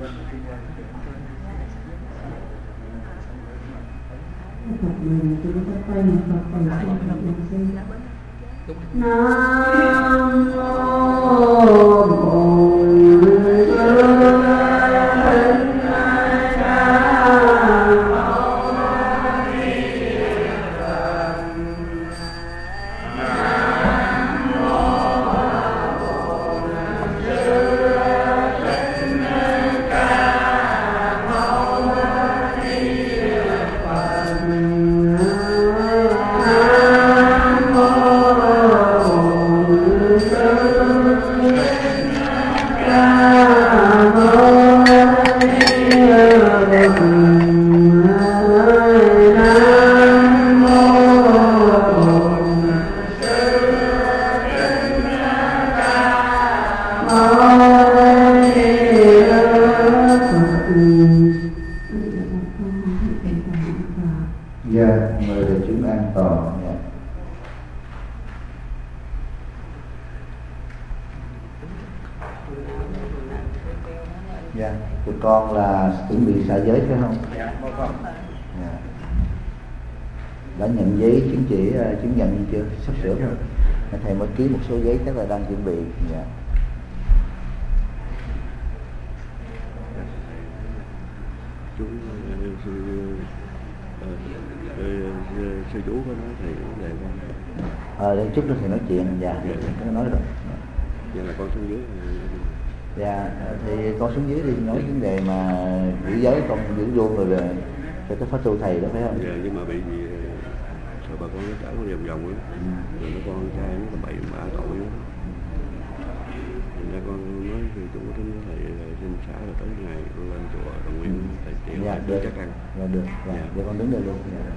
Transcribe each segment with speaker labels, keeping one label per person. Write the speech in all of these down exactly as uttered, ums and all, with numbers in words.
Speaker 1: Phật mình chúng ta quay một Phật phần sau một sinh. Nam mô Bổn Sư con là chuẩn bị xả giới phải không? Dạ, dạ. Đã nhận giấy chứng chỉ chứng nhận chưa? Sắp sửa rồi. Thầy mới ký một số giấy chắc là đang chuẩn bị. Dạ.
Speaker 2: Chú sư sư chú có nói thầy vấn đề con.
Speaker 1: Ờ, để chút nữa thầy nói chuyện. Dạ, có nói rồi.
Speaker 2: Vậy là con xuống dưới.
Speaker 1: Dạ, thì con xuống dưới đi nói vấn đề mà giữ giới con giữ luôn rồi về cho cái pháp tu thầy đó phải không?
Speaker 2: Dạ, nhưng mà bị gì sợ bà con nó trở nó vòng vòng á, ừ. Rồi nó con trai nó là bậy bạ tội đó. Thành ra con nói thì chủ tính với thầy xin xã rồi tới ngày con lên chùa đồng nguyên ừ. Thầy chịu
Speaker 1: dạ,
Speaker 2: được chắc ăn.
Speaker 1: Dạ được, dạ, dạ. Vậy con đứng đây luôn. Dạ.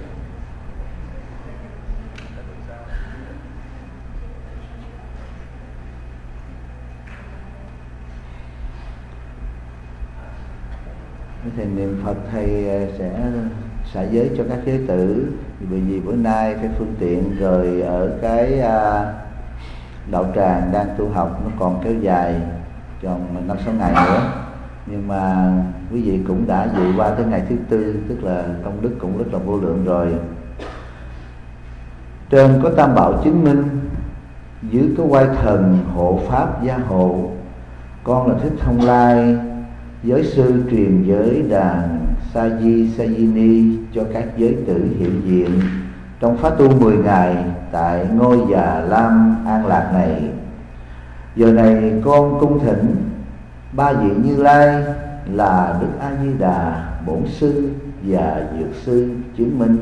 Speaker 1: Thì niệm Phật thầy sẽ xả giới cho các giới tử, bởi vì bữa nay cái phương tiện rồi ở cái đạo tràng đang tu học nó còn kéo dài trong năm sáu ngày nữa, nhưng mà quý vị cũng đã dự qua tới ngày thứ tư, tức là công đức cũng rất là vô lượng rồi. Trên có tam bảo chứng minh, dưới có quay thần hộ pháp gia hộ. Con là Thích Thông Lai, giới sư truyền giới đàn Sa Di Sa Di Ni cho các giới tử hiện diện trong pháp tu mười ngày tại ngôi Già Lam An Lạc này. Giờ này con cung thỉnh ba vị Như Lai là Đức A Di Đà, Bổn Sư và Dược Sư chứng minh.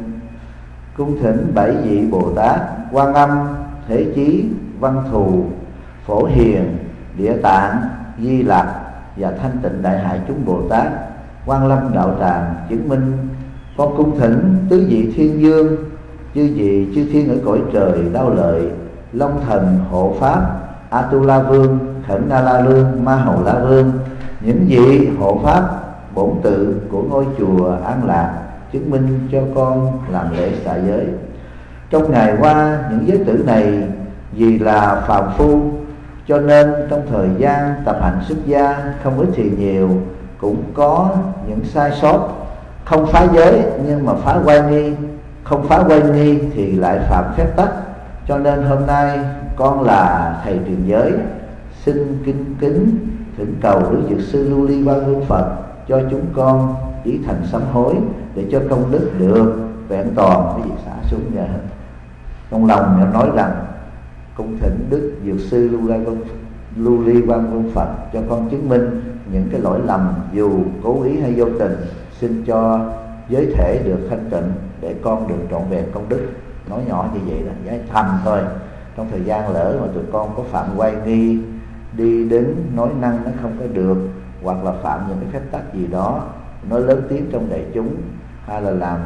Speaker 1: Cung thỉnh bảy vị Bồ Tát Quan Âm, Thế Chí, Văn Thù, Phổ Hiền, Địa Tạng, Di Lặc và Thanh Tịnh Đại Hải chúng Bồ Tát Quan Lâm đạo tràng chứng minh. Con cung thỉnh tứ vị thiên dương, chư vị chư thiên ở cõi trời Đau Lợi, Long Thần hộ pháp, Atula Vương, Khẩn Na La Lương, Ma Hầu La Vương, những vị hộ pháp bổn tự của ngôi chùa An Lạc chứng minh cho con làm lễ xả giới. Trong ngày qua, những giới tử này vì là phàm phu, cho nên trong thời gian tập hạnh xuất gia không ít thì nhiều cũng có những sai sót, không phá giới nhưng mà phá oai nghi, không phá oai nghi thì lại phạm phép tắc. Cho nên hôm nay con là thầy truyền giới, xin kính kính thỉnh cầu Đức Dược Sư Lưu Ly Quan Vương Phật cho chúng con ý thành sám hối để cho công đức được vẹn toàn. Cái gì xả xuống nhà hết trong lòng em nói rằng cung thỉnh Đức Dược Sư Lưu Ly Quan, Lưu Ly Quan Vương Phật cho con chứng minh những cái lỗi lầm dù cố ý hay vô tình, xin cho giới thể được thanh tịnh để con được trọn vẹn công đức. Nói nhỏ như vậy là giải thầm thôi. Trong thời gian lỡ mà tụi con có phạm oai nghi, đi đến nói năng nó không có được, hoặc là phạm những cái phép tắc gì đó, nói lớn tiếng trong đại chúng, hay là làm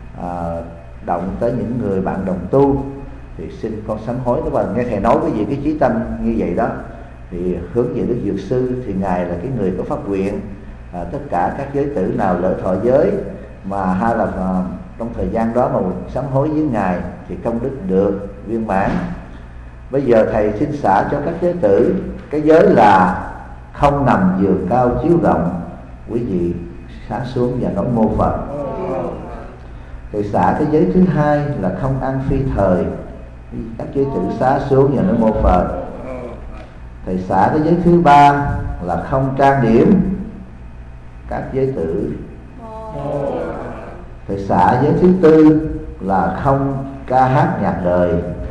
Speaker 1: à, động tới những người bạn đồng tu, thì xin con sám hối. Các bạn nghe thầy nói cái gì cái chí tâm như vậy đó, thì hướng về Đức Dược Sư, thì ngài là cái người có pháp quyền. À, tất cả các giới tử nào lỡ thọ giới mà hay là à, trong thời gian đó mà sám hối với ngài thì công đức được viên mãn. Bây giờ thầy xin xả cho các giới tử. Cái giới là không nằm giường cao chiếu rộng, quý vị xá xuống và nói mô Phật. Thầy xả cái giới thứ hai là không ăn phi thời, các giới tử xá xuống và nói mô Phật. Thầy xả cái giới thứ ba là không trang điểm, các giới tử. Thầy xả giới thứ tư là không ca hát nhạc đời.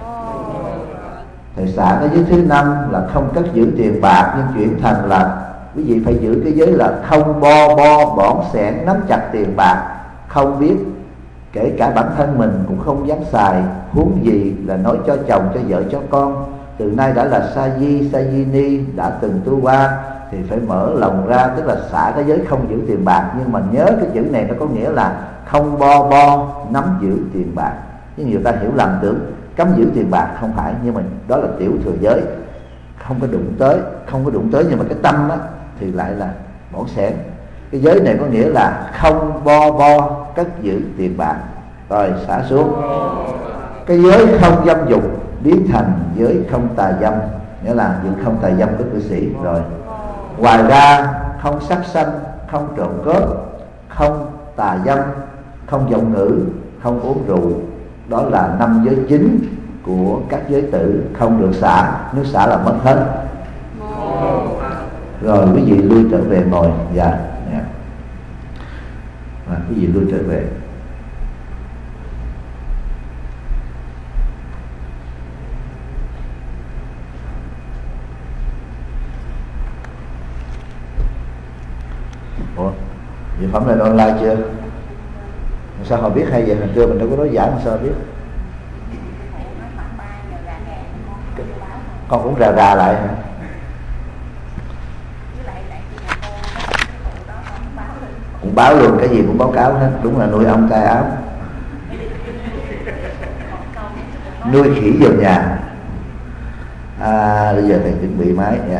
Speaker 1: Thầy xả cái giới thứ năm là không cất giữ tiền bạc, nhưng chuyện thành là quý vị phải giữ cái giới là không bo bo bỏn xẻn nắm chặt tiền bạc, không biết kể cả bản thân mình cũng không dám xài, huống gì là nói cho chồng, cho vợ, cho con. Từ nay đã là sa di, sa di ni, đã từng tu qua thì phải mở lòng ra, tức là xả cái giới không giữ tiền bạc. Nhưng mà nhớ cái chữ này nó có nghĩa là không bo bo nắm giữ tiền bạc. Nhưng nhiều ta hiểu lầm tưởng cấm giữ tiền bạc, không phải, nhưng mà đó là tiểu thừa giới, không có đụng tới, không có đụng tới, nhưng mà cái tâm á, thì lại là bỏn xẻn. Cái giới này có nghĩa là không bo bo cất giữ tiền bạc. Rồi xả xuống. Cái giới không dâm dục biến thành giới không tà dâm, nghĩa là những không tà dâm của cư sĩ. Rồi ngoài ra không sát sanh, không trộm cướp, không tà dâm, không vọng ngữ, không uống rượu. Đó là năm giới chính của các giới tử không được xả. Nếu xả là mất hết. Rồi quý vị lui trở về ngồi. Dạ yeah. À, quý vị lui trở về. Ủa, vị phẩm này online chưa? Sao họ biết hay vậy? Hồi trưa mình đâu có nói giảng, sao biết? Con cũng rà rà lại hả? Cũng báo luôn, cái gì cũng báo cáo hết. Đúng là nuôi ong cai áo, nuôi khỉ vào nhà. À, bây giờ thầy chuẩn bị máy nha.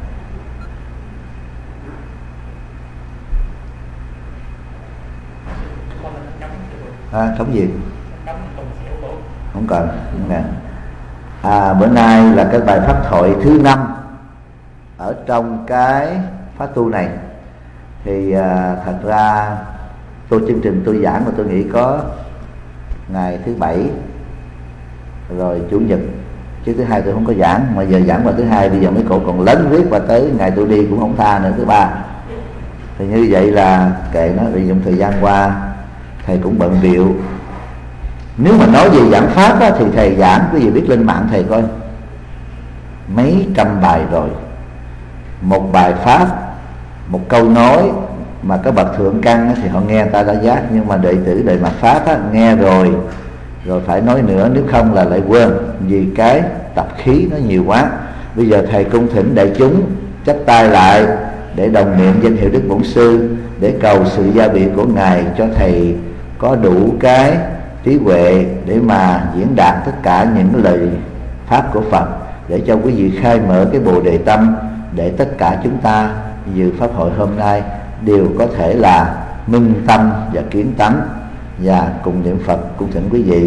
Speaker 1: À, thống gì? Không cần. À, bữa nay là cái bài pháp thoại thứ năm ở trong cái pháp tu này. Thì à, thật ra tôi chương trình tôi giảng mà tôi nghĩ có ngày thứ bảy rồi chủ nhật, chứ thứ hai tôi không có giảng. Mà giờ giảng vào thứ hai, bây giờ mấy cậu còn lấn viết và tới ngày tôi đi cũng không tha nữa, thứ ba. Thì như vậy là kệ nó, vì trong thời gian qua thầy cũng bận bịu. Nếu mà nói về giảng pháp á, thì thầy giảng, quý vị biết lên mạng thầy coi, mấy trăm bài rồi. Một bài pháp, một câu nói mà các bậc thượng căn á, thì họ nghe ta đã giác. Nhưng mà đệ tử đệ mạt pháp á, nghe rồi rồi phải nói nữa, nếu không là lại quên, vì cái tập khí nó nhiều quá. Bây giờ thầy cung thỉnh đại chúng chắp tay lại để đồng niệm danh hiệu Đức Bổn Sư, để cầu sự gia bị của Ngài cho thầy có đủ cái trí huệ để mà diễn đạt tất cả những lời pháp của Phật, để cho quý vị khai mở cái bồ đề tâm, để tất cả chúng ta dự pháp hội hôm nay đều có thể là minh tâm và kiến tánh. Và cùng niệm Phật, cùng thỉnh quý vị.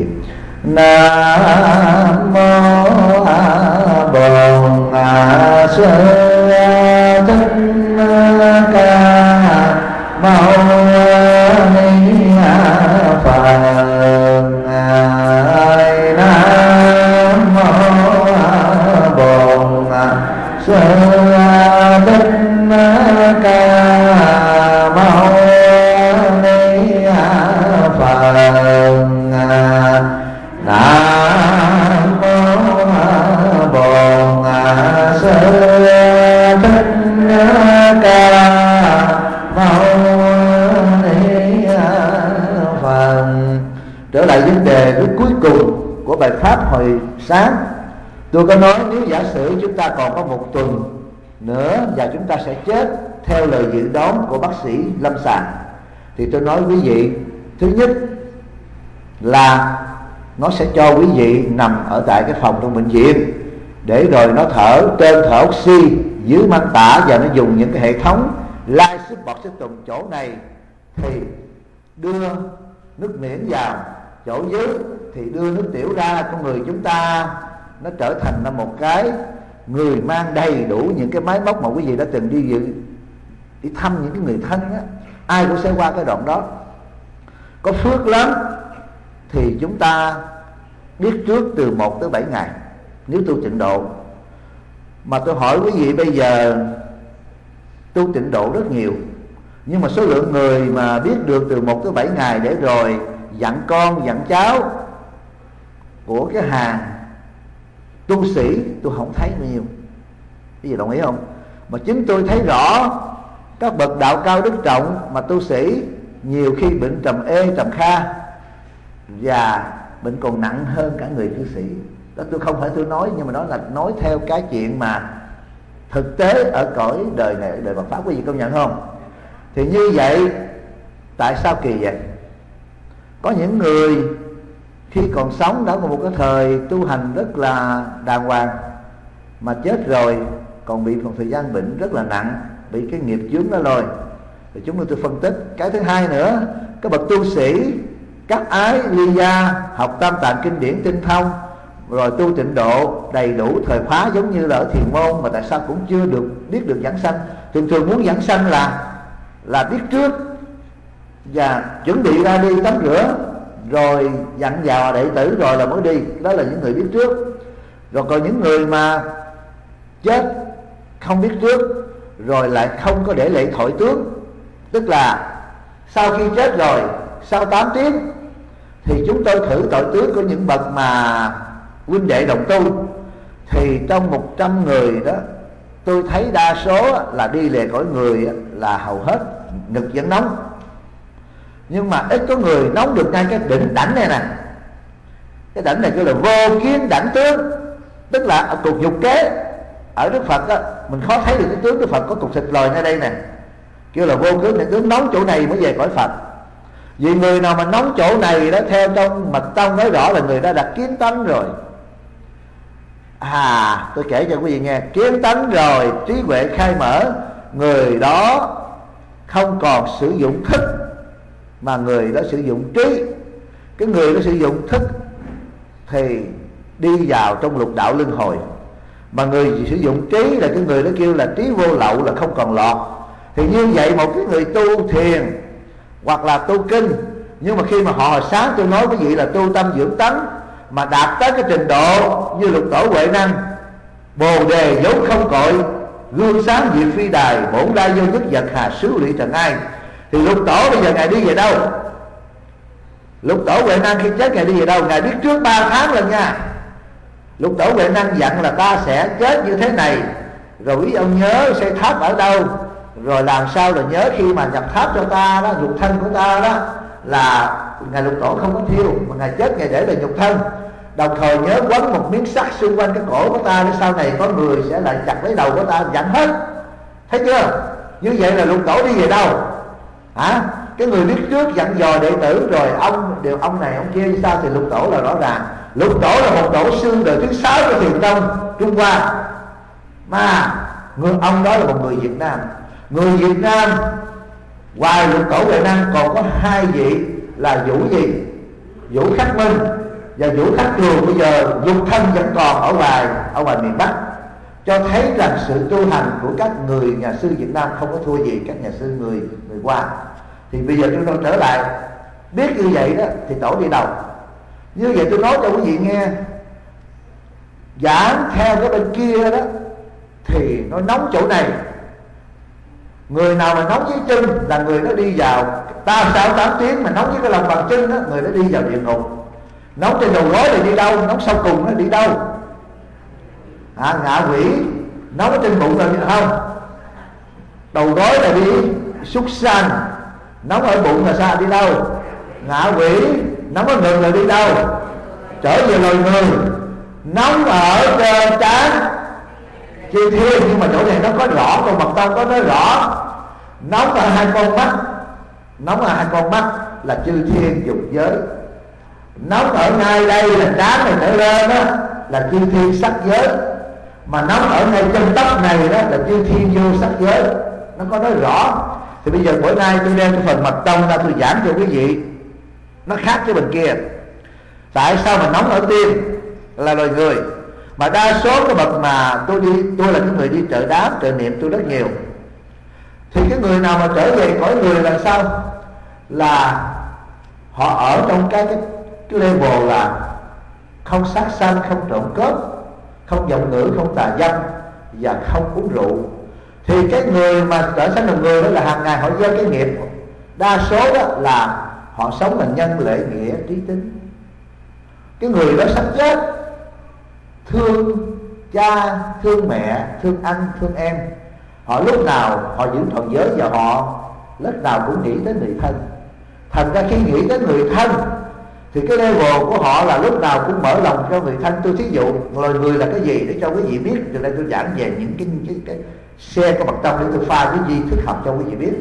Speaker 1: Nam mô Bổn Sư Thích Ca Mâu Ni Phật. Nam mô Bổn Sư Thích Ca Mâu Ni Phật. Nam mô Bổn Sư Thích Ca Mâu Ni Phật. Trở lại vấn đề lúc cuối cùng của bài pháp hồi sáng, tôi có nói nếu giả sử chúng ta còn có một tuần nữa và chúng ta sẽ chết theo lời dự đoán của bác sĩ lâm sàng, thì tôi nói quý vị, thứ nhất là nó sẽ cho quý vị nằm ở tại cái phòng trong bệnh viện, để rồi nó thở trên thở oxy, dưới mang tả, và nó dùng những cái hệ thống lai sức bọt sức tùng chỗ này thì đưa nước miễn vào, chỗ dưới thì đưa nước tiểu ra. Con người chúng ta nó trở thành là một cái người mang đầy đủ những cái máy móc mà quý vị đã từng đi dự đi thăm những cái người thân á, ai cũng sẽ qua cái đoạn đó. Có phước lắm thì chúng ta biết trước từ một tới bảy ngày nếu tu tịnh độ. Mà tôi hỏi quý vị, bây giờ tu tịnh độ rất nhiều, nhưng mà số lượng người mà biết được từ một tới bảy ngày để rồi dặn con dặn cháu của cái hàng tu sĩ, tôi không thấy bao nhiêu. Quý vị đồng ý không? Mà chính tôi thấy rõ các bậc đạo cao đức trọng mà tu sĩ nhiều khi bệnh trầm ê trầm kha, và bệnh còn nặng hơn cả người cư sĩ. Đó tôi không phải tôi nói, nhưng mà đó là nói theo cái chuyện mà thực tế ở cõi đời này, ở đời Phật pháp, quý vị công nhận không? Thì như vậy, tại sao kỳ vậy? Có những người khi còn sống đã có một cái thời tu hành rất là đàng hoàng, mà chết rồi còn bị một thời gian bệnh rất là nặng, bị cái nghiệp chướng đó rồi. Thì chúng tôi phân tích. Cái thứ hai nữa, các bậc tu sĩ các ái ly gia, học tam tạng kinh điển tinh thông, rồi tu tịnh độ đầy đủ thời khóa giống như là ở thiền môn, mà tại sao cũng chưa được biết được giảng sanh? Thường thường muốn giảng sanh là là biết trước và chuẩn bị ra đi tắm rửa, rồi dặn dò đệ tử rồi là mới đi. Đó là những người biết trước. Rồi còn những người mà chết không biết trước, rồi lại không có để lệ thọ tướng, tức là sau khi chết rồi, sau tám tiếng thì chúng tôi thử tội tướng của những bậc mà huynh đệ đồng tu. Thì trong một trăm người đó, tôi thấy đa số là đi lìa cõi người là hầu hết ngực vẫn nóng, nhưng mà ít có người nóng được ngay cái định đảnh này nè. Cái đảnh này gọi là vô kiến đảnh tướng, tức là ở cục nhục kế. Ở Đức Phật á, mình khó thấy được cái tướng Đức Phật có cục thịt lòi ngay đây nè, kêu là vô kiến đảnh tướng, nóng chỗ này mới về cõi Phật. Vì người nào mà nóng chỗ này đó, theo trong mật tông nói rõ là người ta đã kiến tánh rồi. À, tôi kể cho quý vị nghe, kiến tánh rồi, trí huệ khai mở, người đó không còn sử dụng thức, mà người đó sử dụng trí. Cái người đó sử dụng thức thì đi vào trong lục đạo luân hồi, mà người sử dụng trí là cái người đó kêu là trí vô lậu, là không còn lọt. Thì như vậy một cái người tu thiền hoặc là tu kinh, nhưng mà khi mà họ hồi sáng tôi nói quý vị là tu tâm dưỡng tánh, mà đạt tới cái trình độ như lục tổ Huệ Năng, bồ đề dấu không cội, gương sáng diệt phi đài, bổn đa vô nhất vật hà xứ lụy trần ai. Thì lục tổ bây giờ ngài đi về đâu? Lục tổ Huệ Năng khi chết ngài đi về đâu? Ngài biết trước ba tháng lần nha. Lục tổ Huệ Năng dặn là ta sẽ chết như thế này, rồi quý ông nhớ xây tháp ở đâu, rồi làm sao rồi nhớ khi mà nhập tháp cho ta đó, nhục thân của ta đó là ngài lục tổ không có thiêu, mà ngài chết ngài để là nhục thân. Đồng thời nhớ quấn một miếng sắt xung quanh cái cổ của ta, để sau này có người sẽ lại chặt lấy đầu của ta, dặn hết. Thấy chưa? Như vậy là lục tổ đi về đâu? Hả? Cái người biết trước dặn dò đệ tử rồi, ông đều ông này ông kia như sao, thì lục tổ là rõ ràng. Lục tổ là một tổ sư đời thứ sáu của thiền tông Trung Hoa, mà người ông đó là một người Việt Nam. Người Việt Nam ngoài lục tổ Huệ Năng còn có hai vị là Vũ gì? Vũ Khắc Minh và Vũ Khắc Trường. Bây giờ dục thân vẫn còn ở ngoài ở ngoài miền Bắc, cho thấy rằng sự tu hành của các người nhà sư Việt Nam không có thua gì các nhà sư người người Hoa. Thì bây giờ chúng tôi trở lại, biết như vậy đó thì tổ đi đầu. Như vậy tôi nói cho quý vị nghe, giảng theo cái bên kia đó thì nó nóng chỗ này. Người nào mà nóng dưới chân là người đó đi vào ta sáu tám tiếng, mà nóng với cái lòng bàn chân đó, người đó đi vào địa ngục. Nóng trên đầu gối thì đi đâu? Nóng sau cùng nó đi đâu? À, ngạ quỷ. Nóng ở trên bụng là không? Đầu gối là đi súc sanh. Nóng ở bụng là sao? Đi đâu? Ngạ quỷ. Nóng ở ngực là đi đâu? Trở về loài người. Nóng ở trên trán chư thiên, nhưng mà chỗ này nó có rõ, còn mật tông có nói rõ. Nóng ở hai con mắt, nóng ở hai con mắt là chư thiên dục giới. Nóng ở ngay đây là trán này trở lên đó là chư thiên sắc giới. Mà nóng ở ngay chân tóc này đó là chư thiên vô sắc giới. Nó có nói rõ. Thì bây giờ bữa nay tôi đem cái phần mật tông ra tôi giảng cho quý vị, nó khác với bên kia. Tại sao mà nóng ở tim là loài người? Mà đa số cái bậc mà tôi đi, tôi là cái người đi trợ đám, trợ niệm tôi rất nhiều. Thì cái người nào mà trở về cõi người là sao? Là họ ở trong cái, cái, cái level là không sát sanh, không trộm cướp, không giọng ngữ, không tà dâm và không uống rượu. Thì cái người mà trở thành làm người đó là hàng ngày họ gieo cái nghiệp. Đa số đó là họ sống là nhân lễ nghĩa trí tính. Cái người đó sắp chết, thương cha, thương mẹ, thương anh, thương em. Họ lúc nào họ giữ trọn giới và họ lúc nào cũng nghĩ đến người thân. Thành ra khi nghĩ đến người thân thì cái level của họ là lúc nào cũng mở lòng cho người thân. Tôi thí dụ loài người là cái gì để cho quý vị biết. Từ đây tôi giảng về những cái, cái, cái xe của Bậc Tông để tôi pha cái gì thức học cho quý vị biết.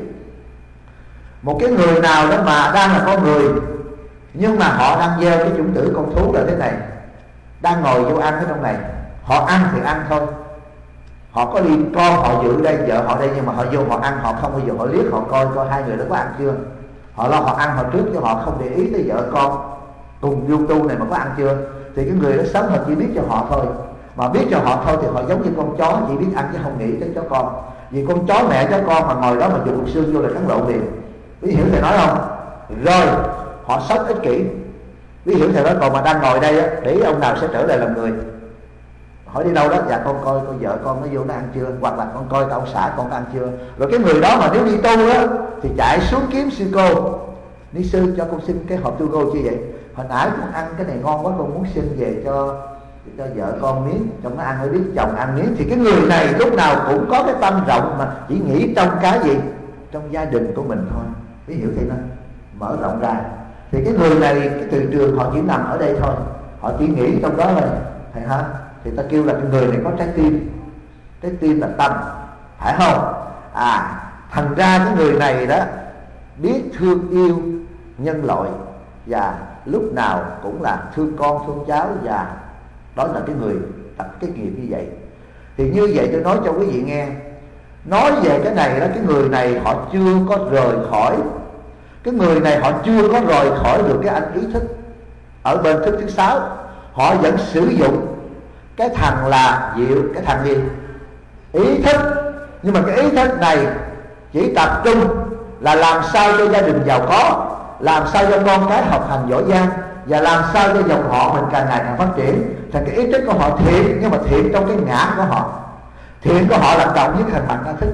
Speaker 1: Một cái người nào đó mà đang là con người nhưng mà họ đang gieo cái chủng tử con thú là thế này, đang ngồi vô ăn ở trong này. Họ ăn thì ăn thôi, họ có đi con họ giữ đây, vợ họ đây, nhưng mà họ vô họ ăn, họ không bao giờ họ liếc họ coi coi hai người đó có ăn chưa. Họ lo họ ăn họ trước chứ họ không để ý tới vợ con cùng du tu này mà có ăn chưa. Thì cái người đó sống họ chỉ biết cho họ thôi, mà biết cho họ thôi thì họ giống như con chó chỉ biết ăn chứ không nghĩ tới chó con. Vì con chó mẹ chó con mà ngồi đó mà dùng một xương vô là cắn lộ liền. Quý hiểu thầy nói không? Rồi họ sống ích kỷ. Quý hiểu thầy nói còn mà đang ngồi đây á, để ý ông nào sẽ trở lại làm người. Hỏi đi đâu đó, dạ con coi con vợ con nó vô nó ăn chưa, hoặc là con coi ông xã con ăn chưa. Rồi cái người đó mà nếu đi tu á thì chạy xuống kiếm sư cô, ni sư cho con xin cái hộp tu cô chi vậy. Hồi nãy con ăn cái này ngon quá, con muốn xin về cho cho vợ con miếng, trong nó ăn mới biết chồng ăn miếng. Thì cái người này lúc nào cũng có cái tâm rộng mà chỉ nghĩ trong cái gì, trong gia đình của mình thôi. Quý hiểu thì nó mở rộng ra. Thì cái người này cái từ trường họ chỉ nằm ở đây thôi, họ chỉ nghĩ trong đó thôi thầy ha. Thì ta kêu là cái người này có trái tim. Trái tim là tâm, phải không? À, thành ra cái người này đó biết thương yêu nhân loại và lúc nào cũng là thương con thương cháu, và đó là cái người tập cái nghiệp như vậy. Thì như vậy tôi nói cho quý vị nghe, nói về cái này đó, cái người này họ chưa có rời khỏi, cái người này họ chưa có rời khỏi được cái anh ý thức ở bên thức thứ sáu. Họ vẫn sử dụng cái thằng là diệu, cái thằng gì? Ý thức. Nhưng mà cái ý thức này chỉ tập trung là làm sao cho gia đình giàu có, làm sao cho con cái học hành giỏi giang, và làm sao cho dòng họ mình càng ngày càng phát triển. Thành cái ý thức của họ thiện, nhưng mà thiện trong cái ngã của họ. Thiện của họ là cộng với thành phần căn thức.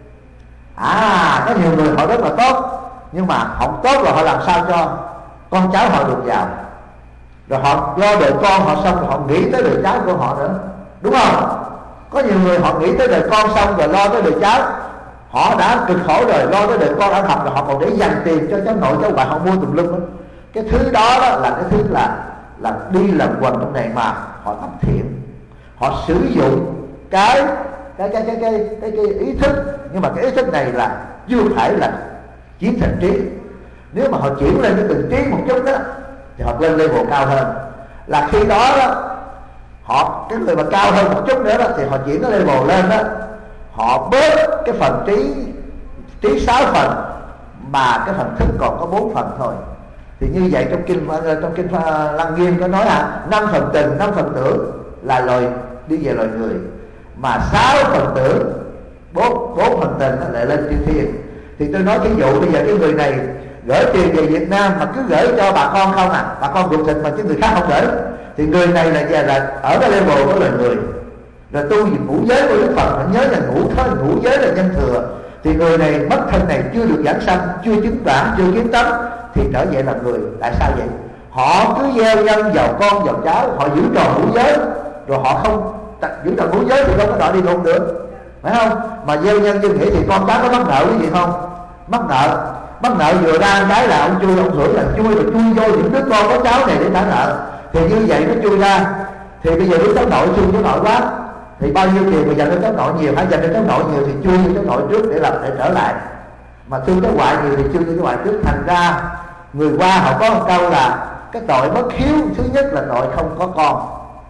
Speaker 1: À, có nhiều người họ rất là tốt, nhưng mà không tốt là họ làm sao cho con cháu họ được giàu. Rồi họ lo đời con họ xong rồi họ nghĩ tới đời cháu của họ nữa, đúng không? Có nhiều người họ nghĩ tới đời con xong rồi lo tới đời cháu. Họ đã cực khổ rồi, lo tới đời con ăn học rồi họ còn để dành tiền cho cháu nội cháu ngoại, họ mua tùm lum đó. Cái thứ đó, đó là cái thứ là là đi làm quần trong này mà họ tập thiện. Họ sử dụng cái cái cái cái cái cái, cái ý thức, nhưng mà cái ý thức này là chưa phải là chuyển thành trí. Nếu mà họ chuyển lên cái từng trí một chút đó thì họ lên level cao hơn. Là khi đó đó họ, cái người mà cao hơn một chút nữa đó, thì họ chuyển cái level lên đó, họ bớt cái phần trí trí sáu phần, mà cái phần thức còn có bốn phần thôi. Thì như vậy trong kinh trong kinh Lăng Nghiêm có nói à, năm phần tình, năm phần tưởng là loài đi về loài người, mà sáu phần tưởng, bốn bốn phần tình nó lại lên chư thiên. Thì tôi nói ví dụ bây giờ cái người này gửi tiền về Việt Nam mà cứ gửi cho bà con không à, bà con ruột thịt mà chứ người khác không gửi, thì người này là giờ là ở cái level của loài người. Rồi tu gì ngũ giới của Đức Phật, phải nhớ là ngũ thôi, ngũ giới là nhân thừa. Thì người này mất thân này chưa được giảng sanh, chưa chứng bản, chưa kiến tánh, thì trở về là người. Tại sao vậy? Họ cứ gieo nhân vào con vào cháu, họ giữ tròn ngũ giới, rồi họ không giữ tròn ngũ giới thì đâu có đòi đi luôn được, phải không? Mà gieo nhân như nghĩa thì con cháu có mắc nợ cái gì không? Mắc nợ, mắc nợ vừa ra cái là ông chui, ông hưởng là chui, rồi chui vô những đứa con có cháu này để trả nợ. Thì như vậy nó chui ra, thì bây giờ đứa cháu nội thương cháu nội quá, thì bao nhiêu tiền mà dành cho cháu nội nhiều, hãy dành cho cháu nội nhiều thì chui cho cháu nội trước để làm để trở lại. Mà thương cháu ngoại nhiều thì chui cho cháu ngoại trước. Thành ra người qua họ có một câu là cái tội bất hiếu thứ nhất là tội không có con,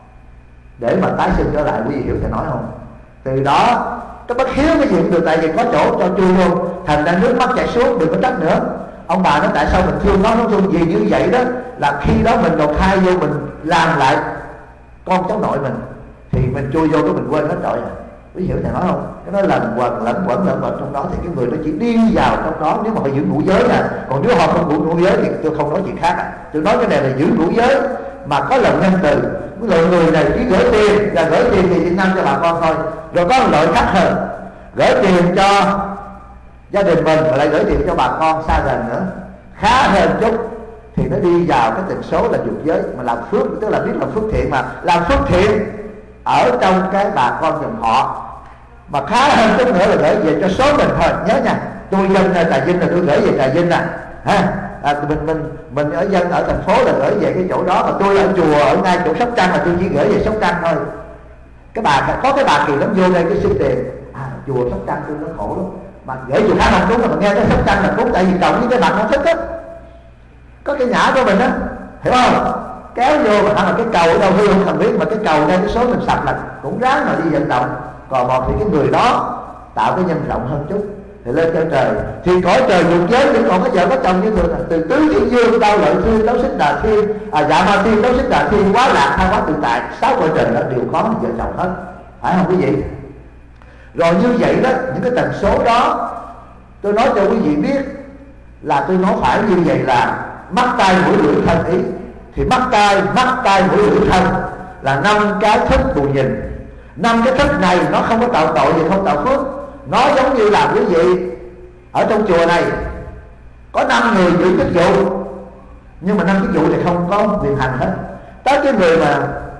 Speaker 1: để mà tái sinh trở lại. Quý vị hiểu thầy nói không? Từ đó cái bất hiếu cái gì cũng được, tại vì có chỗ cho chui luôn. Thành ra nước mắt chảy xuống, đừng có trách nữa. Ông bà nói tại sao mình thương nó, nó thương gì như vậy đó, là khi đó mình đầu thai vô mình làm lại con cháu nội mình, thì mình chui vô cái mình quên hết tội rồi. Quý hiểu thầy nói không? Cái nó lần quần lẫn quẩn lẫn quẩn trong đó, thì cái người nó chỉ đi vào trong đó nếu mà họ giữ ngũ giới nè. Còn nếu họ không giữ ngũ giới thì tôi không nói chuyện khác à. Tôi nói cái này là giữ ngũ giới mà có lòng nhân từ. Cái loại người này chỉ gửi tiền, và gửi tiền thì Việt Nam cho bà con thôi. Rồi có một loại khác hơn, gửi tiền cho gia đình mình mà lại gửi tiền cho bà con xa gần nữa, khá hơn chút, thì nó đi vào cái tần số là dục giới. Mà làm phước tức là biết làm phước thiện, mà làm phước thiện ở trong cái bà con dòng họ. Mà khá hơn chút nữa là gửi về cho số mình thôi. Nhớ nha, tôi dân Trà Vinh là tôi gửi về Trà Vinh nè, ha. À, mình mình mình ở dân ở thành phố là gửi về cái chỗ đó, mà tôi ở chùa ở ngay chỗ Sóc Trăng là tôi chỉ gửi về Sóc Trăng thôi. Cái bà có cái bà kỳ lắm vô đây cái xin tiền, à chùa Sóc Trăng tôi nó khổ lắm, mà gửi chùa khác không đúng, mà nghe cái Sóc Trăng là đúng, tại vì chồng với cái bạn không thích á, có cái nhã của mình á, hiểu không? Kéo vô mà thằng là cái cầu ở đâu tôi không cần biết, mà cái cầu đây cái số mình sạch là cũng ráng mà đi vận động. Còn một thì cái người đó tạo cái nhân rộng hơn chút thì lên trên trời, thì cõi trời dục giới vẫn còn có vợ có chồng như thường. Từ tứ thiên dương đau lợi thiên đấu xích đà thiên, à dạ ma thiên đấu xích đà thiên, quá lạc hai quá tự tại, sáu cõi trời đó đều có vợ chồng hết, phải không quý vị? Rồi như vậy đó, những cái tần số đó tôi nói cho quý vị biết là tôi nói phải như vậy là mắt tai mũi lưỡi thân ý. Thì mắt tai mắt tai mũi lưỡi thân là năm cái thức bù nhìn. Năm cái thức này nó không có tạo tội gì, không tạo phước. Nó giống như là quý vị ở trong chùa này có năm người giữ chức vụ, nhưng mà năm chức vụ thì không có quyền hành hết. Tới cái người mà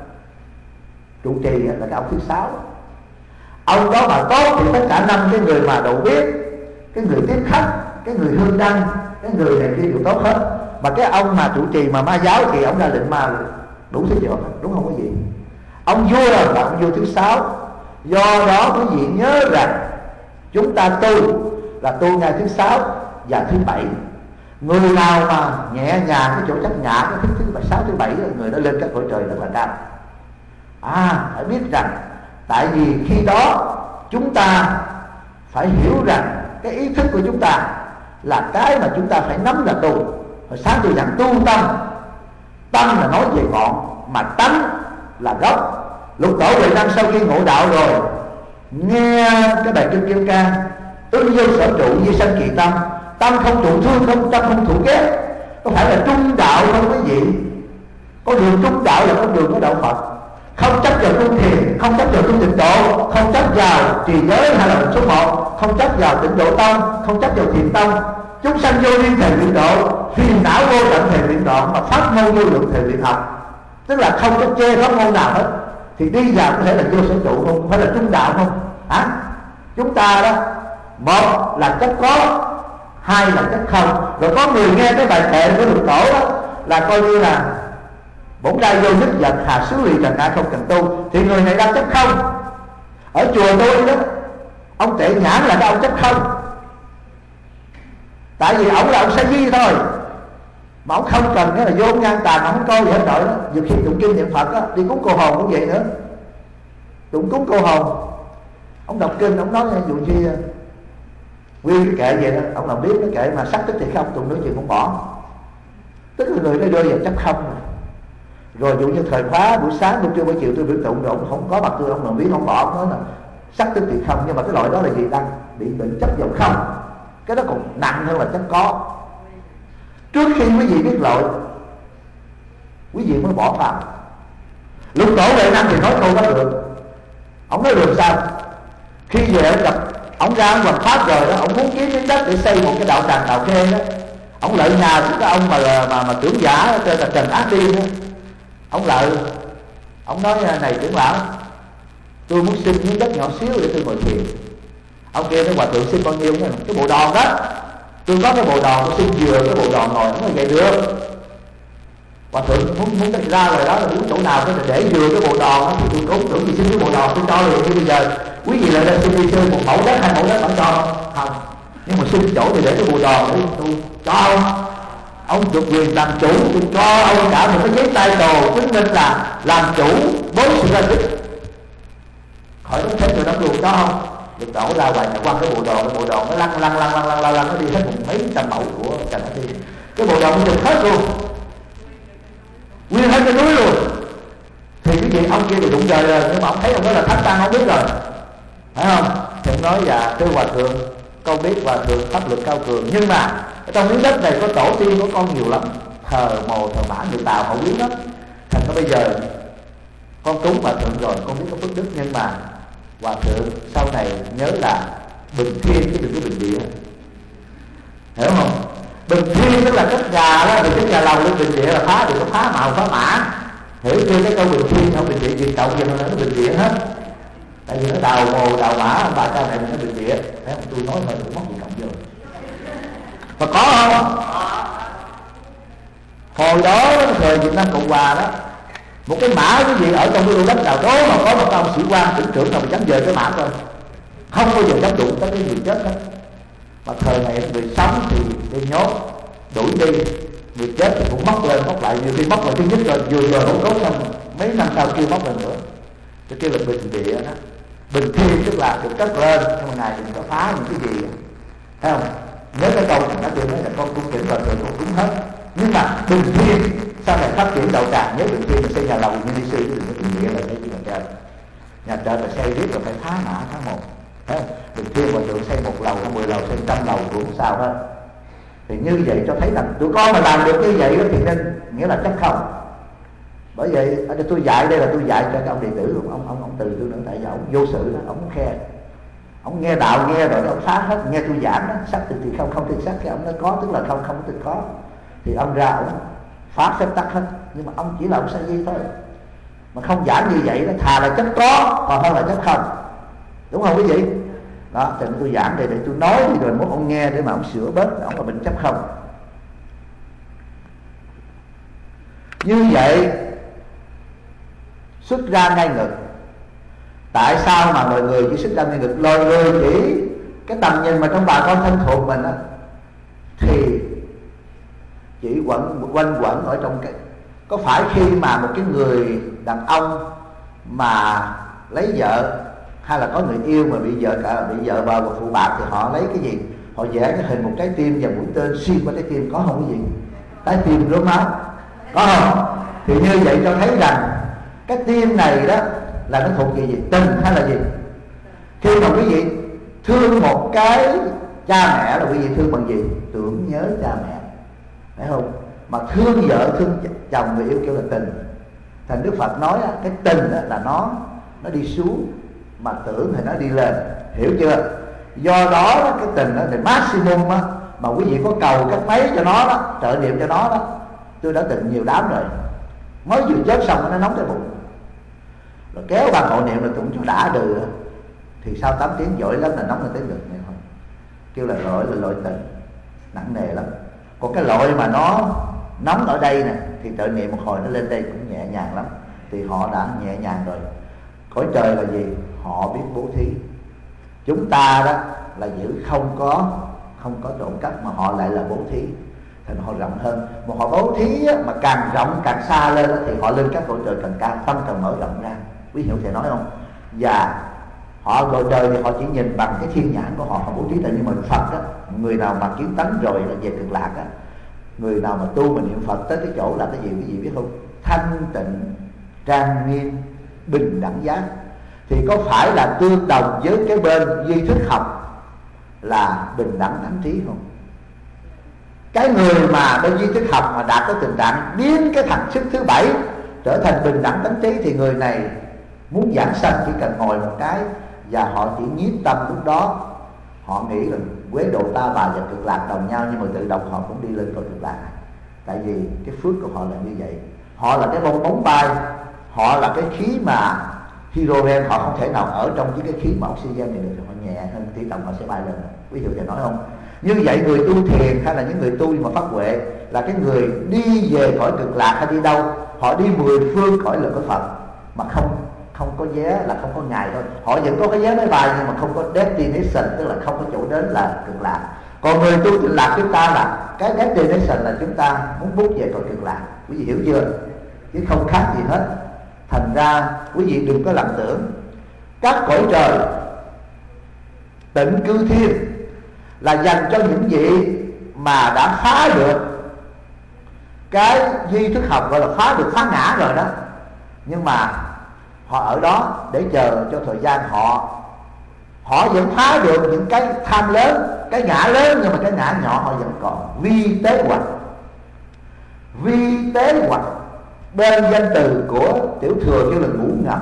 Speaker 1: trụ trì là cái ông thứ sáu, ông đó mà tốt thì tất cả năm cái người mà đầu bếp, cái người tiếp khách, cái người hương đăng, cái người này kia đều tốt hết. Mà cái ông mà trụ trì mà ma giáo thì ông ra lệnh ma đủ thứ chuyện, đúng không quý vị? Ông vua là ông vua thứ sáu. Do đó quý vị nhớ rằng chúng ta tu là tu ngày thứ sáu và thứ bảy. Người nào mà nhẹ nhàng cái chỗ chấp nhã cái thứ thứ sáu thứ bảy là người đó lên các cõi trời rất là cao. À phải biết rằng tại vì khi đó chúng ta phải hiểu rằng cái ý thức của chúng ta là cái mà chúng ta phải nắm là tu. Hồi sáng tôi dặn tu tâm. Tâm là nói về ngọn, mà tánh là gốc. Lục Tổ Huệ Năng sau khi ngộ đạo rồi, nghe cái bài kinh Kim Cang, ứng vô sở trụ như sanh kỳ tâm, tâm không trụ thương, không tâm không thủ ghét. Có phải là trung đạo không quý vị? Có đường trung đạo là con đường của đạo Phật. Không chấp vào tu thiền, không chấp vào tu tịnh độ, không chấp vào trì giới hay là số một, không chấp vào tịnh độ tông, không chấp vào thiền tông. Chúng sanh vô liên thể luyện độ, phiền não vô tận thể luyện đoạn, mà pháp môn vô lượng thể luyện học. Tức là không có chê pháp môn nào hết. Thì đi vào có thể là vô sở trụ không? Phải là trung đạo không? Hả? Chúng ta đó, một là chất có, hai là chất không. Rồi có người nghe cái bài kệ của Lục Tổ đó là coi như là bổn trai vô nhất vật, hà xứ lì trần ai không cần tu, thì người này đang chất không. Ở chùa tôi đó, ông Tệ Nhãn là cái ông chất không. Tại vì ông là ông sa di thôi, mà ông không cần cái là vô ngang tàn, ông không coi gì hết rồi đó. Nhiều khi tụng kinh niệm Phật á, đi cúng cô hồn cũng vậy nữa. Tụng cúng cô hồn, ông đọc kinh, ông nói ví dụ như nguyên cái kệ vậy đó, ông nào biết cái kệ mà sắc tức thì không, tụng nói chuyện cũng bỏ. Tức là người nó rơi vào chấp không rồi. Rồi dụ như thời khóa buổi sáng, buổi trưa, buổi chiều tôi biểu tụng rồi ông không có mặt tôi, ông nào biết không bỏ, ông nói là sắc tức thì không. Nhưng mà cái loại đó là gì? Đang bị bệnh chấp vào không. Cái đó còn nặng hơn là chấp có. Trước khi quý vị biết lỗi, quý vị mới bỏ vào. Lục Tổ Huệ Năng thì nói câu đó được. Ông nói được sao? Khi về ông gặp, ông ra ông hoằng pháp rồi đó, ông muốn kiếm miếng đất để xây một cái đạo tràng đạo khê đó. Ông lợi nhà của cái ông mà mà mà trưởng giả tên là Trần Ác Đi đó. Ông lợi, ông nói này trưởng lão, tôi muốn xin miếng đất nhỏ xíu để tôi ngồi thiền. Ông kia nói hòa thượng xin bao nhiêu? Cái bộ đòn đó, tôi có cái bộ đòn, tôi xin vừa cái bộ đòn ngồi. Ông nói vậy được. Hòa thượng muốn muốn ra rồi đó là muốn chỗ nào cái để vừa cái bộ đòn đó, thì tôi cũng tưởng gì xin cái bộ đòn tôi cho liền. Như bây giờ quý vị lại đây xin đi chơi một mẫu đất hai mẫu đất ông cho không? Nhưng mà xin chỗ thì để cái bộ đòn để tôi cho ông. Ông được quyền làm chủ, tôi cho ông cả một cái giấy tay đồ chứng minh là làm chủ bốn sự ra thích. Khỏi đúng thế rồi đó luôn cho không? Được đổ ra ngoài nhà quăng cái bộ đồ, cái bộ đồ nó lăn lăn lăn lăn lăn lăn lăn nó đi hết một mấy trăm mẫu của Trần Ác Đi. Cái bộ đồ nó chụp hết luôn, nguyên hết cái núi luôn. Thì cái gì ông kia thì đụng trời rồi, nhưng mà ông thấy ông đó là thánh tăng, ông biết rồi. phải không? Thì ông nói dạ thưa hòa thượng, con biết hòa thượng pháp lực cao cường, nhưng mà trong miếng đất này có tổ tiên của con nhiều lắm, thờ mồ thờ mã người Tàu họ quý lắm, thành ra bây giờ con cúng hòa thượng rồi con biết có phước đức, nhưng mà hòa thượng sau này nhớ là bình thiên chứ đừng có bình địa, hiểu không? Bình thiên tức là cất gà đó, thì cất gà lầu lên bình địa là phá, đừng có phá màu phá mã, hiểu chưa? Cái câu bình thiên không bình địa gì cộng gì mà nó bình địa hết, tại vì nó đào mồ đào mã ông bà cha này nó bình địa. Thấy không? Tôi nói mà tôi mất gì cộng vô mà có không? Hồi đó thời Việt Nam Cộng Hòa đó, một cái mã cái gì ở trong cái lô đất nào đó mà có một ông sĩ quan tỉnh trưởng nào mà dám dời cái mã coi, không bao giờ dám đụng tới cái người chết hết. Mà thời này người sống thì đi nhốt đuổi đi, người chết thì cũng móc lên móc lại, nhiều khi móc là thứ nhất rồi vừa vừa hỗn đốn xong mấy năm sau kia móc lên nữa, cái kia là bình địa đó. Bình thiên tức là được cất lên, nhưng mà ngài đừng có phá những cái gì, thấy không? Nhớ cái câu nó tôi nói là con cung kính và rồi con cúng hết, nhưng mà bình thiên sau này phát triển đạo tràng, nhớ bình thiên là xây nhà lầu như đi sư, đừng có bình địa là cái gì nhà trời, nhà trời là xây riết rồi phải phá mã tháng một, thấy không? Bình thiên mà tượng xây một lầu hay mười lầu xây trăm lầu cũng không sao hết. Thì như vậy cho thấy rằng tụi con mà làm được như vậy thì nên nghĩa là chắc không. Bởi vậy ở đây tôi dạy, đây là tôi dạy cho các ông đệ tử luôn, ông ông ông từ tôi nữa, tại vì ông vô sự đó, ông khe, ông nghe đạo nghe rồi ông phá hết, nghe tôi giảng đó, sắc thì, thì không, không thì sắc, cái ông nói có tức là không, không thì có, thì ông ra ông phá phép tắc hết, nhưng mà ông chỉ là ông sa di thôi, mà không giảng như vậy đó, thà là chất có còn hơn là chất không, đúng không quý vị? Đó, thì tôi giảng để để tôi nói thì rồi muốn ông nghe để mà ông sửa bớt, ông là bệnh chấp không. Như vậy xuất ra ngay ngực. Tại sao mà mọi người chỉ xuất ra ngay ngực? Loài người chỉ cái tầm nhìn mà trong bà con thân thuộc mình á, thì chỉ quẩn quanh quẩn ở trong cái, có phải khi mà một cái người đàn ông mà lấy vợ hay là có người yêu mà bị vợ cả bị vợ vào và phụ bạc thì họ lấy cái gì? Họ vẽ cái hình một trái tim và mũi tên xuyên qua trái tim, có không cái gì? Trái tim rớm máu, có không? Thì như vậy cho thấy rằng cái tim này đó là nó thuộc về gì? Tình hay là gì? Khi mà quý vị thương một cái cha mẹ là quý vị thương bằng gì? Tưởng nhớ cha mẹ, phải không? Mà thương vợ thương chồng người yêu kêu là tình. Thành Đức Phật nói cái tình là nó nó đi xuống, mà tưởng thì nó đi lên, hiểu chưa? Do đó cái tình đó thì maximum á, mà quý vị có cầu cách mấy cho nó đó, trợ niệm cho nó đó, tôi đã tình nhiều đám rồi, mới vừa chết xong nó nóng cái bụng, rồi kéo bằng hộ niệm là tụng cho đã đừ đó. Thì sau tám tiếng giỏi lắm là nóng lên tới ngực này thôi, kêu là loại là loại tình nặng nề lắm. Còn cái loại mà nó nóng ở đây nè thì trợ niệm một hồi nó lên đây cũng nhẹ nhàng lắm, thì họ đã nhẹ nhàng rồi. Cõi trời là gì? Họ biết bố thí. Chúng ta đó là giữ không có không có trộm cắp, mà họ lại là bố thí, thành họ rộng hơn. Mà họ bố thí á, mà càng rộng càng xa lên đó, thì họ lên các cõi trời càng cao, tâm càng mở rộng ra. Quý hiểu thầy nói không? Và họ cõi trời thì họ chỉ nhìn bằng cái thiên nhãn của họ, họ bố thí. Tại vì mình Phật á, người nào mà kiến tánh rồi là về cực lạc á, người nào mà tu mà niệm Phật tới cái chỗ là cái gì quý vị biết không? Thanh tịnh, trang nghiêm, bình đẳng giác. Thì có phải là tương đồng với cái bên duy thức học là bình đẳng thánh trí không? Cái người mà bên duy thức học mà đạt tới tình trạng biến cái thằng sức thứ bảy trở thành bình đẳng thánh trí, thì người này muốn giảng sanh chỉ cần ngồi một cái và họ chỉ nhiếp tâm lúc đó, họ nghĩ là quế độ ta bà và cực lạc đồng nhau, nhưng mà tự động họ cũng đi lên cõi cực lạc. Tại vì cái phước của họ là như vậy. Họ là cái bong bóng bay, họ là cái khí mà hydrogen, họ không thể nào ở trong với cái khí mà oxygen này được, họ nhẹ hơn, tỷ trọng họ sẽ bay lên. Ví dụ thầy nói không? Như vậy người tu thiền hay là những người tu mà phát huệ là cái người đi về cõi cực lạc hay đi đâu, họ đi mười phương cõi lực của Phật mà không không có vé, là không có ngày thôi. Họ vẫn có cái vé máy bay nhưng mà không có destination, tức là không có chỗ đến là cực lạc. Còn người tu tịnh lạc chúng ta là cái destination là chúng ta muốn bút về cõi cực lạc. Quý vị hiểu chưa? Chứ không khác gì hết. Thành ra quý vị đừng có lầm tưởng các cõi trời tịnh cư thiên là dành cho những vị mà đã phá được cái duy thức học, gọi là phá được phá ngã rồi đó. Nhưng mà họ ở đó để chờ cho thời gian họ họ vẫn phá được những cái tham lớn, cái ngã lớn, nhưng mà cái ngã nhỏ họ vẫn còn. Vi tế hoặc, vi tế hoặc bên danh từ của tiểu thừa kêu là ngủ ngầm.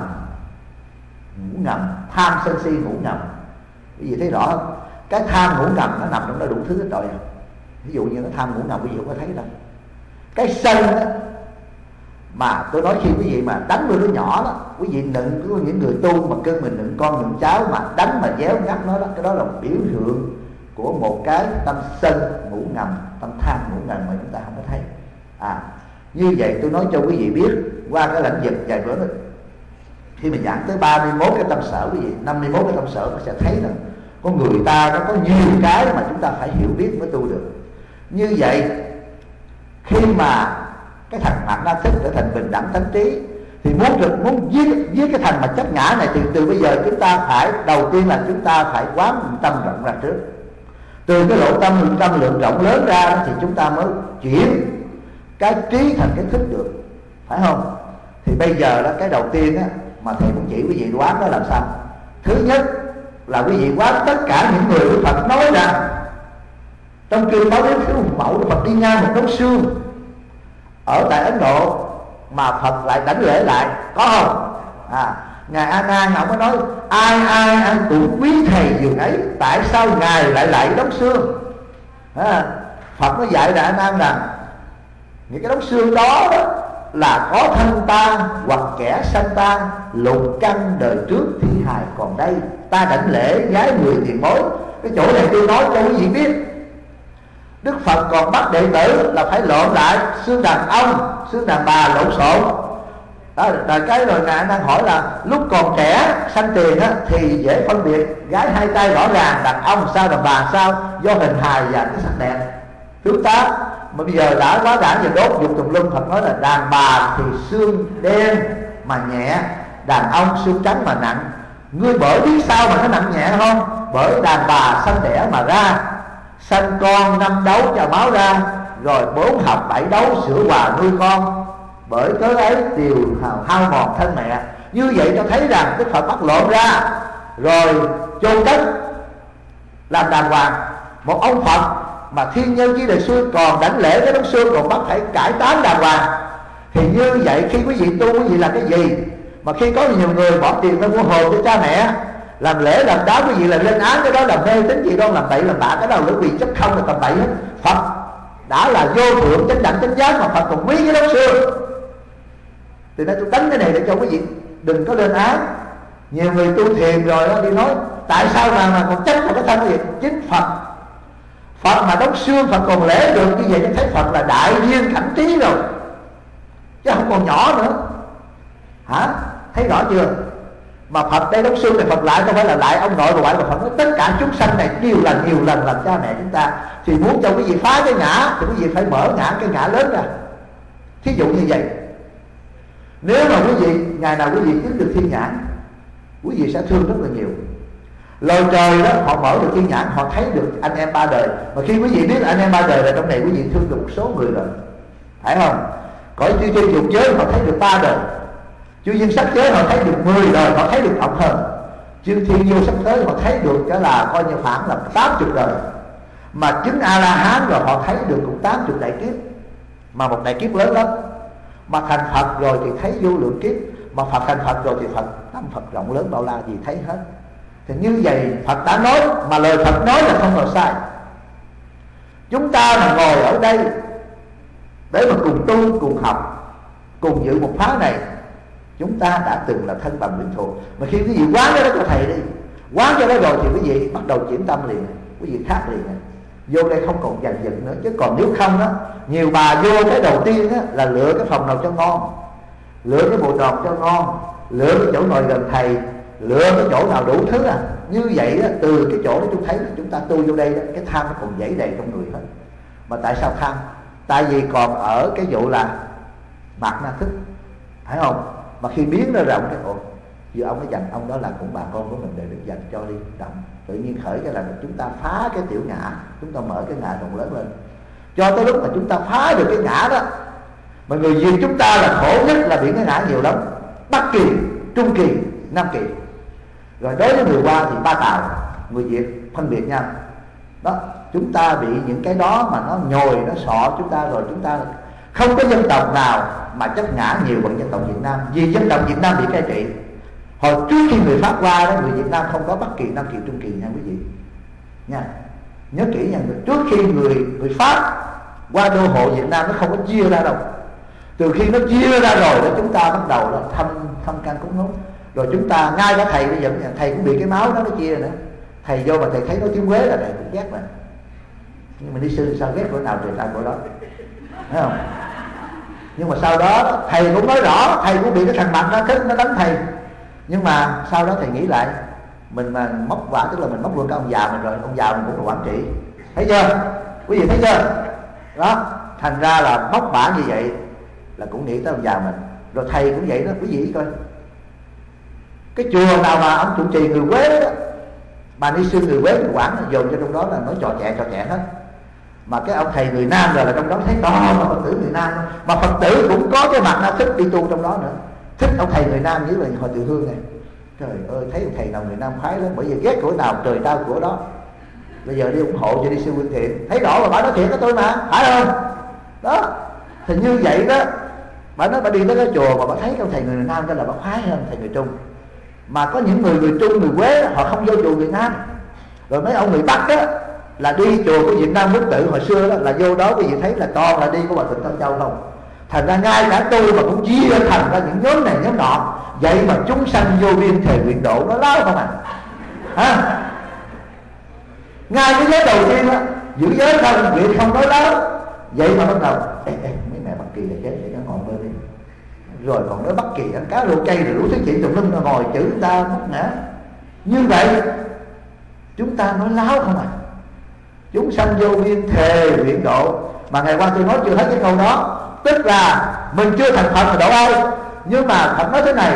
Speaker 1: Ngủ ngầm, tham sân si ngủ ngầm. Quý vị thấy rõ không? Cái tham ngủ ngầm nó nằm trong đó đủ thứ hết rồi. Ví dụ như nó tham ngủ ngầm quý vị không có thấy đâu. Cái sân đó, mà tôi nói khi quý vị mà đánh với đứa nhỏ đó, quý vị nựng những người tu mà cưng mình nựng con nựng cháu mà đánh mà déo ngắt nó đó, cái đó là một biểu tượng của một cái tâm sân ngủ ngầm, tâm tham ngủ ngầm mà chúng ta không có thấy. À, như vậy tôi nói cho quý vị biết qua cái lãnh vực vài bữa đó, khi mình giảng tới ba mươi mốt cái tâm sở quý vị, năm mươi mốt cái tâm sở, nó sẽ thấy rằng con người ta nó có nhiều cái mà chúng ta phải hiểu biết mới tu được. Như vậy khi mà cái thành mặt na thức trở thành bình đẳng tánh trí, thì muốn được muốn giết giết cái thành mà chấp ngã này, thì từ bây giờ chúng ta phải, đầu tiên là chúng ta phải quán tâm rộng ra trước. Từ cái lộ tâm tâm lượng rộng lớn ra thì chúng ta mới chuyển cái trí thành cái thức được, phải không? Thì bây giờ đó, cái đầu tiên á, mà thầy muốn chỉ quý vị quán đó làm sao? Thứ nhất là quý vị quán tất cả những người Đức Phật nói rằng trong kinh báo đến thiếu mẫu Đức Phật đi ngang một đống xương ở tại Ấn Độ mà Phật lại đảnh lễ lại, có không? À, ngài A Nan ông mới nói ai ai ai cũng quý thầy dường ấy, tại sao ngài lại lại đống xương? À, Phật nó dạy là A Nan rằng những cái đống xương đó, đó là có thân ta hoặc kẻ sanh ta, lục căn đời trước thi hài còn đây, ta đảnh lễ gái người tiền bối. Cái chỗ này tôi nói cho quý vị biết, Đức Phật còn bắt đệ tử là phải lộn lại xương đàn ông, xương đàn bà lộn xộn. Đó là cái rồi ngài đang hỏi là lúc còn trẻ sanh tiền á, thì dễ phân biệt, gái hai tay rõ ràng, đàn ông sao đàn bà sao, do hình hài và cái sắc đẹp tướng tá. Mà bây giờ đã quá đản và đốt dục tùm lum. Phật nói là đàn bà thì xương đen mà nhẹ, đàn ông xương trắng mà nặng. Ngươi bởi biết sao mà nó nặng nhẹ không? Bởi đàn bà sanh đẻ mà ra, sanh con năm đấu cho máu ra, rồi bốn học bảy đấu sữa hòa nuôi con, bởi cớ ấy đều hao, hao mòn thân mẹ. Như vậy cho thấy rằng Đức Phật bắt lộn ra rồi chôn đất làm đàng hoàng. Một ông Phật mà thiên nhân chi đời xưa còn đảnh lễ cái đống xương, còn bắt phải cải tán đàng hoàng. Thì như vậy khi quý vị tu, quý vị làm cái gì? Mà khi có nhiều người bỏ tiền ra mua hồn cho cha mẹ, làm lễ làm đáo, quý vị là lên án cái đó là mê tín gì đó, làm bậy làm bạ, cái đó là quý vị chấp không là tầm bậy hết. Phật đã là vô thượng chánh đẳng chánh giác mà Phật còn quý cái đống xương. Thì nên tôi đánh cái này để cho quý vị đừng có lên án. Nhiều người tu thiền rồi đó đi nói tại sao mà, mà còn chấp vào cái thân gì? Chính Phật Phật mà đống xương Phật còn lễ được như vậy, thấy Phật là đại viên cảnh trí rồi, chứ không còn nhỏ nữa. Hả? Thấy rõ chưa? Mà Phật đây đống xương này Phật lại, không phải là lại ông nội bà ngoại, mà Phật nói tất cả chúng sanh này nhiều lần nhiều lần làm cha mẹ chúng ta. Thì muốn cho quý vị phá cái ngã thì quý vị phải mở ngã cái ngã lớn ra. Thí dụ như vậy, nếu mà quý vị ngày nào quý vị chứng được thiên nhãn, quý vị sẽ thương rất là nhiều. Lời trời đó họ mở được thiên nhãn, họ thấy được anh em ba đời. Mà khi quý vị biết là anh em ba đời là trong này quý vị thương được một số người rồi, phải không? Cõi chư thiên dục giới họ thấy được ba đời, chư viên sắc giới họ thấy được mười đời, họ thấy được rộng hơn. Chư thiên vô sắc giới họ thấy được cái là coi như khoảng là tám chục đời. Mà chứng A La Hán rồi họ thấy được cũng tám chục đại kiếp, mà một đại kiếp lớn lắm. Mà thành Phật rồi thì thấy vô lượng kiếp, mà Phật thành Phật rồi thì Phật tâm Phật rộng lớn bao la gì thấy hết. Thì như vậy Phật đã nói, mà lời Phật nói là không hề sai. Chúng ta mà ngồi ở đây để mà cùng tu, cùng học, cùng dự một khóa này, chúng ta đã từng là thân bằng quyến thuộc. Mà khi quý vị quán cái đó cho thầy đi, quán cho đó rồi thì quý vị bắt đầu chuyển tâm liền, quý vị khác liền. Vô đây không còn dằn dựng nữa. Chứ còn nếu không đó, nhiều bà vô cái đầu tiên á, là lựa cái phòng nào cho ngon, lựa cái bộ tròn cho ngon, lựa cái chỗ ngồi gần thầy, lựa cái chỗ nào đủ thứ à. Như vậy đó, từ cái chỗ đó chúng thấy là chúng ta tu vô đây đó, cái tham nó còn dãy đầy trong người hết. Mà tại sao tham? Tại vì còn ở cái vụ là mạt na thức, phải không? Mà khi biến ra rộng cái ồ, giờ ông ấy dành ông đó là cũng bà con của mình để được dành cho đi rộng. Tự nhiên khởi cái là chúng ta phá cái tiểu ngã, chúng ta mở cái ngã rộng lớn lên. Cho tới lúc mà chúng ta phá được cái ngã đó, mà người Việt chúng ta là khổ nhất là bị cái ngã nhiều lắm. Bắc kỳ, Trung kỳ, Nam kỳ. Rồi đối với người Hoa thì Ba Tàu, người Việt phân biệt nhau. Đó, chúng ta bị những cái đó mà nó nhồi, nó sọ chúng ta, rồi chúng ta không có dân tộc nào mà chấp ngã nhiều bằng dân tộc Việt Nam. Vì dân tộc Việt Nam bị cai trị. Hồi trước khi người Pháp qua đó, người Việt Nam không có Bắc Kỳ, Nam Kỳ, Trung Kỳ nha quý vị nha. Nhớ kỹ nha, trước khi người người Pháp qua đô hộ Việt Nam nó không có chia ra đâu. Từ khi nó chia ra rồi đó, chúng ta bắt đầu là thăm thăm can cúng nốt. Rồi chúng ta, ngay cả thầy bây giờ thầy cũng bị cái máu đó nó chia nữa. Thầy vô mà thầy thấy nó tiếng Quế là thầy cũng ghét mà. Nhưng mà đi sư sao ghét cỡ nào trời ta cỡ đó, thấy không? Nhưng mà sau đó thầy cũng nói rõ, thầy cũng bị cái thằng Mạnh nó thích nó đánh thầy. Nhưng mà sau đó thầy nghĩ lại, mình mà móc vả, tức là mình móc luôn cái ông già mình rồi, ông già mình cũng là quản trị, thấy chưa quý vị, thấy chưa đó. Thành ra là móc bả như vậy là cũng nghĩ tới ông già mình. Rồi thầy cũng vậy đó quý vị coi, cái chùa nào mà ông trụ trì người Quế đó, bà ni sư người Quế người Quảng dồn cho trong đó là nói trò chẹ trò chẹ hết. Mà cái ông thầy người Nam rồi là trong đó thấy to mà Phật tử người Nam, mà Phật tử cũng có cái mặt nào thích đi tu trong đó nữa, thích ông thầy người Nam như là Hòa Tự Hương này. Trời ơi, thấy ông thầy nào người Nam khoái lắm, bởi vì ghét của nào trời tao của đó. Bây giờ đi ủng hộ cho đi sư Quyên Thiện, thấy rõ mà bà nói thiện với tôi mà, phải không? Đó, thì như vậy đó, bà nói bà đi tới cái chùa mà bà thấy ông thầy người Nam cái là bà khoái hơn thầy người Trung. Mà có những người người Trung, người Quế đó, họ không vô chùa người Nam. Rồi mấy ông người Bắc đó là đi chùa của Việt Nam Quốc Tự hồi xưa đó, là vô đó quý vị thấy là toàn là đi của Hòa Thượng Tam Châu không. Thành ra ngay cả tôi mà cũng chia thành ra những nhóm này nhóm nọ. Vậy mà chúng sanh vô biên thề nguyện độ nó láo không à? Hả? Ngay cái giới đầu tiên á, giữ giới không, nguyện không nói láo. Vậy mà bắt đầu ê, ê, mấy mẹ Bắc Kỳ là chết để nó ngồi bên đi. Rồi còn nói Bắc Kỳ ăn cá rô cây rồi đủ thứ chuyện tùm lum, nó ngồi chữ người ta mất ngã. Như vậy chúng ta nói láo không à? Chúng sanh vô biên thề nguyện độ. Mà ngày qua tôi nói chưa hết cái câu đó, tức là mình chưa thành Phật mà độ ai. Nhưng mà Phật nói thế này,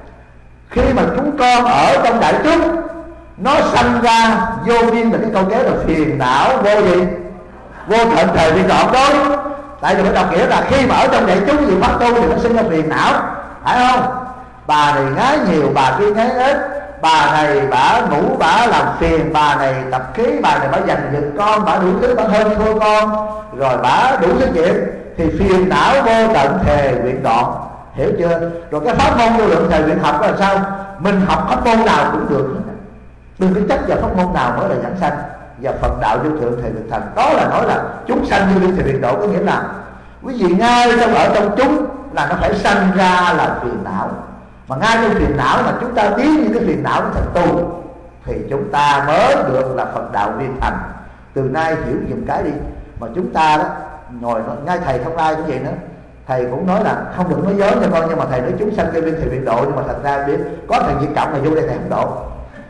Speaker 1: khi mà chúng con ở trong đại chúng, nó sanh ra vô biên là cái câu kế là phiền não vô gì vô tận thời nguyện độ đó. Tại vì phải đọc nghĩa là khi mà ở trong đại chúng gì phát tu thì nó sinh ra phiền não, phải không? Bà này ngái nhiều, bà kia ngái ít, bà này bả ngủ bả làm phiền, bà này tập khí, bà này bả giành giật con, bả đủ thứ, bả hơn thua con, rồi bả đủ thứ chuyện, thì phiền não vô tận thề nguyện đoạn, hiểu chưa? Rồi cái pháp môn vô lượng thề nguyện học là sao? Mình học pháp môn nào cũng được, đừng có chấp vào pháp môn nào mới là giảng sanh. Và Phật đạo vô thượng thề nguyện thành, đó là nói là chúng sanh vô biên thề nguyện độ, có nghĩa là quý vị ngay trong ở trong chúng là nó phải sanh ra là phiền não. Mà ngay trong phiền não mà chúng ta tiến những cái phiền não nó thành tu, thì chúng ta mới được là Phật đạo viên thành. Từ nay hiểu dùm cái đi. Mà chúng ta đó ngồi nói, ngay thầy Thông Lai cũng vậy nữa, thầy cũng nói là không được nói dối cho con, nhưng mà thầy nói chúng sanh kêu viên thầy viện độ, nhưng mà thật ra biết có thằng Việt Cộng này vô đây thầy không độ.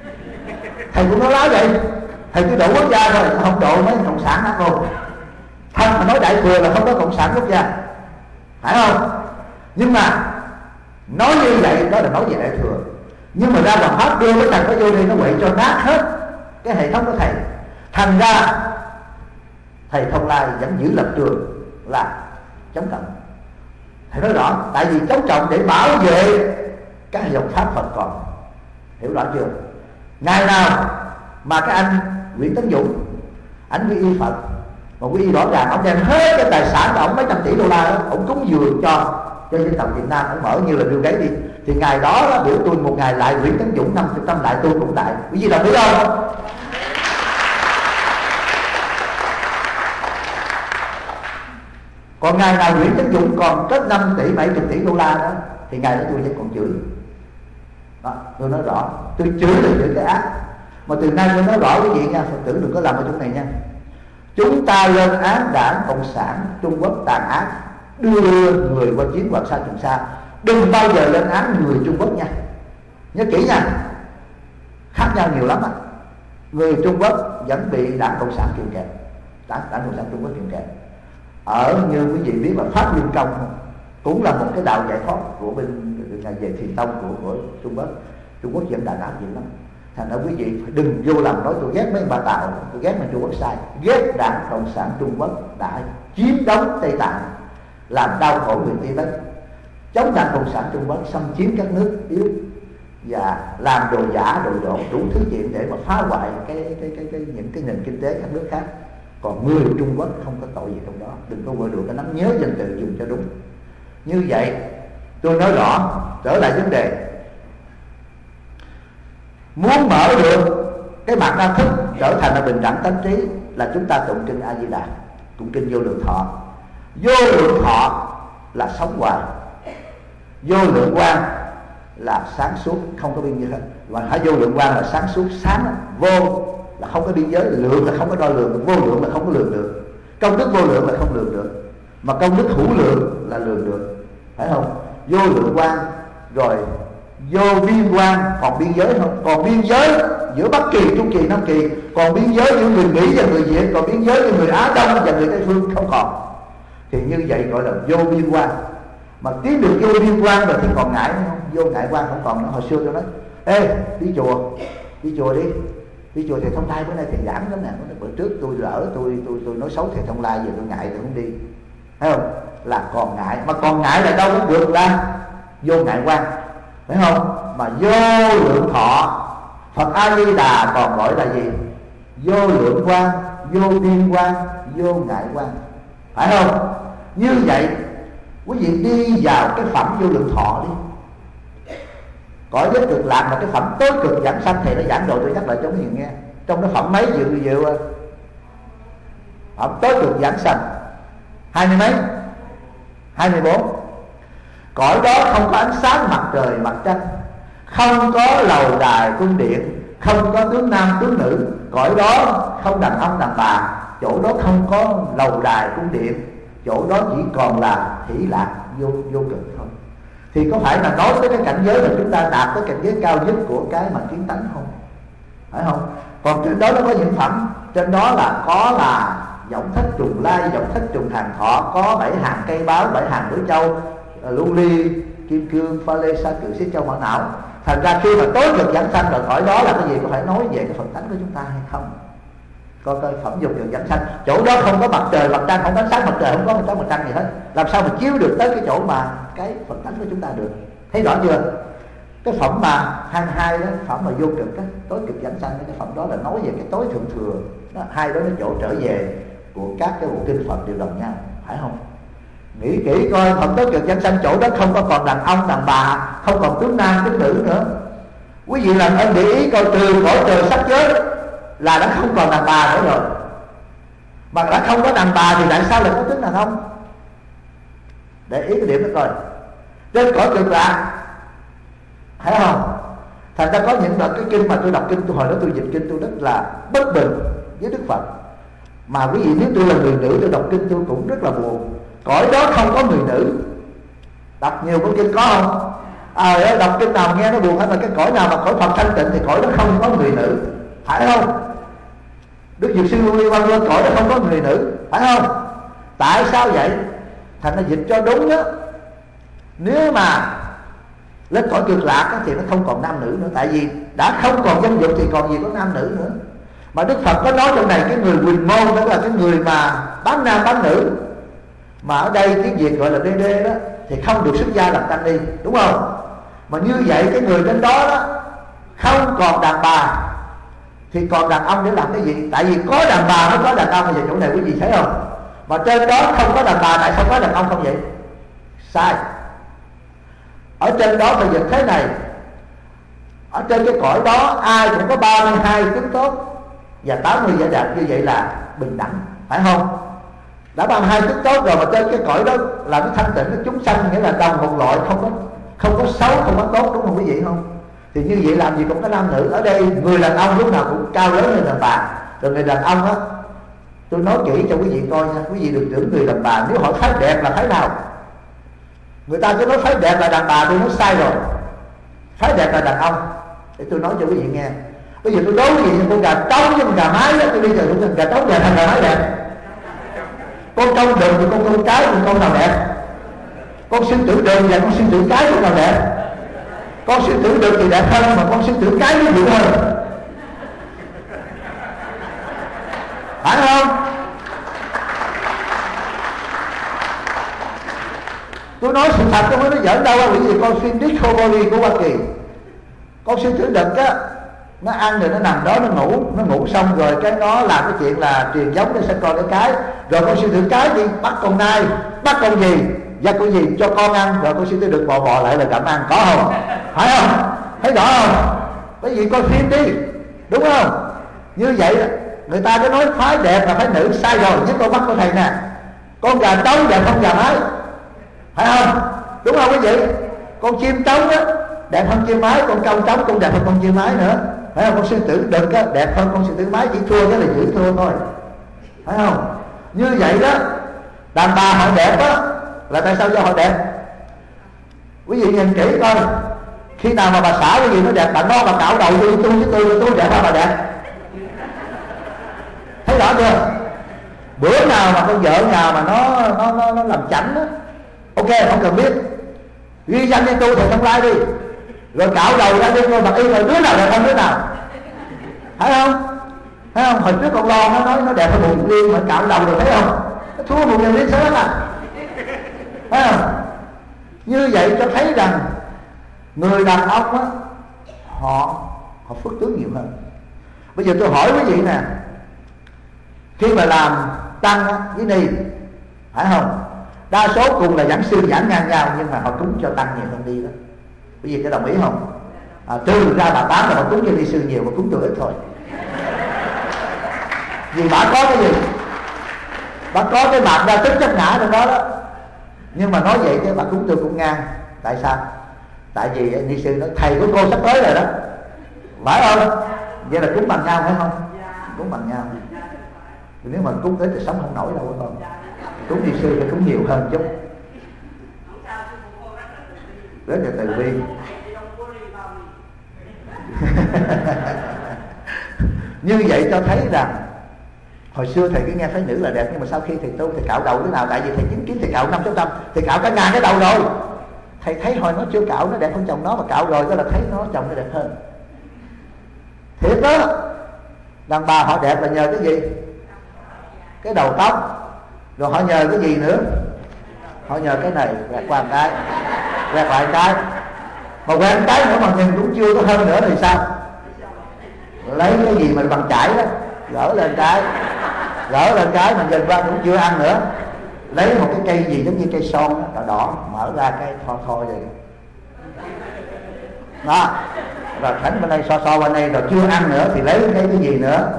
Speaker 1: Thầy cũng nói láo vậy, thầy cứ độ quốc gia thôi, không độ mấy cộng sản hết luôn. Thân mà nói đại thừa là không có cộng sản quốc gia, phải không? Nhưng mà nói như vậy đó là nói về đại thừa. Nhưng mà ra làm pháp đưa cái thằng đó vô đây nó quậy cho nát hết cái hệ thống của thầy. Thành ra thầy Thông Lai vẫn giữ lập trường là chống cộng. Thầy nói rõ, tại vì chống cộng để bảo vệ các dòng pháp Phật còn. Hiểu rõ chưa? Ngày nào mà cái anh Nguyễn Tấn Dũng ảnh quy y Phật, mà quy y rõ ràng, ông đem hết cái tài sản của ông mấy trăm tỷ đô la đó, ông cúng dường cho cho dân tộc Việt Nam, ông mở như là Bill Gates đi, thì ngày đó, đó biểu tôi một ngày lại Nguyễn Tấn Dũng năm mươi năm lại tôi cũng lại. Quý vị đồng ý không? Còn ngày nào Nguyễn Tấn Dũng còn có năm tỷ bảy mươi tỷ đô la đó, thì ngày đó tôi vẫn còn chửi. Đó, tôi nói rõ, tôi chửi là chửi cái ác. Mà từ nay tôi nói rõ quý vị nha, Phật tử đừng có làm ở chỗ này nha. Chúng ta lên án Đảng Cộng sản Trung Quốc tàn ác, đưa người qua chiến Hoàng Sa Trường Sa, đừng bao giờ lên án người Trung Quốc nha. Nhớ kỹ nha, khác nhau nhiều lắm á. Người Trung Quốc vẫn bị Đảng Cộng sản kiềm kẹp, Đảng, Đảng Cộng sản Trung Quốc kiềm kẹp. Ở như quý vị biết là Pháp Luân Công cũng là một cái đạo giải thoát của bên ngày về Thiền Tông của, của Trung Quốc. Trung Quốc vẫn đàn áp dữ lắm. Thành ra quý vị đừng vô lòng nói tôi ghét mấy bà Tàu, tôi ghét mấy Trung Quốc sai. Ghét Đảng Cộng sản Trung Quốc đã chiếm đóng Tây Tạng, làm đau khổ người Tibet, chống Đảng Cộng sản Trung Quốc xâm chiếm các nước yếu, và làm đồ giả đồ dỗn đủ thứ chuyện để mà phá hoại cái, cái, cái, cái những cái nền kinh tế các nước khác. Còn người Trung Quốc không có tội gì trong đó. Đừng có vừa được cái nắm nhớ danh từ dùng cho đúng. Như vậy tôi nói rõ, trở lại vấn đề, muốn mở được cái mặt đa thức trở thành là bình đẳng tánh trí là chúng ta tụng kinh A Di Đà, tụng kinh Vô Lượng Thọ. Vô lượng thọ là sống hoài, vô lượng quang là sáng suốt không có biên giới hết. Và hả, vô lượng quang là sáng suốt, sáng vô là không có biên giới, lượng là không có đo lường, vô lượng là không có lường được, công đức vô lượng là không lường được, mà công đức hữu lượng là lường được, phải không? Vô lượng quang rồi vô biên quan, còn biên giới không? Còn biên giới giữa Bắc Kỳ, Trung Kỳ, Nam Kỳ, còn biên giới giữa người Mỹ và người Việt, còn biên giới giữa người Á Đông và người Tây Phương không còn. Thì như vậy gọi là vô biên quan. Mà tiến được vô biên quan rồi thì còn ngại không? Vô ngại quan không còn nữa. Hồi xưa tôi nói, ê đi chùa, đi chùa đi, đi chùa thầy Thông Lai bữa nay thầy giảng lắm nè. Bữa trước tôi lỡ tôi tôi tôi nói xấu thầy Thông Lai, giờ tôi ngại tôi không đi, thấy không? Là còn ngại, mà còn ngại là đâu cũng được là vô ngại quan, phải không? Mà vô lượng thọ, Phật A Di Đà còn gọi là gì? Vô lượng quan, vô biên quan, vô ngại quan, phải không? Như vậy quý vị đi vào cái phẩm vô lượng thọ đi. Cõi giới cực lạc là cái phẩm tối cực giảng sanh. Thầy đã giảng rồi, tôi nhắc lại cho quý vị nghe. Trong cái phẩm mấy dự dự phẩm tối cực giảng sanh hai mươi mấy, hai mươi bốn. Cõi đó không có ánh sáng mặt trời mặt trăng, không có lầu đài cung điện, không có tướng nam tướng nữ. Cõi đó không đàn ông đàn bà, chỗ đó không có lầu đài cung điện, chỗ đó chỉ còn là hỷ lạc vô, vô cực thôi. Thì có phải là nói tới cái cảnh giới là chúng ta đạt tới cảnh giới cao nhất của cái mà kiến tánh không? Phải không? Còn trên đó nó có những phẩm, trên đó là có là giọng thất trùng lai, giọng thất trùng hàng thọ, có bảy hàng cây báo, bảy hàng bưởi châu, lưu ly, kim cương, pha lê, sa cừ, xích châu, mã não. Thành ra khi mà tối cực giảng sanh rồi, khỏi đó là cái gì? Có phải nói về cái Phật tánh của chúng ta hay không? Coi coi phẩm dục được giảng sanh, chỗ đó không có mặt trời mặt trăng, không có ánh sáng mặt trời, không có ánh sáng mặt trăng gì hết, làm sao mà chiếu được tới cái chỗ mà cái Phật tánh của chúng ta được? Thấy rõ chưa? Cái phẩm mà hai mươi hai đó, phẩm mà vô cực đó, tối cực giảng sanh, cái phẩm đó là nói về cái tối thượng thừa đó. Hai đó nó chỗ trở về của các cái bộ kinh Phật đều đồng nhau, phải không? Nghĩ kỹ coi, phẩm tối cực giảng sanh chỗ đó không có còn đàn ông đàn bà, không còn tướng nam tướng nữ nữa. Quý vị làm ơn để ý coi, trừ cõi trời sắc giới là đã không còn đàn bà nữa rồi. Mà đã không có đàn bà thì tại sao lại có tướng đàn ông? Để ý cái điểm đó coi. Trên cõi cực lạc, thấy không? Thành ra có những đoạn cái kinh mà tôi đọc kinh, tôi hồi đó tôi dịch kinh tôi rất là bất bình với Đức Phật. Mà quý vị nếu tôi là người nữ, tôi đọc kinh tôi cũng rất là buồn. Cõi đó không có người nữ. Đọc nhiều cuốn kinh có không? À, đọc kinh nào nghe nó buồn hết. Mà cái cõi nào mà cõi Phật thanh tịnh thì cõi đó không có người nữ, phải không? Đức Dược Sư Lưu Ly Quang lên cõi đó không có người nữ, phải không? Tại sao vậy? Thành ra dịch cho đúng đó. Nếu mà lên cõi cực lạc đó, thì nó không còn nam nữ nữa. Tại vì đã không còn danh dục thì còn gì có nam nữ nữa. Mà Đức Phật có nói trong này cái người quyền môn, đó là cái người mà bán nam bán nữ. Mà ở đây tiếng Việt gọi là đê đê đó, thì không được xuất gia làm tăng ni, đúng không? Mà như vậy cái người đến đó đó không còn đàn bà thì còn đàn ông để làm cái gì? Tại vì có đàn bà mới có đàn ông. Bây giờ chỗ này quý vị thấy không? Mà trên đó không có đàn bà, tại sao có đàn ông không vậy? Sai. Ở trên đó bây giờ thế này, ở trên cái cõi đó ai cũng có ba mươi hai tướng tốt và tám mươi giả đạt, như vậy là bình đẳng, phải không? Đã ba mươi hai tướng tốt rồi, mà trên cái cõi đó là cái thanh tịnh, nó chúng sanh, nghĩa là đồng một loại, không có không có xấu, không có tốt, đúng không quý vị không? Thì như vậy làm gì cũng có nam nữ. Ở đây người đàn ông lúc nào cũng cao lớn hơn đàn bà. Rồi người đàn ông á, tôi nói kỹ cho quý vị coi nha, quý vị đừng tưởng người đàn bà nếu họ phái đẹp là phái nào. Người ta cứ nói phái đẹp là đàn bà, tôi nói sai rồi. Phái đẹp là đàn ông. Để tôi nói cho quý vị nghe. Bây giờ tôi đố quý vị con gà trống với con gà mái đó, tôi bây giờ tôi con gà trống đẹp hay gà mái đẹp? Con trâu đực thì con con cái thì con nào đẹp? Con sư tử đực và con sư tử cái con nào đẹp? Con sư tử đực thì đẹp hơn, mà con sư tử cái mới dịu hơn, phải không? Tôi nói sự thật, tôi mới nói giỡn đâu. Bởi vì con phim Discovery của Hoa Kỳ Con sư tử đực á, nó ăn rồi nó nằm đó nó ngủ, nó ngủ xong rồi cái nó làm cái chuyện là truyền giống để sinh con để cái, rồi con sư tử cái đi bắt con nai, bắt con gì, dắt con gì cho con ăn, rồi con sư tử đực bò bò lại là gặm ăn, có không? Phải không? Thấy rõ không? Bởi vì coi phim đi, đúng không? Như vậy người ta cứ nói phái đẹp là phái nữ, sai rồi. Nhất con bắt của thầy nè, con gà trống đẹp hơn gà mái, phải không? Đúng không quý vị? Con chim trống á đẹp hơn chim mái, con công trống cũng đẹp hơn con chim mái nữa, phải không? Con sư tử đực á đẹp hơn con sư tử mái, chỉ thua cái là chữ thua thôi, phải không? Như vậy đó, đàn bà họ đẹp á là tại sao cho họ đẹp? Quý vị nhìn kỹ coi, khi nào mà bà xã cái gì nó đẹp, bà nó bà cạo đầu tôi tôi với tôi tôi đẹp hơn bà đẹp, thấy rõ chưa? Bữa nào mà con vợ nào mà nó nó nó, nó làm chảnh á, ok không cần biết, ghi danh cho tôi thầy Thông Lai đi, rồi cạo đầu ra đi coi mặc y rồi đứa nào đẹp hơn đứa nào, thấy không? Thấy không? Hồi trước con lo nó nói nó đẹp hơn Bùi Nhật Liên mà cạo đầu rồi, thấy không? Nó thua Bùi Nhật Liên sớm à, thấy không? Như vậy cho thấy rằng người đàn ông á, họ họ phước tướng nhiều hơn. Bây giờ tôi hỏi quý vị nè, khi mà làm tăng á, với ni, phải không? Đa số cùng là giảng sư giảng ngang nhau, nhưng mà họ cúng cho tăng nhiều hơn đi đó. Quý vị có đồng ý không? À, trừ ra bà Tám là họ cúng cho ni sư nhiều, mà cúng tôi ít thôi. Vì bà có cái gì? Bà có cái mặt ra tức chấp ngã trong đó đó. Nhưng mà nói vậy chứ bà cúng tôi cũng ngang. Tại sao? Tại vì ni sư nói thầy của cô sắp tới rồi đó, phải không? Vậy là cúng bằng nhau phải không? Cúng bằng nhau. Nếu mà cúng tới thì sống không nổi đâu, phải không? Cúng ni sư phải cúng nhiều hơn chút, rất là từ bi. Như vậy cho thấy rằng hồi xưa thầy cứ nghe phái nữ là đẹp, nhưng mà sau khi thầy tu thầy cạo đầu thế nào? Tại vì thầy chứng kiến thầy cạo năm trăm năm, thầy cạo cả ngàn cái đầu rồi, thầy thấy hồi nó chưa cạo nó đẹp hơn chồng nó, mà cạo rồi đó là thấy nó chồng nó đẹp hơn. Thiệt đó, đàn bà họ đẹp là nhờ cái gì? Cái đầu tóc. Rồi họ nhờ cái gì nữa? Họ nhờ cái này, quẹt qua một cái, quẹt lại một cái, mà quẹt một cái nữa mà nhìn cũng chưa có hơn nữa thì sao? Lấy cái gì mà bằng chải đó, gỡ lên cái, gỡ lên cái mà nhìn qua cũng chưa ăn nữa. Lấy một cái cây gì giống như cây son đó, đỏ, mở ra cái tho tho vậy đó, rồi thánh bên đây so so bên đây, rồi chưa ăn nữa thì lấy cái cái gì nữa.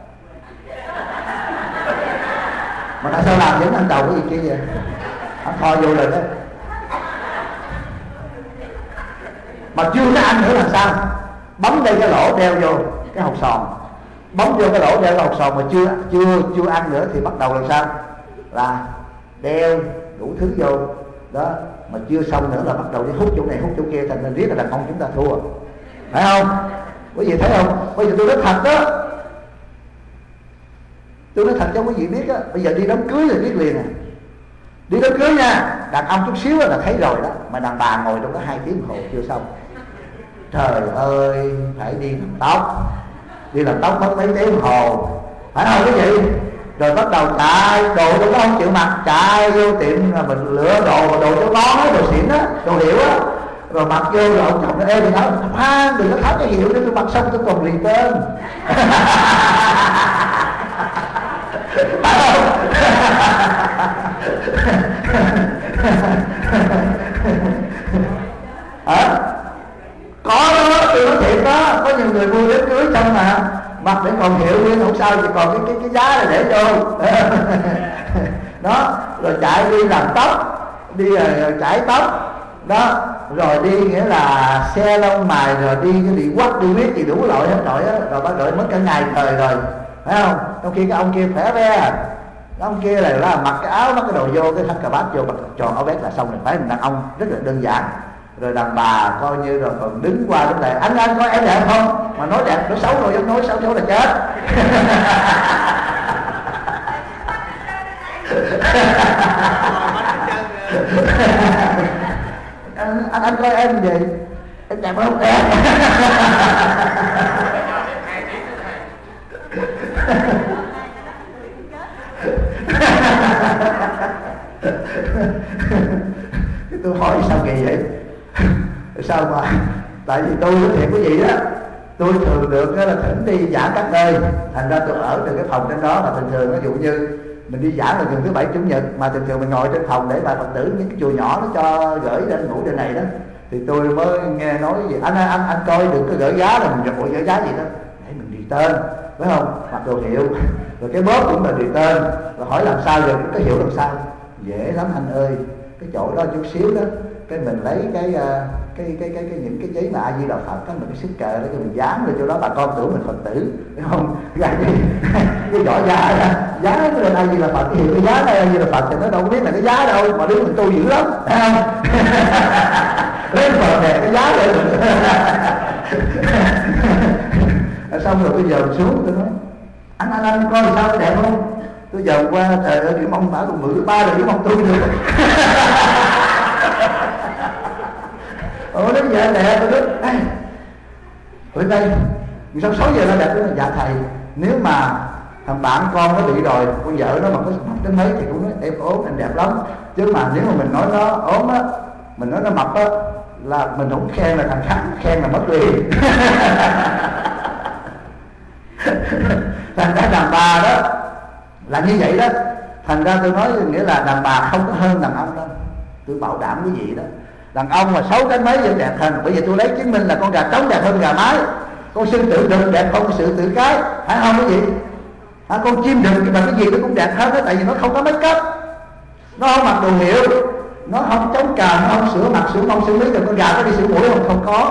Speaker 1: Mà tại sao làm vẫn ăn đầu cái gì kia vậy? Ăn tho vô rồi đó, mà chưa có ăn nữa làm sao? Bấm đây cái lỗ đeo vô cái hột sòn, bấm vô cái lỗ đeo cái hột sòn mà chưa chưa chưa ăn nữa thì bắt đầu làm sao? Là đeo đủ thứ vô đó, mà chưa xong nữa là bắt đầu đi hút chỗ này hút chỗ kia, thành nên riết là đàn ông chúng ta thua, phải không? Quý vị thấy không? Bây giờ tôi nói thật đó, tôi nói thật cho quý vị biết á, bây giờ đi đám cưới là biết liền à. Đi đám cưới nha, đàn ông chút xíu là thấy rồi đó, mà đàn bà ngồi trong đó hai tiếng hồ chưa xong. Trời ơi, phải đi làm tóc, đi làm tóc mất mấy tiếng hồ, phải không quý vị? Rồi bắt đầu chạy đồ trong đó không chịu mặc, chạy vô tiệm mình lựa đồ, đồ cho con á, đồ xịn á, đồ hiệu á, rồi mặc vô rồi ông chồng nó ê thì nói khoan đừng có tháo cái hiệu, để tôi mặc xong tôi còn liền tên. Phải không? Hả? Có đó, tôi nói thiệt đó, có nhiều người mua đám cưới xong mà mặc để còn hiệu nguyên không sao, thì còn cái cái cái giá là để vô. Đó, rồi chạy đi làm tóc, đi rồi chải tóc đó, rồi đi nghĩa là xe lông mài, rồi đi cái đi quắt đi biết gì đủ loại hết rồi á, rồi bắt đợi mất cả ngày trời rồi, phải không? Trong khi cái ông kia khỏe ve, cái ông kia là, là mặc cái áo, mặc cái đồ vô, cái thắt cà vạt vô, mặc tròn áo vest là xong rồi. Phải đàn ông rất là đơn giản. Rồi đàn bà coi như rồi còn đứng qua đứng lại, anh anh coi em đẹp không, mà nói đẹp nói xấu rồi giống nói xấu xấu là chết. anh, anh anh coi em gì, em đẹp không? Đẹp. Tôi hỏi sao kỳ vậy? Sao mà Tại vì tôi nói thiệt quý vị đó, tôi thường được là thỉnh đi giảng các nơi, thành ra tôi ở từ cái phòng trên đó. Mà thường thường ví dụ như mình đi giảng là thường thứ bảy chủ nhật, mà thường thường mình ngồi trên phòng để mà Phật tử những cái chùa nhỏ nó cho gửi lên ngủ trên này đó, thì tôi mới nghe nói gì anh anh anh coi đừng có gửi giá, là mình gặp gửi giá gì đó để mình đi tên, phải không, mặc đồ hiệu, rồi cái bóp cũng là đi tên, rồi hỏi làm sao rồi có hiểu làm sao. Dễ lắm anh ơi, cái chỗ đó chút xíu đó, cái mình lấy cái cái cái cái, cái những cái giấy mà A Di Đà Phật đó, mình cái xích cờ đó cho mình dán lên chỗ đó, bà con tưởng mình Phật tử, phải không? Cái cái vỏ da đó dán lên A Di Đà Phật, cái hiệu cái giá này A Di Đà Phật thì nó đâu biết là cái giá đâu, mà đứng mình tu dữ lắm, phải không? Lấy Phật đè cái giá lên. Xong rồi tôi dòm xuống, tôi nói anh anh anh coi sao có đẹp không? Tôi dòm qua, trời ơi, Điểm Ông bảo tôi mười ba rồi Điểm Ông tu được. Ủa đến giờ đẹp, tôi nói ê ở đây sao sáu giờ nó đẹp? Đó dạ thầy, nếu mà thằng bạn con nó bị rồi, con vợ nó mà có mập đến mấy thì cũng nói em ốm anh đẹp lắm, chứ mà nếu mà mình nói nó ốm á, mình nói nó mập á, là mình không khen là thằng khác khen là mất liền. Thành ra đàn bà đó là như vậy đó. Thành ra tôi nói nghĩa là đàn bà không có hơn đàn ông đâu, tôi bảo đảm cái gì đó. Đàn ông mà sáu cái mấy vẫn đẹp hơn. Bởi vì tôi lấy chứng minh là con gà trống đẹp hơn gà mái, con sư tử đực đẹp hơn sư tử cái, phải không cái gì? À, con chim đực mà cái gì nó cũng đẹp hơn đó, tại vì nó không có make up, nó không mặc đồ hiệu, nó không chống cằm, nó không sửa mặt sửa mông sửa lý. Rồi con gà có đi sửa mũi không? Không có.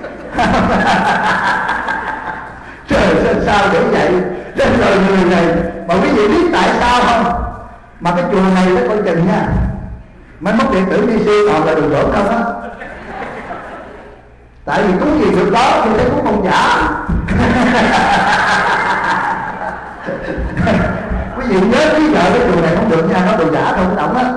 Speaker 1: Trời ơi sao để vậy? Trên đời người này mà quý vị biết tại sao không? Mà cái chùa này nó coi chừng nha, mấy mốt điện tử đi siêu toàn là đường đổ không á. Tại vì cúng gì được đó thì thấy cúng không giả. Quý vị nhớ lý vợ cái chùa này không được nha, nó đồ giả không có động á.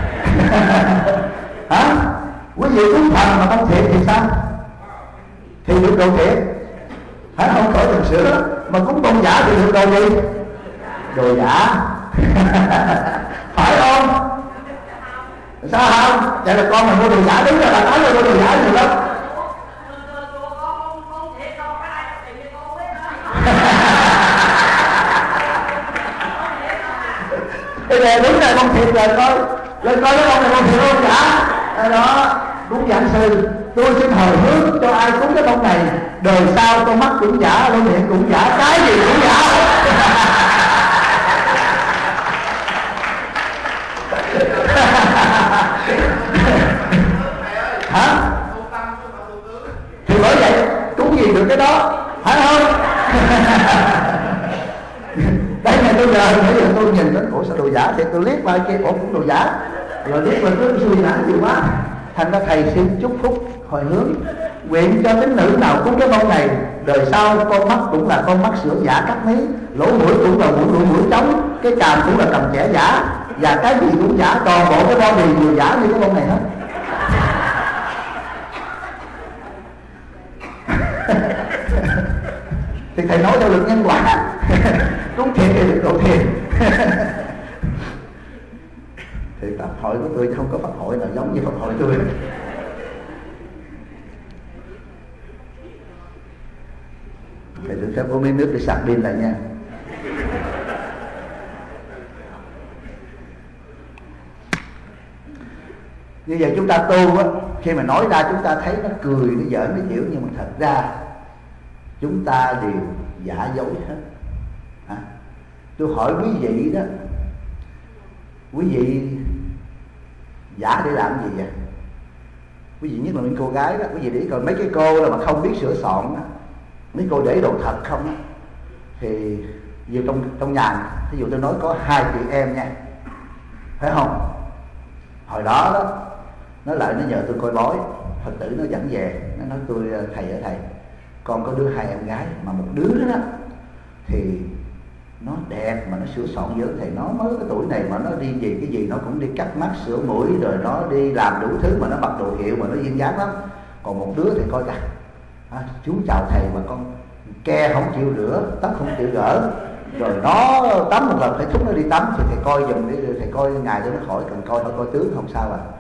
Speaker 1: Hả? Quý vị cúng thần mà không thiệt thì sao? Thì được đồ thiệt, hả? Không khỏi cần sửa. Mà cúng tôn giả thì được đồ gì? Đồ giả. Phải không? Sao không? Vậy là con mình mua đồ giả, đúng là bà nói là mua đồ giả nhiều lắm. Bây giờ đúng là con thiệt rồi, coi lên coi nó con này con thiệt không giả. Đó, cúng giảng sư, tôi xin hồi hướng cho ai cúng cái bông này, đời sau con mắt cũng giả, con miệng cũng giả, cái gì cũng giả. Hả? Thì bởi vậy cúng gì được cái đó, phải không? Đây này tôi giờ bây giờ tôi nhìn đến ủa sao đồ giả thì tôi liếc qua kia ủa cũng đồ giả, rồi liếc qua cứ suy nản nhiều quá. Thành ra thầy xin chúc phúc hồi hướng, nguyện cho tín nữ nào cúng cái bông này, đời sau con mắt cũng là con mắt sữa giả cắt mí, lỗ mũi cũng là mũi mũi mũi trống, cái cằm cũng là cằm trẻ giả, và cái gì cũng giả, toàn bộ cái bao bì đều giả như cái bông này hết. Thì thầy nói theo luật nhân quả. Cúng thiệt thì được độ thiệt. Thì pháp hội của tôi không có pháp hội nào giống như pháp hội tôi. Thầy được phép uống miếng nước để sạc pin lại nha. Như vậy chúng ta tu á, khi mà nói ra chúng ta thấy nó cười, nó giỡn, nó giễu, nhưng mà thật ra chúng ta đều giả dối hết. À, tôi hỏi quý vị đó, quý vị giả để làm gì vậy? Quý vị nhất là những cô gái đó, quý vị để coi mấy cái cô là mà không biết sửa soạn đó, mấy cô để đồ thật không đó, thì dù trong trong nhà, ví dụ tôi nói có hai chị em nha, phải không? Hồi đó đó nó lại nó nhờ tôi coi bói, Phật tử nó dẫn về, nó nói tôi thầy ở thầy, con có đứa hai em gái, mà một đứa đó, đó thì nó đẹp mà nó sửa soạn dữ, thầy nói mới cái tuổi này mà nó đi gì cái gì nó cũng đi cắt mắt sửa mũi, rồi nó đi làm đủ thứ mà nó mặc đồ hiệu mà nó duyên dáng lắm. Còn một đứa thì coi kìa, à, chú chào thầy mà con ke không chịu rửa, tắm không chịu gỡ, rồi nó tắm một lần phải thúc nó đi tắm, thì thầy coi giùm đi, thầy coi ngày cho nó khỏi, cần coi thôi coi tướng không sao à.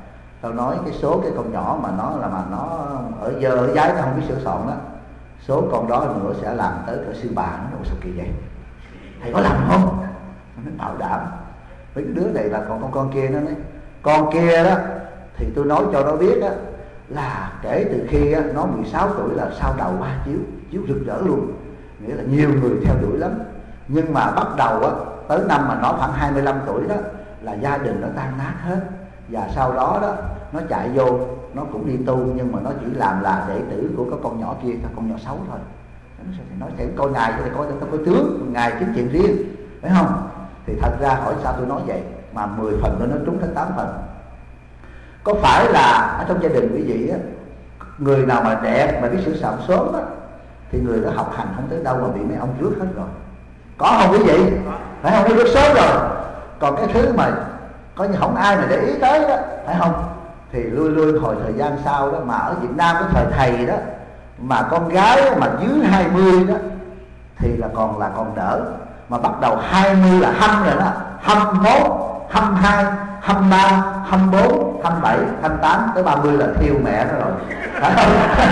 Speaker 1: Tao nói cái số cái con nhỏ mà nó là mà nó ở giờ ở giái nó không biết sửa soạn đó, số con đó nữa sẽ làm tới cỡ sư bà. Nó sao kỳ vậy? Thầy có làm không? Nó bảo đảm. Mấy cái đứa này là còn con con kia nó nói, con kia đó thì tôi nói cho nó biết á, là kể từ khi á, nó mười sáu tuổi là sau đầu ba chiếu, chiếu rực rỡ luôn, nghĩa là nhiều người theo đuổi lắm. Nhưng mà bắt đầu á, tới năm mà nó khoảng hai mươi lăm tuổi đó là gia đình nó tan nát hết. Và sau đó đó nó chạy vô, nó cũng đi tu, nhưng mà nó chỉ làm là đệ tử của cái con nhỏ kia, cái con nhỏ xấu thôi. Nó sẽ nói sẽ coi ngài để coi có tướng, ngài chính chuyện riêng, phải không? Thì thật ra hỏi sao tôi nói vậy, mà mười phần nó nói trúng tới tám phần. Có phải là ở trong gia đình quý vị á, người nào mà đẹp mà biết sửa soạn sớm á, thì người đó học hành không tới đâu mà bị mấy ông rước hết rồi. Có không quý vị? Phải không? Nó rước sớm rồi. Còn cái thứ mà coi như không ai mà để ý tới đó, phải không? Thì lui lui hồi thời gian sau đó, mà ở Việt Nam cái thời thầy đó, mà con gái mà dưới hai mươi đó thì là còn là còn đỡ. Mà bắt đầu hai mươi là hâm rồi đó, hai mươi mốt, hai mươi hai, hai mươi ba, hai mươi bốn, hai mươi bảy, hai mươi tám, tới ba mươi là thiêu mẹ nó rồi, phải không?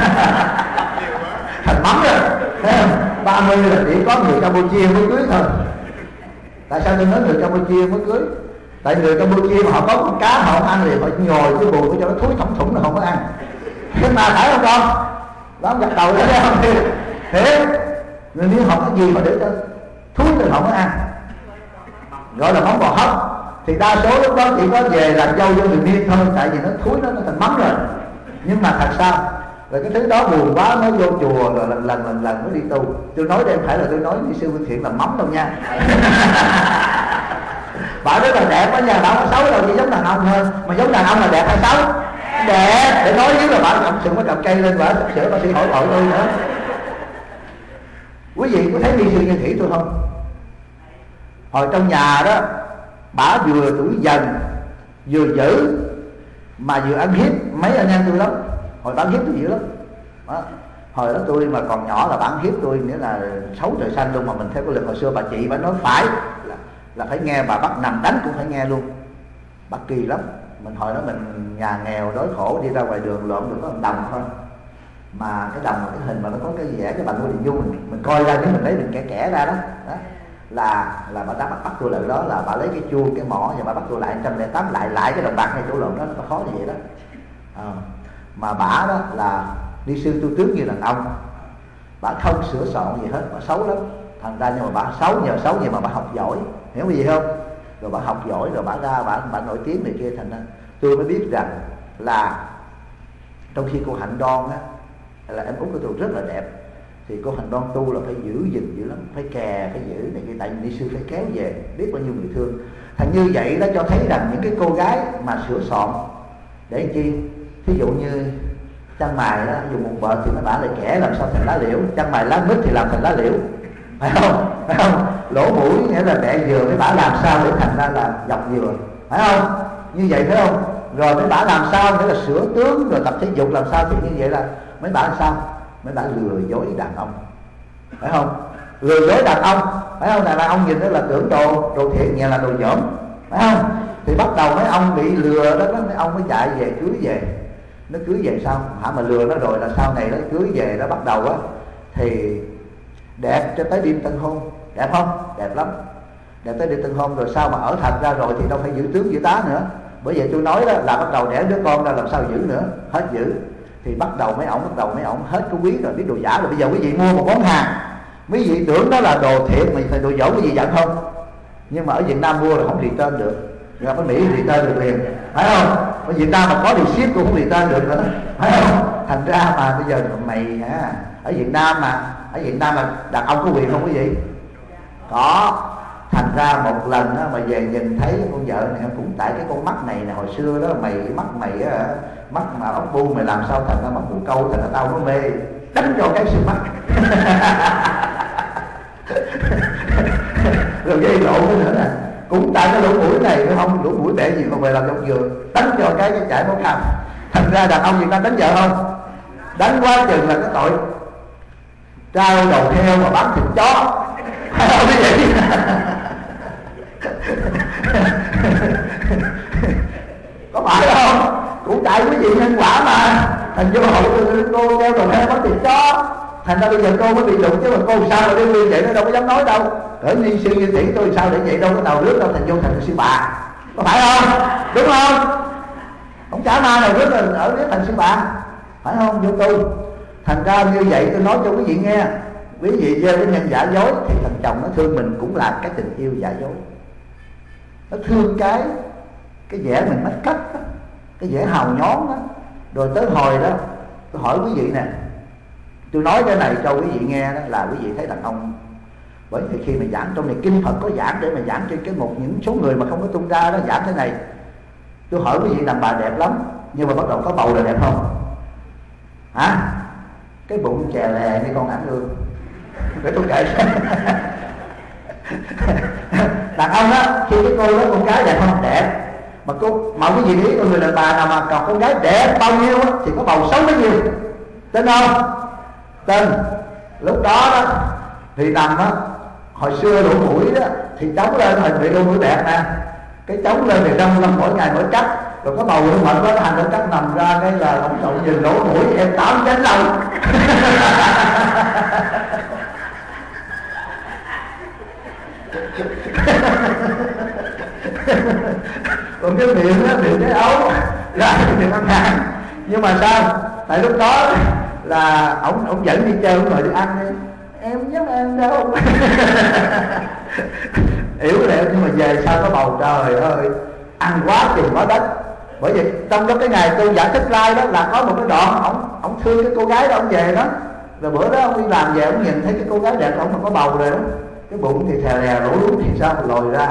Speaker 1: Thành mắm rồi, thấy không? ba mươi là chỉ có người Campuchia mới cưới thôi. Tại sao tôi nói người Campuchia mới cưới? Tại người Campuchia mà họ có con cá họ không ăn thì họ nhồi cái bùn cho nó thúi thủng thủng là không có ăn. Thế mà phải không con? Đó gật đầu đấy không? Thế người nếu họ có gì mà để cho thúi thì họ mới ăn, gọi là món bò hấp. Thì đa số lúc đó chỉ có về làm dâu cho người Miên thôi, tại vì nó thúi nó, nó thành mắm rồi. Nhưng mà thật sao? Rồi cái thứ đó buồn quá nó vô chùa rồi lần lần lần lần mới đi tu. Tôi nói đây không phải là tôi nói như sư Phương Thiện là mắm đâu nha. Bà rất là đẹp đó nha, bà không xấu đâu, chỉ giống đàn ông thôi. Mà giống đàn ông là đẹp hay xấu? Đẹp. Để nói với là bà cầm sừng mới cầm cây lên, bà sắp sửa bà sẽ hỏi tội tôi nữa. Quý vị có thấy ni sư Nhân Khỉ tôi không? Hồi trong nhà đó, bà vừa tuổi dần, vừa dữ, mà vừa ăn hiếp mấy anh em tôi lắm. Hồi bà ăn hiếp tôi dữ lắm đó. Hồi đó tôi mà còn nhỏ là bà ăn hiếp tôi, nghĩa là xấu trời xanh luôn. Mà mình theo cái luật hồi xưa bà chị bà nói phải là, là phải nghe, bà bắt nằm đánh cũng phải nghe luôn. Bà kỳ lắm. Mình hồi đó mình nhà nghèo đói khổ, đi ra ngoài đường lộn được có một đồng thôi, mà cái đồng là cái hình mà nó có cái vẽ cái bằng của Điện Dung, mình, mình coi ra, nếu mình lấy mình kẻ kẻ ra đó, đó là là bà đã bắt bắt tôi lại đó, là bà lấy cái chuông cái mỏ và bà bắt tôi lại một trăm lẻ tám lại lại cái đồng bạc ngay chỗ lộn đó, nó khó như vậy đó. À, mà bả đó là đi sư tu tướng như đàn ông, bả không sửa soạn gì hết, bả xấu lắm. Thành ra nhưng mà bả xấu, nhờ xấu nhưng mà bả học giỏi, hiểu cái gì không? Rồi bả học giỏi rồi bả ra bả bả nổi tiếng này kia. Thành ra tôi mới biết rằng là trong khi cô Hạnh Đoan á, là em út của tôi rất là đẹp, thì cô Hạnh Đoan tu là phải giữ gìn dữ lắm, phải kè, phải giữ này kia, tại vì ni sư phải kéo về, biết bao nhiêu người thương. Thành như vậy đó cho thấy rằng những cái cô gái mà sửa soạn để làm chi, ví dụ như chân mày đó dùng một vợ thì nó bả lại kẻ làm sao thành lá liễu, chân mày lá mít thì làm thành lá liễu, phải không? Phải không? Lỗ mũi nghĩa là bẹ dừa, mấy bả làm sao để thành ra là dọc dừa, phải không? Như vậy phải không? Rồi mấy bả làm sao nghĩa là sửa tướng, rồi tập thể dục làm sao, thì như vậy là mấy bả làm sao? Mấy bả lừa dối đàn ông, phải không? Lừa dối đàn ông, phải không? Đàn ông nhìn đó là tưởng đồ đồ thiện, nhà là đồ dởm, phải không? Thì bắt đầu mấy ông bị lừa đó, mấy ông mới chạy về cưới về. Nó cưới về sao? Hả mà lừa nó rồi là sau này nó cưới về nó bắt đầu á thì đẹp cho tới đêm tân hôn, đẹp không? Đẹp lắm, đẹp tới đêm tân hôn. Rồi sao mà ở thật ra rồi thì đâu phải giữ tướng giữ tá nữa. Bởi vậy tôi nói đó là bắt đầu đẻ đứa con ra làm sao giữ nữa, hết giữ. Thì bắt đầu mấy ổng bắt đầu mấy ổng hết cái quý rồi, biết đồ giả rồi. Bây giờ quý vị mua một món hàng, quý vị tưởng đó là đồ thiện, mình phải đồ dẫu, quý vị giận không? Nhưng mà ở Việt Nam mua là không return được, nhưng mà ở Mỹ return được liền, phải không? Ở Việt Nam mà có đi ship cũng không return được nữa, phải không? Thành ra mà bây giờ mày hả, ở Việt Nam mà ở Việt Nam mà đàn ông có quyền không quý vị? Có. Thành ra một lần đó, mà về nhìn thấy con vợ này cũng tại cái con mắt này nè, hồi xưa đó mày mắt mày á, mắt mà ốc bu mày làm sao thành ra mắt bù câu, thành ra tao nó mê, đánh cho cái xương mắt. Rồi gây lộ cái nữa nè, cũng tại cái lỗ mũi này phải không? Lỗ mũi bẻ gì mà về làm trong giường, đánh cho cái cái chảy máu cam. Thành ra đàn ông Việt Nam đánh vợ không? Đánh quá chừng là cái tội trao đầu heo mà bán thịt chó, phải không cái gì? Có phải không? Cũng tại thành vô hậu cô kêu rồi em mất tiền cho, thành ra bây giờ cô mới bị đụng, chứ mà cô sao mà đi như vậy nó đâu có dám nói đâu. Cỡ ni sư như tỷ tôi sao để vậy, đâu có nào rước đâu, thành vô thành sư bà, có phải không? Đúng không? Không chả ma nào rước là ở cái thành sư bà, phải không? Vô tu. Thành ra như vậy tôi nói cho quý vị nghe, quý vị gieo cái nhân giả dối thì thằng chồng nó thương mình cũng là cái tình yêu giả dối. Nó thương cái cái vẻ mình mất cấp đó, cái vẻ hào nhón đó. Rồi tới hồi đó tôi hỏi quý vị nè, tôi nói cái này cho quý vị nghe đó, là quý vị thấy đàn ông, bởi vì khi mà giảng trong này kinh Phật có giảng để mà giảng cho cái một những số người mà không có tung ra đó, giảng thế này. Tôi hỏi quý vị, đàn bà đẹp lắm nhưng mà bắt đầu có bầu là đẹp không? Hả? Cái bụng chè lè như con ảnh ương. Để tôi kể. Đàn ông á, khi cái cô đó con gái đẹp không? Đẹp. Mà cô mà cái gì nghĩ con người đàn bà nào mà còn con gái đẹp bao nhiêu á, thì có bầu xấu bấy nhiêu. Tin không? Tin. Lúc đó đó thì nằm á, hồi xưa lỗ mũi đó thì chống lên hồi bị lỗ mũi đẹp nè, cái chống lên thì đông lâm mỗi ngày mỗi cắt, rồi có bầu nó mệt quá thành nó cắt nằm ra cái là ông cậu nhìn lỗ mũi em tám chén lòng. Còn cái miệng á, miệng cái ấu ra miệng ăn hàng. Nhưng mà sao? Tại lúc đó là ổng ổng dẫn đi chơi, ổng ngồi đi ăn đi, em dám ăn đâu. Yếu lẹo, nhưng mà về sao có bầu, trời ơi, ăn quá chừng quá đất. Bởi vì trong đó cái ngày tôi giải thích like đó là có một cái đoạn ổng ổng thương cái cô gái đó, ổng về đó, rồi bữa đó ông đi làm về, ông nhìn thấy cái cô gái đẹp, ông mà có bầu rồi đó, cái bụng thì thè lè lỗ lú thì sao mà lồi ra.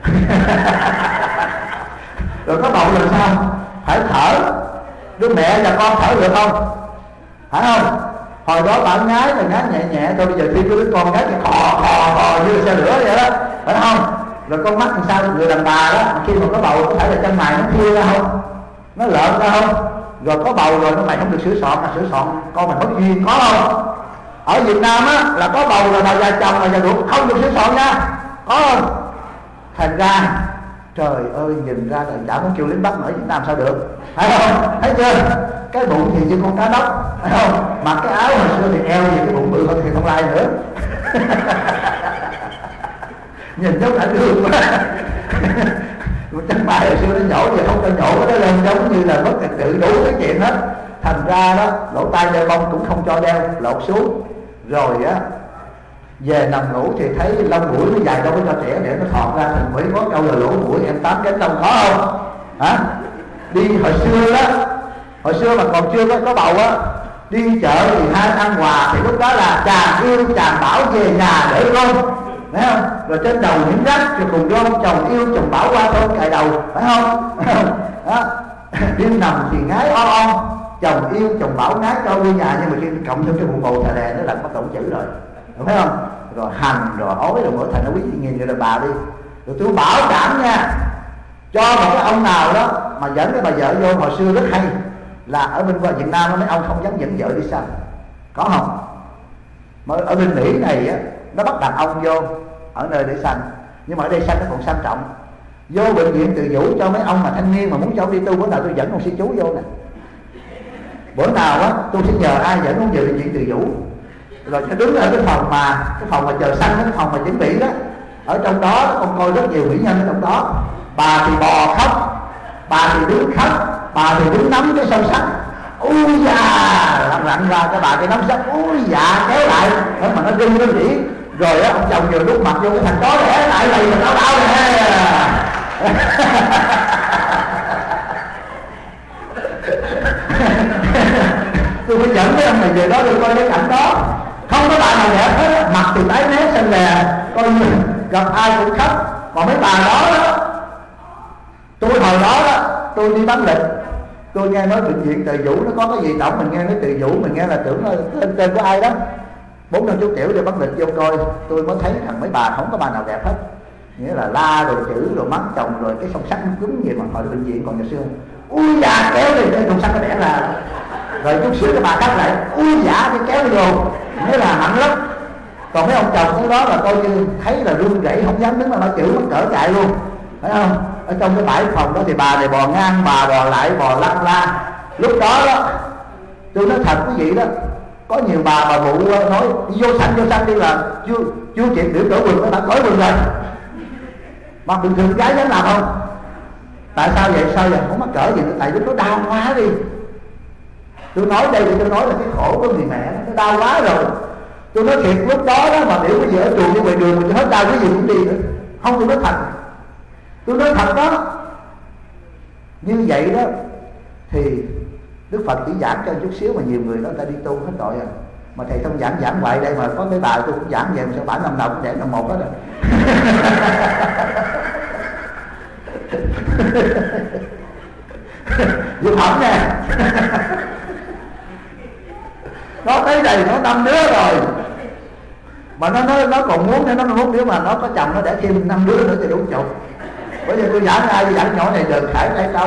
Speaker 1: Rồi có bầu rồi sao? Phải thở. Đứa mẹ và con thở được không? Phải không? Hồi đó bạn ngái là ngái nhẹ nhẹ thôi, bây giờ khi có đứa con gái thì khò khò khò như xe lửa vậy đó, phải không? Rồi con mắt làm sao? Người đàn bà đó khi mà có bầu có phải là chân mày nó thưa ra không? Nó lợn ra không? Rồi có bầu rồi nó mày không được sửa soạn, mà sửa soạn con mày mất duyên, có không? Ở Việt Nam á là có bầu rồi mà già chồng mà già ruột không được sửa soạn nha, có không? Thành ra trời ơi, nhìn ra là chả muốn kêu lính Bắc ở Việt Nam sao được, phải không? Thấy chưa? Cái bụng thì như con cá đốc, phải không? Mặc cái áo hồi xưa thì eo gì cái bụng bự hơn thì không lai nữa. Nhìn giống ảnh hương quá. Chân bài hồi xưa nó nhổ, giờ không cho nhổ, nó lên giống như là mất trật tự đủ cái chuyện hết. Thành ra đó lỗ tai đeo bông cũng không cho đeo, lột xuống. Rồi á về nằm ngủ thì thấy lông mũi nó dài đâu có cho trẻ để nó thọt ra, thành mới có câu là lỗ mũi em tám cánh lông, có không? Hả? Đi hồi xưa đó, hồi xưa mà còn chưa có, có bầu á, đi chợ thì hai ăn quà, thì lúc đó là chàng yêu chàng bảo về nhà để con, phải không? Rồi trên đầu những rác rồi cùng rôn, chồng yêu chồng bảo qua thôn cài đầu, phải không? Đó. Đêm nằm thì ngái o on, chồng yêu chồng bảo ngái cho đi nhà, nhưng mà khi cộng thêm cái bụng bầu thè lè nó là bắt đầu chữ rồi, phải không? Rồi hành rồi ói rồi mỗi thành nó quý vị nhìn người đàn bà đi. Rồi tôi bảo đảm nha, cho một cái ông nào đó mà dẫn cái bà vợ vô, hồi xưa rất hay là ở bên Việt Nam mấy ông không dám dẫn vợ đi sanh, có không? Mà ở bên Mỹ này á, nó bắt đàn ông vô ở nơi để sanh, nhưng mà ở đây sanh nó còn sang trọng. Vô bệnh viện Từ Dũ cho mấy ông mà thanh niên mà muốn cho ông đi tu, bữa nào tôi dẫn ông sư chú vô nè. Bữa nào á tôi sẽ nhờ ai dẫn ông về bệnh viện Từ Dũ, rồi sẽ đứng ở cái phòng mà cái phòng mà chờ sanh, cái phòng mà chuẩn bị đó, ở trong đó con coi rất nhiều mỹ nhân ở trong đó. Bà thì bò khóc, bà thì đứng khóc, bà thì đứng nắm cái sâu sắc, ui da lặn lặn ra cái bà cái nắm sắc, ui dạ kéo lại đó mà nó rung nó chỉ. Rồi á ông chồng vừa đút mặt vô cái thằng chó đẻ lại lầy mà đau đau nè. Tôi phải dẫn mấy ông này về đó tôi coi cái cảnh đó, không có bà nào đẹp hết, mặt thì tái mét xanh lè, coi như gặp ai cũng khóc. Mà mấy bà đó đó, tôi hồi đó đó tôi đi bán lịch, tôi nghe nói bệnh viện Từ Dũ nó có cái gì tổng, mình nghe nói Từ Dũ mình nghe là tưởng là tên, tên của ai đó, bốn năm chục triệu để bán lịch vô coi, tôi mới thấy thằng mấy bà không có bà nào đẹp hết, nghĩa là la rồi chữ rồi mắng chồng rồi cái song sắt nó cứng gì mà hồi bệnh viện còn ngày xưa ui dạ kéo đi cái song sắt nó đẻ ra, rồi chút xíu cái bà cắt lại ui dạ cái kéo vô, nghĩa là mạnh lắm. Còn mấy ông chồng cái đó là coi như thấy là run rẩy không dám đứng mà nói chữ, mất cỡ chạy luôn, phải không? Ở trong cái bãi phòng đó thì bà này bò ngang, bà bò lại, bò lăn la. Lúc đó đó Tôi nói thật quý vị đó, có nhiều bà bà vụ nói đi vô sanh vô sanh đi là chưa chưa kịp biểu cỡ quần nó đã cởi quần rồi, mà bình thường gái dám làm không? Tại sao vậy? Sao vậy? Không mắc cỡ gì nữa, tại lúc nó đau quá đi. Tôi nói đây thì tôi nói là cái khổ của người mẹ nó đau quá rồi. Tôi nói thiệt lúc đó đó mà biểu cái gì ở chùa như ngoài đường mình hết đau cái gì cũng đi nữa. Không, tôi nói thật, tôi nói thật đó. Như vậy đó thì Đức Phật chỉ giảng cho chút xíu mà nhiều người đó ta đi tu hết tội rồi. Mà thầy không giảng giảng hoài đây mà có mấy bà tôi cũng giảng về mà sao bản năm nào cũng để năm một hết rồi. Dũng hỏng nè. Nó tới đây nó năm đứa rồi mà nó nó nó còn muốn nữa, nó muốn nếu mà nó có chồng nó để thêm năm đứa nữa thì đủ chục. Bây giờ tôi giảng ai tôi giảng nhỏ này đừng khải tay đâu.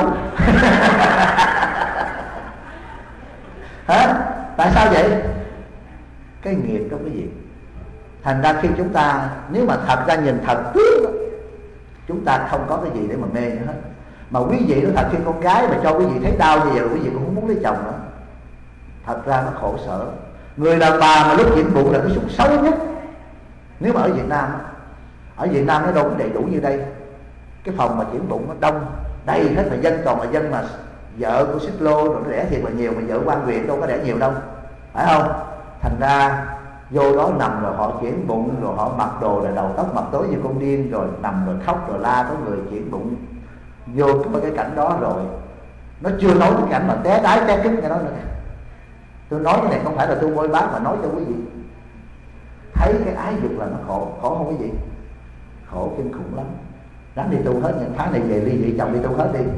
Speaker 1: Hả? Tại sao vậy? Cái nghiệp đó quý vị. Thành ra khi chúng ta nếu mà thật ra nhìn thật tướng, chúng ta không có cái gì để mà mê nữa hết. Mà quý vị nói thật, khi con gái mà cho quý vị thấy đau như vậy là quý vị cũng không muốn lấy chồng nữa. Thật ra nó khổ sở. Người đàn bà mà lúc diện bụng là cái xúc xấu nhất. Nếu mà ở Việt Nam, ở Việt Nam nó đâu có đầy đủ như đây. Cái phòng mà chuyển bụng nó đông đầy hết là dân, toàn là dân mà vợ của xích lô rồi nó đẻ thiệt là nhiều, mà vợ quan huyện đâu có đẻ nhiều đâu, phải không? Thành ra vô đó nằm rồi họ chuyển bụng, rồi họ mặc đồ là đầu tóc mặt tối như con điên, rồi nằm rồi khóc rồi la, có người chuyển bụng vô cái, cái cảnh đó rồi. Nó chưa nói cái cảnh mà té đái té cứt cái đó nữa. Tôi nói cái này không phải là tôi bôi bác mà nói cho quý vị thấy cái ái dục là nó khổ. Khổ không quý vị? Khổ kinh khủng lắm. Ráng đi tu hết, những tháng này về ly dị chồng đi tu hết đi.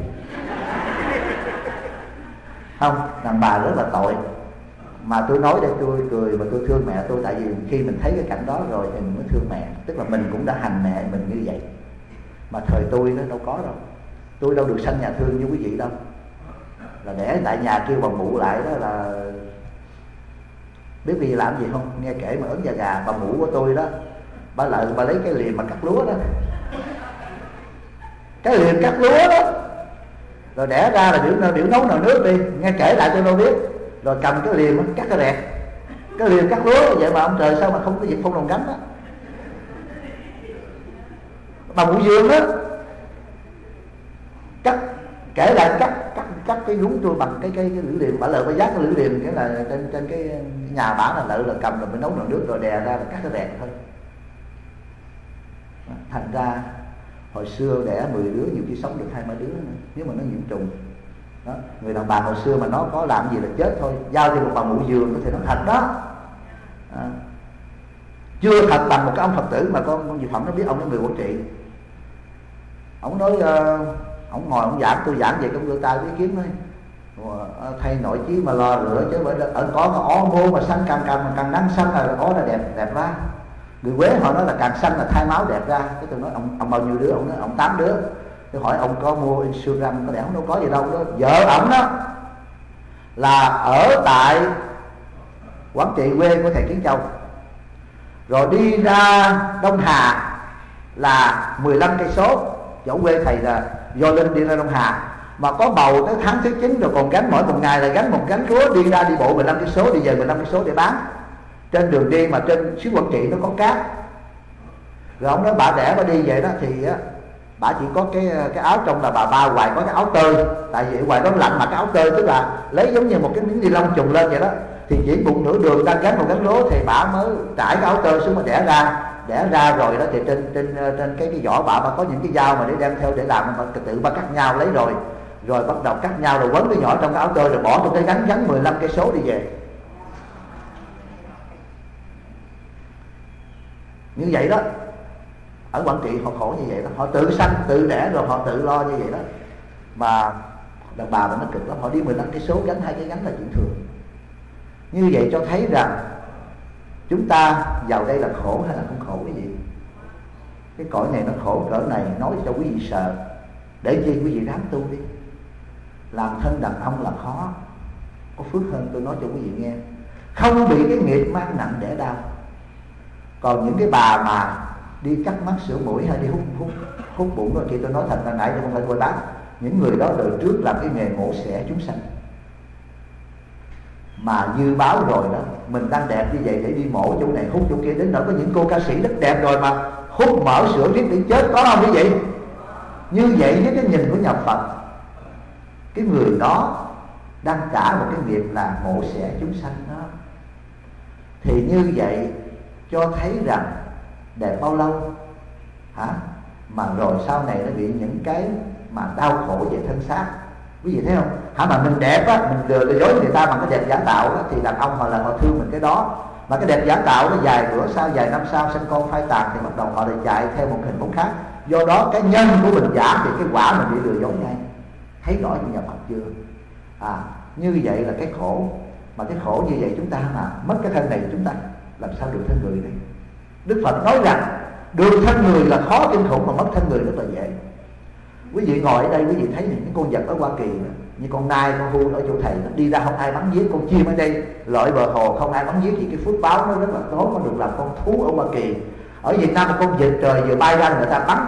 Speaker 1: Không, đàn bà rất là tội. Mà tôi nói để tôi cười và tôi thương mẹ tôi. Tại vì khi mình thấy cái cảnh đó rồi thì mình mới thương mẹ. Tức là mình cũng đã hành mẹ mình như vậy. Mà thời tôi nó đâu có đâu. Tôi đâu được sanh nhà thương như quý vị đâu. Là để tại nhà kêu bà mụ lại đó là biết vì làm gì không? Nghe kể mà ớn da gà. Bà mụ của tôi đó, bà lại bà lấy cái liềm mà cắt lúa đó, cái liềm cắt lúa đó, rồi đẻ ra là biểu, biểu nấu nồi nước đi. Nghe kể lại tôi đâu biết. Rồi cầm cái liềm cắt cái rẹt, cái liềm cắt lúa. Vậy mà ông trời sao mà không có việc phong đồng gánh đó. Bà mụ Dương đó cắt, kể lại cắt cắt cắt cái lúng tôi bằng cái cái, cái lưỡi liềm. Bà lợi bà giác cái lưỡi liềm, cái là trên trên cái nhà bả là lợi là cầm rồi mới nấu nồi nước rồi đè ra là cắt cái rẹt thôi. Thành ra hồi xưa đẻ mười đứa nhiều khi sống được hai ba đứa nữa, nếu mà nó nhiễm trùng đó. Người đàn bà hồi xưa mà nó có làm gì là chết thôi. Giao cho một bà mụ giường thì nó thật đó à. Chưa thật bằng một cái ông Phật tử mà con con Diệu Phẩm nó biết, ông nó người Quảng Trị. Ông nói uh, ông ngồi ông giảng, tôi giảng về công đưa tay với kiếm nói thay nội chí mà lo rửa chứ bởi ở có cái ó mô mà xanh, càng càng càng nắng xanh là ó là đẹp đẹp ra. Người Quế họ nói là càng xanh là thai máu đẹp ra. Cái tôi nói ông, ông bao nhiêu đứa? Ông nói ông tám đứa. Tôi hỏi ông có mua insurance có lẽ ông đâu có gì đâu đó. Vợ ổng đó là ở tại Quảng Trị, quê của thầy Kiến Châu, rồi đi ra Đông Hà là mười lăm cây số. Chỗ quê thầy là do Linh đi ra Đông Hà, mà có bầu tới tháng thứ chín rồi còn gánh mỗi một ngày là gánh một gánh lúa, đi ra đi bộ mười lăm cây số, đi về mười lăm cây số để bán. Trên đường đi mà trên xứ Quảng Trị nó có cát. Rồi ông nói bà đẻ bà đi vậy đó thì á, bà chỉ có cái cái áo trong là bà ba hoài có cái áo tơi. Tại vì ngoài đó lạnh mà cái áo tơi tức là lấy giống như một cái miếng ni lông trùng lên vậy đó. Thì chỉ bụng nửa đường đang gánh một gánh lúa thì bà mới trải cái áo tơi xuống mà đẻ ra. Đẻ ra rồi đó thì trên trên trên cái cái vỏ bà bà có những cái dao mà để đem theo để làm, mà tự bà cắt nhau lấy rồi. Rồi bắt đầu cắt nhau rồi quấn cái nhỏ trong cái áo tơi rồi bỏ trong cái gánh gánh mười lăm cây số đi về. Như vậy đó. Ở Quảng Trị họ khổ như vậy đó. Họ tự sanh, tự đẻ rồi họ tự lo như vậy đó. Mà đàn bà mà nó cực lắm. Họ đi mười lăm cây số gánh hai cái gánh là chuyện thường. Như vậy cho thấy rằng chúng ta vào đây là khổ hay là không khổ cái gì? Cái cõi này nó khổ cỡ này, nói cho quý vị sợ. Để chi quý vị ráng tu đi. Làm thân đàn ông là khó, có phước hơn. Tôi nói cho quý vị nghe, không bị cái nghiệp mang nặng đẻ đau. Còn những cái bà mà đi cắt mắt sửa mũi hay đi hút hút hút bụng rồi, khi tôi nói thật là nãy tôi không phải coi bác, những người đó đời trước làm cái nghề mổ xẻ chúng sanh. mà dư báo rồi đó. Mình đang đẹp như vậy để đi mổ chỗ này hút chỗ kia, đến nỗi có những cô ca sĩ rất đẹp rồi mà hút mỡ sữa riết để chết, có không quý vị? Như vậy với cái nhìn của nhà Phật, cái người đó đang trả một cái nghiệp là mổ xẻ chúng sanh đó. Thì như vậy cho thấy rằng đẹp bao lâu hả, mà rồi sau này nó bị những cái mà đau khổ về thân xác. Quý vị thấy không? Hả, mà mình đẹp á, mình lừa lừa dối người ta bằng cái đẹp giả tạo đó, thì đàn ông họ là họ thương mình cái đó. Mà cái đẹp giả tạo nó dài bữa sau, vài năm sau sinh con phai tàn thì bắt đầu họ lại chạy theo một hình bóng khác. Do đó cái nhân của mình giảm thì cái quả mình bị lừa dối ngay. Thấy rõ như nhà Phật chưa? À, như vậy là cái khổ. Mà cái khổ như vậy chúng ta mà mất cái thân này, chúng ta làm sao được thân người này? Đức Phật nói rằng được thân người là khó kinh khủng, mà mất thân người rất là dễ. Quý vị ngồi ở đây, quý vị thấy những con vật ở Hoa Kỳ đó, như con nai, con hươu ở chỗ thầy nó đi ra không ai bắn giết, con chim ở đây lội bờ hồ không ai bắn giết, vì cái phước báo nó rất là tốt, nó được làm con thú ở Hoa Kỳ. Ở Việt Nam một con vịt trời vừa bay ra người ta bắn,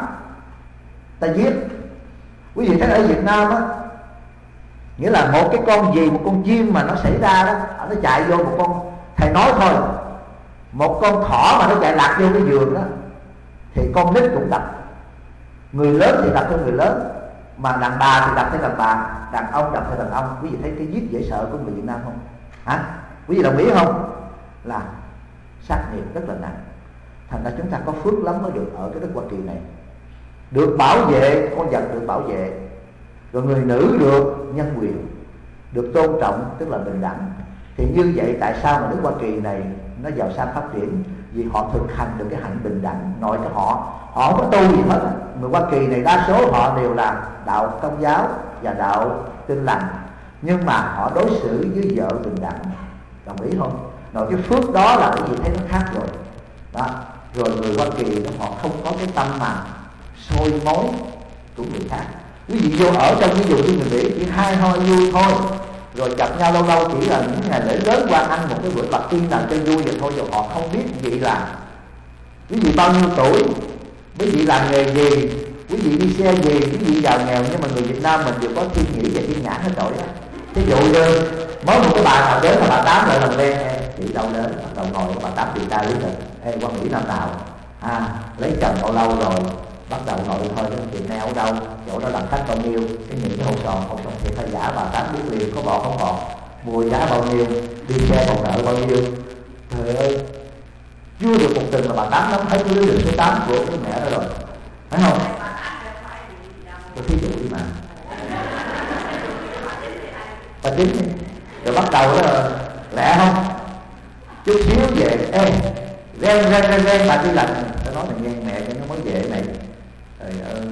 Speaker 1: ta giết. Quý vị thấy ở Việt Nam á, nghĩa là một cái con gì, một con chim mà nó xảy ra đó, nó chạy vô một con, thầy nói thôi, một con thỏ mà nó chạy lạc vô cái giường đó thì con nít cũng đập. Người lớn thì đập theo người lớn, mà đàn bà thì đập theo đàn bà, đàn ông đập theo đàn ông. Quý vị thấy cái giết dễ sợ của người Việt Nam không? Hả? Quý vị đồng ý không? Là sát nghiệp rất là nặng. Thành ra chúng ta có phước lắm mới được ở cái đất Hoa Kỳ này, được bảo vệ, con vật được bảo vệ, rồi người nữ được nhân quyền, được tôn trọng, tức là bình đẳng. Thì như vậy tại sao mà nước Hoa Kỳ này nó giàu sang phát triển? Vì họ thực hành được cái hạnh bình đẳng. Nội cho họ, họ không có tu gì hết. Người Hoa Kỳ này đa số họ đều là đạo Công giáo và đạo Tin lành, nhưng mà họ đối xử với vợ bình đẳng. Đồng ý không? Nội cái phước đó là cái gì thấy nó khác rồi đó. Rồi người Hoa Kỳ đó, họ không có cái tâm mà soi mối của người khác. Quý vị vô ở trong ví dụ như người Mỹ chỉ hai hoi vui thôi, rồi gặp nhau lâu lâu chỉ là những ngày lễ lớn qua ăn một cái bữa bạc tiên làm cho vui vậy thôi. Rồi họ không biết vậy là quý vị bao nhiêu tuổi, quý vị làm nghề gì, quý vị đi xe gì, quý vị giàu nghèo. Nhưng mà người Việt Nam mình đều có thiên nghĩ và thiên nhãn hết trội á. Ví dụ như mới một cái bà nào đến là bà Tám lại làm quen, chị đâu đến bắt đầu ngồi bà Tám điều tra lý lịch, ê qua Mỹ năm nào, à lấy chồng bao lâu rồi, bắt đầu ngồi thôi cái chuyện neo ở đâu, chỗ đó làm khách bao nhiêu, cái những cái hồ sòn hồ sòn thì phải giả bà Tám biết liền có bò không bò, mua giá bao nhiêu, đi xe còn nợ bao nhiêu. Trời ơi, chưa được một tuần mà bà Tám nắm thấy cái lý lịch số tám của cái mẹ đó rồi, phải không? Tôi thí dụ đi mà bà Chính đi. Rồi bắt đầu đó là lẹ không, chút xíu về, ê ghen ghen ghen ghen bà đi làm, tôi nói là ghen mẹ cho nó mới về này. Trời ơi,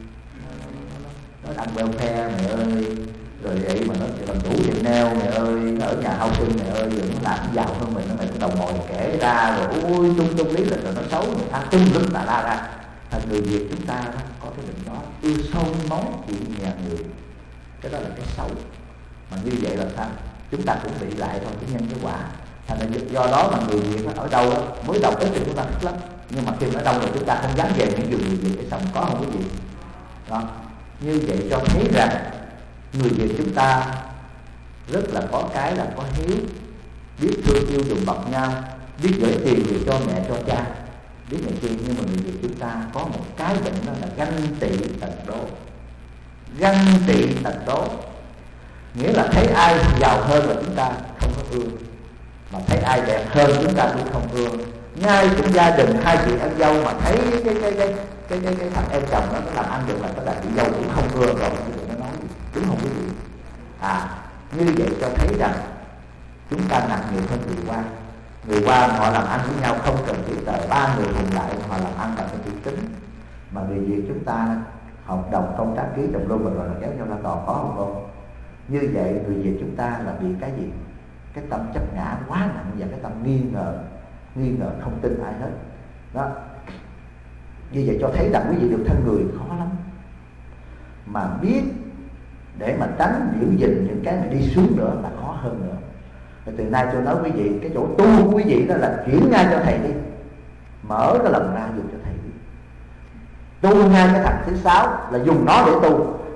Speaker 1: nó ăn welfare mẹ ơi, rồi vậy mà nó làm chủ tiền neo mẹ ơi, ở nhà hậu sinh mẹ ơi, rồi nó làm giàu hơn mình, nó mày cái đầu ngồi kể ra rồi ui tung tung lý lịch rồi nó xấu người ta tung lưng tà la ra. Thành người Việt chúng ta đó, có cái định đó ưa sâu máu chuyện nhà người, cái đó là cái xấu. Mà như vậy là sao? Chúng ta cũng bị lại thôi, cái nhân cái quả. Thành ra do đó mà người Việt ở đâu đó, mới đầu ít thì chúng ta thích lắm, nhưng mà khi mà ở đâu rồi chúng ta không dám về những vùng người Việt để sống, có không quý vị? Đó. Như vậy cho thấy rằng người Việt chúng ta rất là có cái là có hiếu, biết thương yêu đùm bọc nhau, biết gửi tiền về cho mẹ cho cha, biết này kia. Nhưng mà người Việt chúng ta có một cái bệnh đó là ganh tị tật đố. Ganh tị tật đố nghĩa là thấy ai giàu hơn là chúng ta không có ưa, mà thấy ai đẹp hơn chúng ta cũng không ưa. Ngay cũng gia đình hai chị em dâu mà thấy cái cái cái cái cái, cái, cái thằng em chồng nó có làm ăn được là các bạn chị dâu cũng không ưa rồi. Nó nói gì đúng không quý vị? À, như vậy cho thấy rằng chúng ta nặng nhiều hơn người Hoa. Người Hoa họ làm ăn với nhau không cần giấy tờ, ba người cùng lại họ làm ăn bằng cái chữ kính. Mà người Việt chúng ta hợp đồng công tác ký đồng luôn rồi là kéo nhau ra tòa, có không không? Như vậy người Việt chúng ta là bị cái gì? Cái tâm chấp ngã quá nặng và cái tâm nghi ngờ, nghi ngờ không tin ai hết. Đó. Như vậy cho thấy rằng quý vị được thân người khó lắm. Mà biết để mà tránh giữ gìn những cái mà đi xuống nữa là khó hơn nữa. Và từ nay tôi nói quý vị, cái chỗ tu của quý vị đó là chuyển ngay cho thầy đi, mở cái lòng ra dùng cho thầy đi. Tu ngay cái thằng thứ sáu là dùng nó để tu.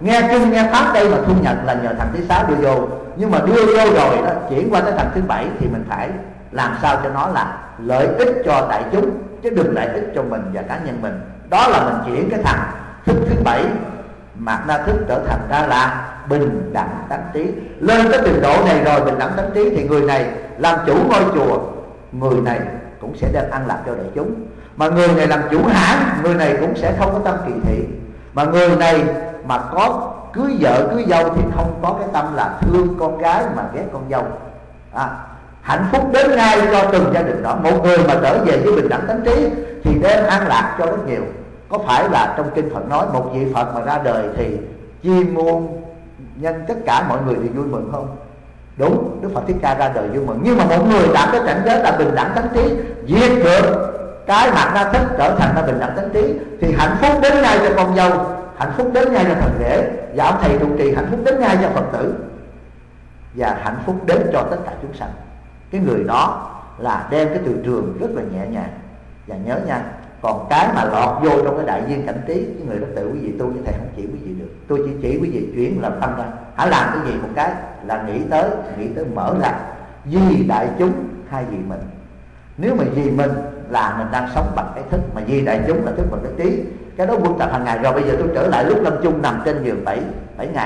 Speaker 1: nghe kinh nghe pháp đây mà thu nhập là nhờ thằng thứ sáu đưa vô. Nhưng mà đưa vô rồi đó, chuyển qua tới thằng thứ bảy thì mình phải làm sao cho nó là lợi ích cho đại chúng, chứ đừng lợi ích cho mình và cá nhân mình. Đó là mình chuyển cái thằng thức thứ bảy mạt na thức trở thành ra là bình đẳng tánh trí. Lên tới trình độ này rồi, bình đẳng tánh trí, thì người này làm chủ ngôi chùa, người này cũng sẽ đem ăn lạc cho đại chúng. Mà người này làm chủ hãng, người này cũng sẽ không có tâm kỳ thị. Mà người này mà có cưới vợ cưới dâu thì không có cái tâm là thương con gái mà ghét con dâu. à, Hạnh phúc đến ngay cho từng gia đình đó. Một người mà trở về với bình đẳng tánh trí thì đem an lạc cho rất nhiều. Có phải là trong kinh Phật nói một vị Phật mà ra đời thì chuyên muôn nhân tất cả mọi người thì vui mừng không? Đúng, Đức Phật Thích Ca ra đời vui mừng. Nhưng mà một người đã có cảnh giới là bình đẳng tánh trí, diệt được cái mạt na thức trở thành là bình đẳng tánh trí, thì hạnh phúc đến ngay cho con dâu, hạnh phúc đến ngay cho thần rể, và ông thầy trụ trì hạnh phúc đến ngay cho Phật tử, và hạnh phúc đến cho tất cả chúng sanh. Cái người đó là đem cái từ trường rất là nhẹ nhàng. Và nhớ nha, còn cái mà lọt vô trong cái đại viên cảnh trí, cái người đó tự quý vị tu, chứ thầy không chỉ quý vị được. Tôi chỉ chỉ quý vị chuyển làm tâm ra. Hãy làm cái gì một cái là nghĩ tới, nghĩ tới mở ra vì đại chúng hay vì mình. Nếu mà vì mình là mình đang sống bằng cái thức, mà vì đại chúng là thức bằng cái trí. Cái đó quân tập hàng ngày. Rồi bây giờ tôi trở lại lúc lâm chung nằm trên giường bảy bảy ngày,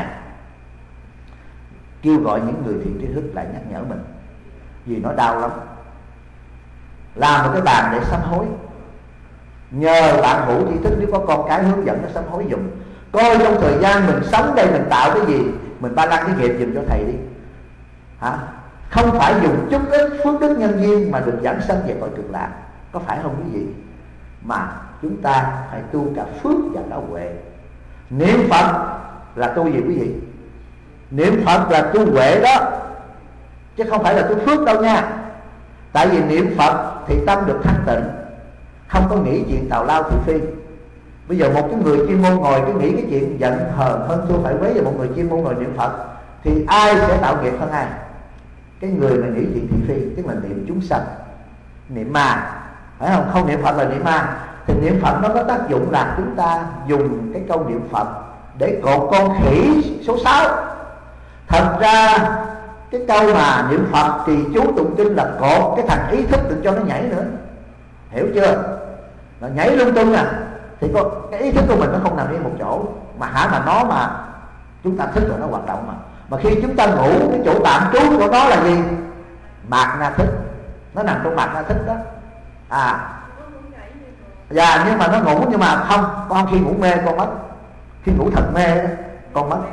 Speaker 1: kêu gọi những người thiện tri thức lại nhắc nhở mình, vì nó đau lắm. Làm một cái bàn để sám hối, nhờ bạn hữu tri thức nếu có con cái hướng dẫn nó sám hối dùng. Coi trong thời gian mình sống đây mình tạo cái gì, mình ba lăng cái nghiệp dùm cho thầy đi. Hả? Không phải dùng chút ít phước đức nhân duyên mà được giảng sanh về cõi cực lạc. Có phải không quý vị? Mà chúng ta phải tu cả phước và cả huệ. Niệm Phật là tu gì quý vị? Niệm Phật là tu huệ đó, chứ không phải là tu phước đâu nha. Tại vì niệm Phật thì tâm được thanh tịnh, không có nghĩ chuyện tào lao thị phi. Bây giờ một cái người chuyên môn ngồi cứ nghĩ cái chuyện giận hờn hơn thua phải quấy, và một người chuyên môn ngồi niệm Phật thì ai sẽ tạo nghiệp hơn ai? Cái người mà nghĩ chuyện thị phi, tức là niệm chúng sanh, niệm ma, phải không? Không niệm Phật là niệm ma. Thì niệm Phật nó có tác dụng là chúng ta dùng cái câu niệm Phật để cột con khỉ số sáu. Thật ra cái câu mà niệm Phật thì chú tụng kinh là cột cái thằng ý thức đừng cho nó nhảy nữa, hiểu chưa? Nó nhảy lung tung à, thì có cái ý thức của mình nó không nằm yên một chỗ, mà hả mà nó mà chúng ta thức rồi nó hoạt động. Mà mà khi chúng ta ngủ, cái chỗ tạm trú của nó là gì? Mạt na thức. Nó nằm trong mạt na thức đó. À dạ, nhưng mà nó ngủ, nhưng mà không, con khi ngủ mê con mất. Khi ngủ thật mê con mất.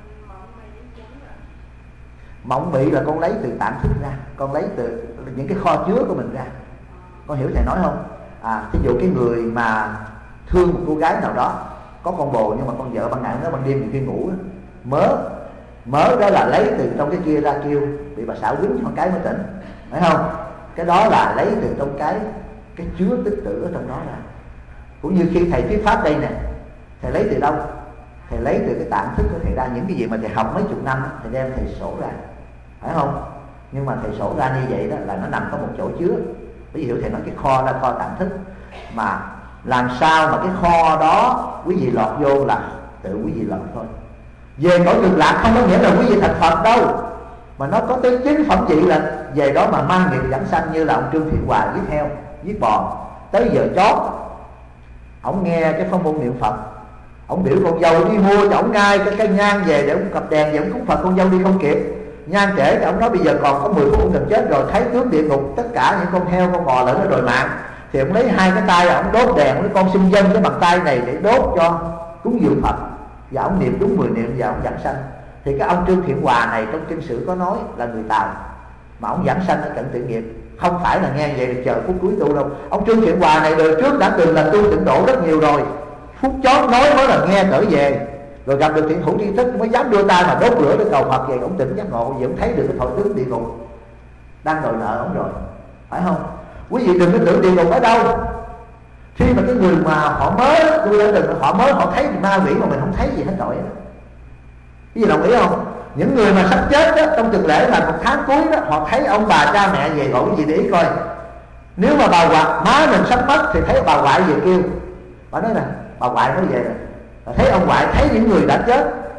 Speaker 1: Mộng mị là con lấy từ tạm thức ra, con lấy từ những cái kho chứa của mình ra. Con hiểu thầy nói không? À, ví dụ cái người mà thương một cô gái nào đó, có con bồ nhưng mà con vợ ban ngày nó ban đêm thì khi ngủ đó, mớ mớ đó là lấy từ trong cái kia ra kêu bị bà xảo quýnh cho con cái mới tỉnh, phải không? Cái đó là lấy từ trong cái cái chứa tích tử ở trong đó ra. Cũng như khi thầy thuyết pháp đây nè, thầy lấy từ đâu? Thầy lấy từ cái tạm thức của thầy ra. Những cái gì mà thầy học mấy chục năm thầy đem thầy sổ ra, phải không? Nhưng mà thầy sổ ra như vậy đó là nó nằm có một chỗ chứa. Ví dụ thầy nói cái kho là kho tạm thức, mà làm sao mà cái kho đó quý vị lọt vô là tự quý vị lọt thôi. Về cõi cực lạc không có nghĩa là quý vị thành Phật đâu, mà nó có tới chín phẩm vị là về đó mà mang nghiệp giảng sanh. Như là ông Trương Thiện Hòa giết heo, giết bò, tới giờ chót ổng nghe cái phong môn niệm Phật, ổng biểu con dâu đi mua cho ổng ngay cái cây nhang về để ổng cặp đèn về ổng cúng Phật. Con dâu đi không kịp, nhang trễ thì ổng nói bây giờ còn có mười phút ổng gần chết rồi. Thấy tướng địa ngục tất cả những con heo con bò lẫn nó đòi mạng, thì ổng lấy hai cái tay ổng đốt đèn, ổng nói con xin dâng cái bàn tay này để đốt cho cúng dường Phật, và ổng niệm đúng mười niệm và ổng giảng sanh. Thì cái ông Trương Thiện Hòa này trong kinh sử có nói là người Tàu, mà ổng giảng sanh ở cận tự nghiệp, không phải là nghe vậy là chờ phút cuối tu đâu. Ông Trương Thiện Hòa này đời trước đã từng là tu tịnh độ rất nhiều rồi, phút chót nói mới là nghe trở về, rồi gặp được thiện hữu tri thức mới dám đưa tay mà đốt lửa để cầu Phật về. Ổng tỉnh giác ngộ, vì ổng thấy được cái thọ tướng địa ngục đang đòi nợ ổng rồi, phải không? Quý vị đừng có tưởng địa ngục ở đâu. Khi mà cái người mà họ mới tôi đã đừng họ mới họ thấy ma quỷ mà mình không thấy gì hết trọi đó. Cái gì đồng ý không? Những người mà sắp chết đó, trong tuần lễ là một tháng cuối đó, họ thấy ông bà cha mẹ về gọi cái gì để ý coi. Nếu mà bà ngoại má mình sắp mất thì thấy bà ngoại về kêu, bà nói nè bà ngoại mới về nè, thấy ông ngoại, thấy những người đã chết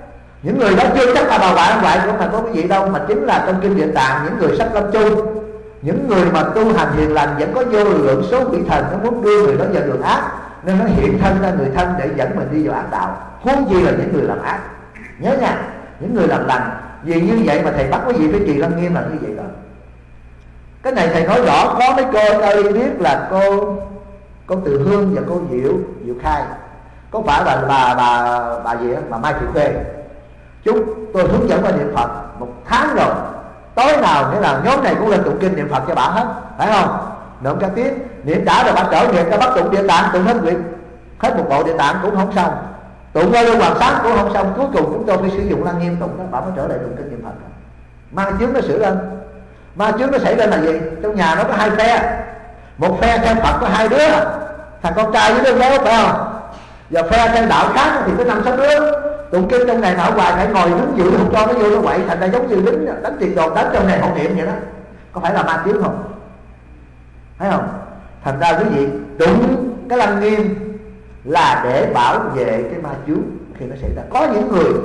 Speaker 1: Những người đó chưa chắc là bà ngoại ngoại của mà có cái gì đâu, mà chính là trong kinh Địa Tạng những người sắp lâm chung, những người mà tu hành hiền lành vẫn có vô lượng số quỷ thần nó muốn đưa người đó vào đường ác, nên nó hiện thân ra người thân để dẫn mình đi vào ác đạo. Huống chi là những người làm ác. Nhớ nha, những người làm lành. Vì như vậy mà thầy bắt quý vị phải trì Lăng Nghiêm là như vậy đó. Cái này thầy nói rõ, có mấy cô đây biết là cô cô Từ Hương và cô Diệu Diệu Khai, có phải là bà bà bà gì đó, bà Mai Thị Khuê. Chúng tôi hướng dẫn qua niệm Phật một tháng rồi, tối nào nghĩa là nhóm này cũng lên tụng kinh niệm Phật cho bà hết, phải không? Niệm cả tiếng, niệm đã rồi bà trở nghiệp cho bắt tụng Địa Tạng, tụng hết việc hết một bộ Địa Tạng cũng không xong, tụng qua Lưu Hoàng Sáng cũng không xong. Cuối cùng chúng tôi phải sử dụng Lăng Nghiêm tụng đó, bà mới trở lại tụng kinh niệm Phật. Ma chướng nó sửa lên. Ma chướng nó xảy ra là gì? Trong nhà nó có hai phe, một phe theo Phật có hai đứa, thằng con trai với đứa bé, phải không? Và phe theo đạo khác thì có năm sáu đứa. Tụng kinh trong này mà ở ngoài phải ngồi đứng dự không cho nó vô nó quậy, thành ra giống như lính đánh tiền đồn đánh trong này hộ niệm vậy đó. Có phải là ma chướng không? Thấy không? Thành ra quý vị đúng cái Lăng Nghiêm là để bảo vệ cái ma chướng khi nó xảy ra. Có những người,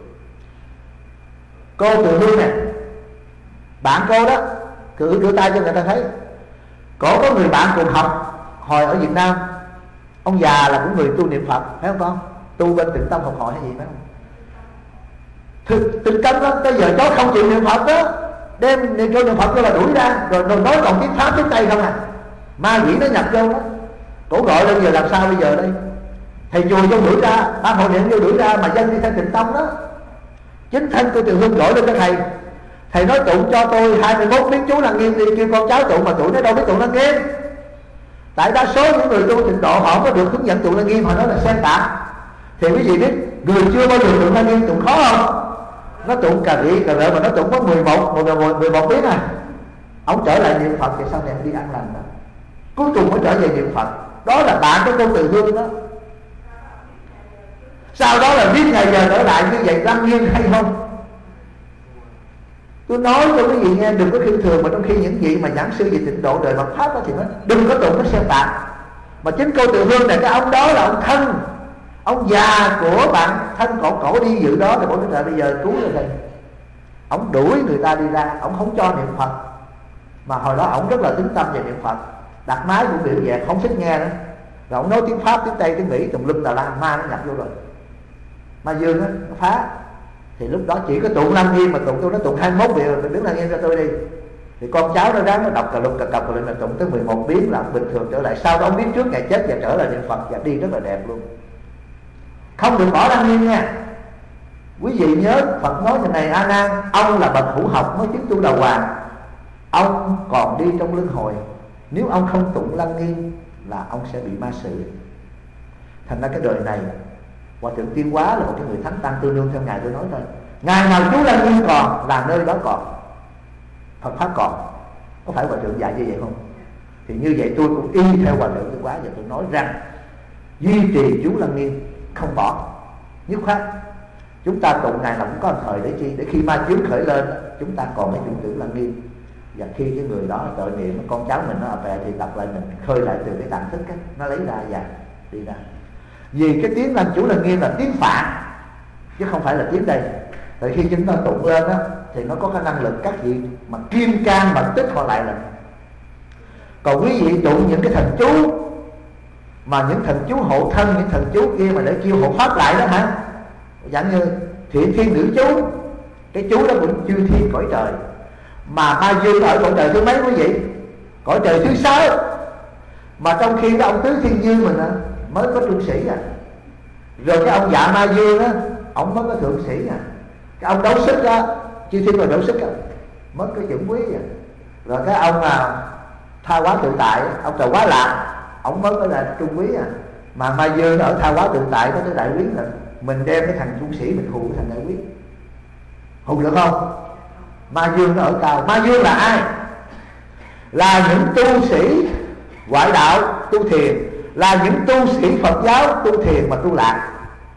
Speaker 1: cô Từ Hương nè, bạn cô đó, cử cử tay cho người ta thấy. Cổ có người bạn cùng học hồi ở Việt Nam, ông già là cũng người tu niệm Phật, phải không con? Tu bên Tịnh Tâm học hội hay gì phải không? Thực tình cấm lắm, tới giờ cháu không chịu niệm Phật đó, đem niệm cho niệm Phật là đuổi ra, rồi, rồi nói còn tiếng Pháp tiếng Tây không à. Ma quỷ nó nhập vô đó. Cổ gọi lên giờ làm sao bây giờ đây? Thầy chùa cho đuổi ra, ban hội niệm vô đuổi ra, mà dân đi theo Tịnh Tông đó. Chính thân cô Từ Hương gọi lên cho thầy. Thầy nói tụng cho tôi hai mươi mốt biến chú Lăng Nghiêm đi, kêu con cháu tụng, mà tụi nó đâu biết tụng Lăng Nghiêm. Tại đa số những người tu tịnh độ họ có được hướng dẫn tụng Lăng Nghiêm, họ nói là xen tạp. Thì quý vị biết, người chưa bao giờ tụng Lăng Nghiêm tụng khó không? Nó tụng cà rị cà rợ mà nó tụng có mười một mười một tiếng à. Ông trở lại niệm Phật thì sau này ông đi ăn lành đó. Cuối cùng mới trở về niệm Phật. Đó là bạn của cô Từ Hương đó. Sau đó là biết ngày giờ trở lại như vậy Lăng Nghiêm hay không? Tôi nói cho quý vị nghe, đừng có khinh thường, mà trong khi những vị mà giảng sư về tịnh độ đời Phật Pháp đó thì nó đừng có tụng nó xen tạp. Mà chính cô Từ Hương này, cái ông đó là ông thân, ông già của bạn thân cổ cổ đi dự đó, thì bố nói trời bây giờ cứu rồi đây. Ông đuổi người ta đi ra, ông không cho niệm Phật. Mà hồi đó ông rất là tính tâm về niệm Phật, đặt máy cũng biểu dẹt, không thích nghe nữa. Rồi ông nói tiếng Pháp, tiếng Tây, tiếng Mỹ tùm lum tà la, ma nó nhập vô rồi. Ma dương đó, nó phá. Thì lúc đó chỉ có tụng Lăng Nghiêm, mà tụng tôi nó tụng hai mươi mốt việc rồi, đứng Lăng Nghiêm cho tôi đi. Thì con cháu nó ráng nó đọc cà lục cà cập rồi, là tụng tới mười một biến là bình thường trở lại. Sau đó ông biết trước ngày chết và trở lại niệm Phật và đi rất là đẹp luôn. Không được bỏ Lăng Nghiêm nha. Quý vị nhớ Phật nói như này: A Nan, ông là bậc hữu học mới chứng tu đầu hoàng, ông còn đi trong luân hồi. Nếu ông không tụng Lăng Nghiêm là ông sẽ bị ma sự. Thành ra cái đời này Hòa Thượng Tiên Hóa là một cái người thánh tăng tương đương theo ngài tôi nói thôi. Ngày nào chú Lăng Nghiêm còn là nơi đó còn, Phật Pháp còn. Có phải Hòa Thượng dạy như vậy không? Thì như vậy tôi cũng y theo Hòa Thượng Tiên Hóa, và tôi nói rằng duy trì chú Lăng Nghiêm, không bỏ, nhất khoát. Chúng ta tụng ngày nào cũng có một thời để chi, để khi ma chướng khởi lên chúng ta còn cái dụng tử Lăng Nghiêm. Và khi cái người đó tội niệm, con cháu mình nó ở về thì đọc lại mình, khơi lại từ cái tạng thức ấy, nó lấy ra và đi ra. Vì cái tiếng Lăng Chủ Lăng Nghiêm là tiếng Phạn chứ không phải là tiếng đây. Tại khi chúng ta tụng lên á thì nó có cái năng lực các vị mà kim can mật tích họ lại lần. Còn quý vị tụng những cái thần chú mà những thần chú hộ thân, những thần chú kia mà để kêu hộ pháp lại đó hả, dạng như Thiện Thiên Nữ Chú, cái chú đó cũng chư thiên cõi trời. Mà ma dương ở cõi trời thứ mấy quý vị? Cõi trời thứ sáu. Mà trong khi cái ông Tứ Thiên Dương mình á mới có trung sĩ à, rồi cái ông Dạ Ma Dương á ông mới có thượng sĩ à, cái ông Đấu Sức á, chư thiên là Đấu Sức á mới có chuẩn quý à, rồi cái ông à, Tha Hóa Tự Tại, ông Trà Hóa Lạc ông mới có là trung quý à. Mà Ma Dương ở Tha Hóa Tự Tại có tới đại quý, là mình đem cái thằng trung sĩ mình hù cái thằng đại quý, hù được không? Ma Dương nó ở cao. Ma Dương là ai? Là những tu sĩ ngoại đạo tu thiền, là những tu sĩ Phật giáo tu thiền mà tu lạc.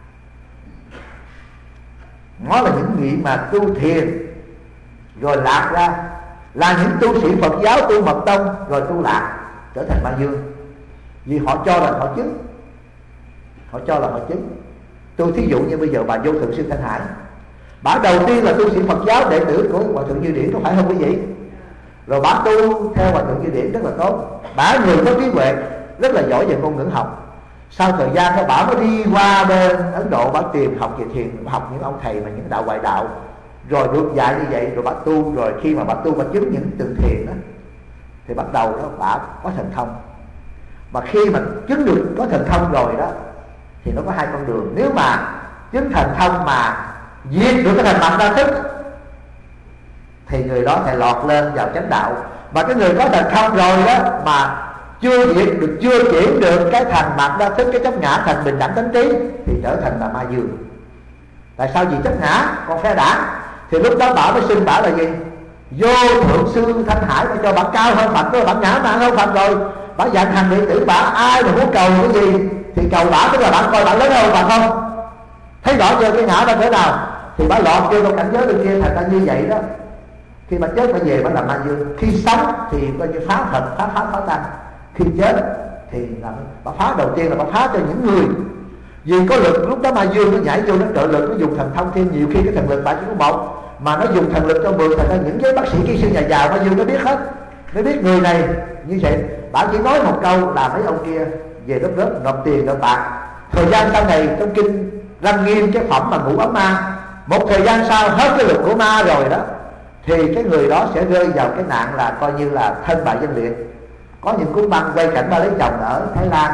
Speaker 1: Nó là những vị mà tu thiền rồi lạc ra, là những tu sĩ Phật giáo tu mật tông rồi tu lạc, trở thành ma dương. Vì họ cho là họ chứng, họ cho là họ chứng. Tôi thí dụ như bây giờ bà Vô Thượng Sư Thanh Hải, Bả đầu tiên là tu sĩ Phật giáo, đệ tử của Hòa Thượng Như Điển, có phải không quý vị? Rồi bả tu theo Hòa Thượng Như Điển rất là tốt. Bả người có trí huệ, rất là giỏi về ngôn ngữ học. Sau thời gian đó bả mới đi qua bên Ấn Độ, bả tìm học về thiền, học những ông thầy mà những đạo ngoại đạo, rồi được dạy như vậy, rồi bả tu. Rồi khi mà bả tu, bả chứng những tường thiền đó, thì bắt đầu đó bả có thần thông. Mà khi mà chứng được có thần thông rồi đó, thì nó có hai con đường. Nếu mà chứng thần thông mà diệt được cái thành mặt đa thức, thì người đó phải lọt lên vào chánh đạo. Mà cái người có thần thông rồi đó mà chưa diệt được, chưa chuyển được cái thành mặt đa thức, cái chấp ngã thành bình đẳng tánh trí, thì trở thành là ma dương. Tại sao? Vì chấp ngã còn phe đảng. Thì lúc đó bảo mới xin bảo là gì? Vô thượng sư Thanh Hải mà cho bạn cao hơn Phật, đó bạn ngã mạng hơn Phật rồi. Bạn dặn hành đệ tử bạn, ai mà muốn cầu cái gì thì cầu bả, tức là bạn coi bạn lớn hơn Phật không? Thấy rõ chưa cái ngã ra cỡ nào? Thì bả lọt vô trong cảnh giới bên kia. Thành ra như vậy đó, khi mà chết phải về bả làm ma dương. Khi sống thì coi như phá Phật, phá pháp, phá tăng. Khi chết thì là bả phá đầu tiên là bả phá cho những người. Vì có lực, lúc đó ma dương nó nhảy vô, nó trợ lực, nó dùng thần thông thêm. Nhiều khi cái thần lực bả chỉ có một, mà nó dùng thần lực cho mười. Thành ra những cái bác sĩ kỹ sư nhà giàu ma dương nó biết hết, nó biết người này như vậy. Bả chỉ nói một câu là mấy ông kia về lớp lớp nộp tiền nộp bạc. Thời gian sau này trong kinh Lăng Nghiêm cái phẩm mà ngũ ấm ma, một thời gian sau hết cái lực của ma rồi đó, thì cái người đó sẽ rơi vào cái nạn là coi như là thân bại danh liệt. Có những cuốn băng quay cảnh ba lấy chồng ở Thái Lan,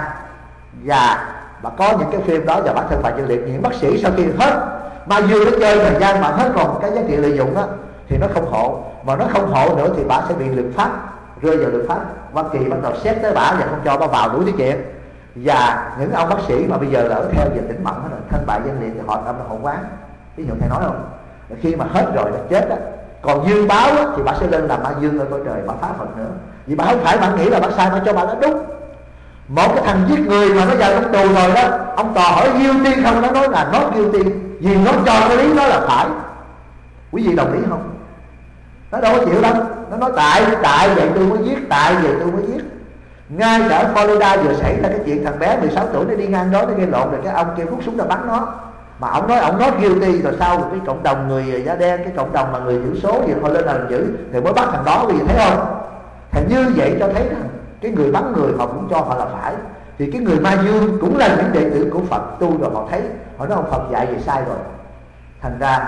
Speaker 1: và mà có những cái phim đó và bản thân bại danh liệt. Những bác sĩ sau khi hết ma dương nó chơi thời gian mà hết còn cái giá trị lợi dụng đó, thì nó không hộ. Mà nó không hộ nữa thì bà sẽ bị lực pháp, rơi vào lực pháp. Hoa Kỳ bắt đầu xét tới bả và không cho bà vào đủ thứ chuyện. Và những ông bác sĩ mà bây giờ là ở theo về tỉnh mộng là thân bại danh liệt, thì họ tâm là hộ quán. Ví dụ thầy nói không, khi mà hết rồi là chết đó, còn dương báo á, thì bà sẽ lên làm ma dương ở cõi trời, bà phá Phật nữa. Vì bà không phải bà nghĩ là bà sai, bà cho bà nó đúng. Một cái thằng giết người mà nó vào trong tù rồi đó, ông tòa hỏi guilty không, nó nói là not guilty, vì nó cho cái lý đó là phải. Quý vị đồng ý không? Nó đâu có chịu đâu. Nó nói tại tại vậy tôi mới giết, tại vậy tôi mới giết. Ngay cả ở Florida vừa xảy ra cái chuyện thằng bé mười sáu tuổi nó đi ngang đó, nó gây lộn, rồi cái ông kia rút súng ra bắn nó. Mà ông nói ông nói guilty, rồi sau cái cộng đồng người da đen, cái cộng đồng mà người thiểu số gì họ lên làm dữ thì mới bắt thằng đó. Vì thấy không? Thì như vậy cho thấy rằng cái người bắn người họ cũng cho họ là phải. Thì cái người ma dương cũng là những đệ tử của Phật tu rồi, họ thấy họ nói ông Phật dạy vậy sai rồi, thành ra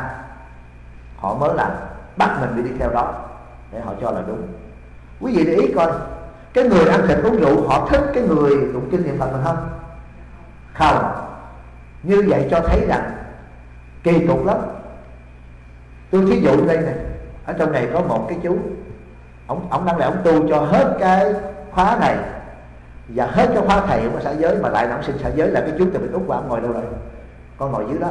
Speaker 1: họ mới là bắt mình đi theo đó để họ cho là đúng. Quý vị để ý coi, cái người ăn thịt uống rượu họ thích cái người tụng kinh niệm Phật mình không? Không. Như vậy cho thấy rằng kỳ cục lắm. Tôi thí dụ đây này, ở trong này có một cái chú, ông ông đang là ông tu cho hết cái khóa này và hết cái khóa thầy của xã giới, mà lại là ông sinh xã giới, là cái chú từ bên Úc qua. Ông ngồi đâu rồi? Con ngồi dưới đó.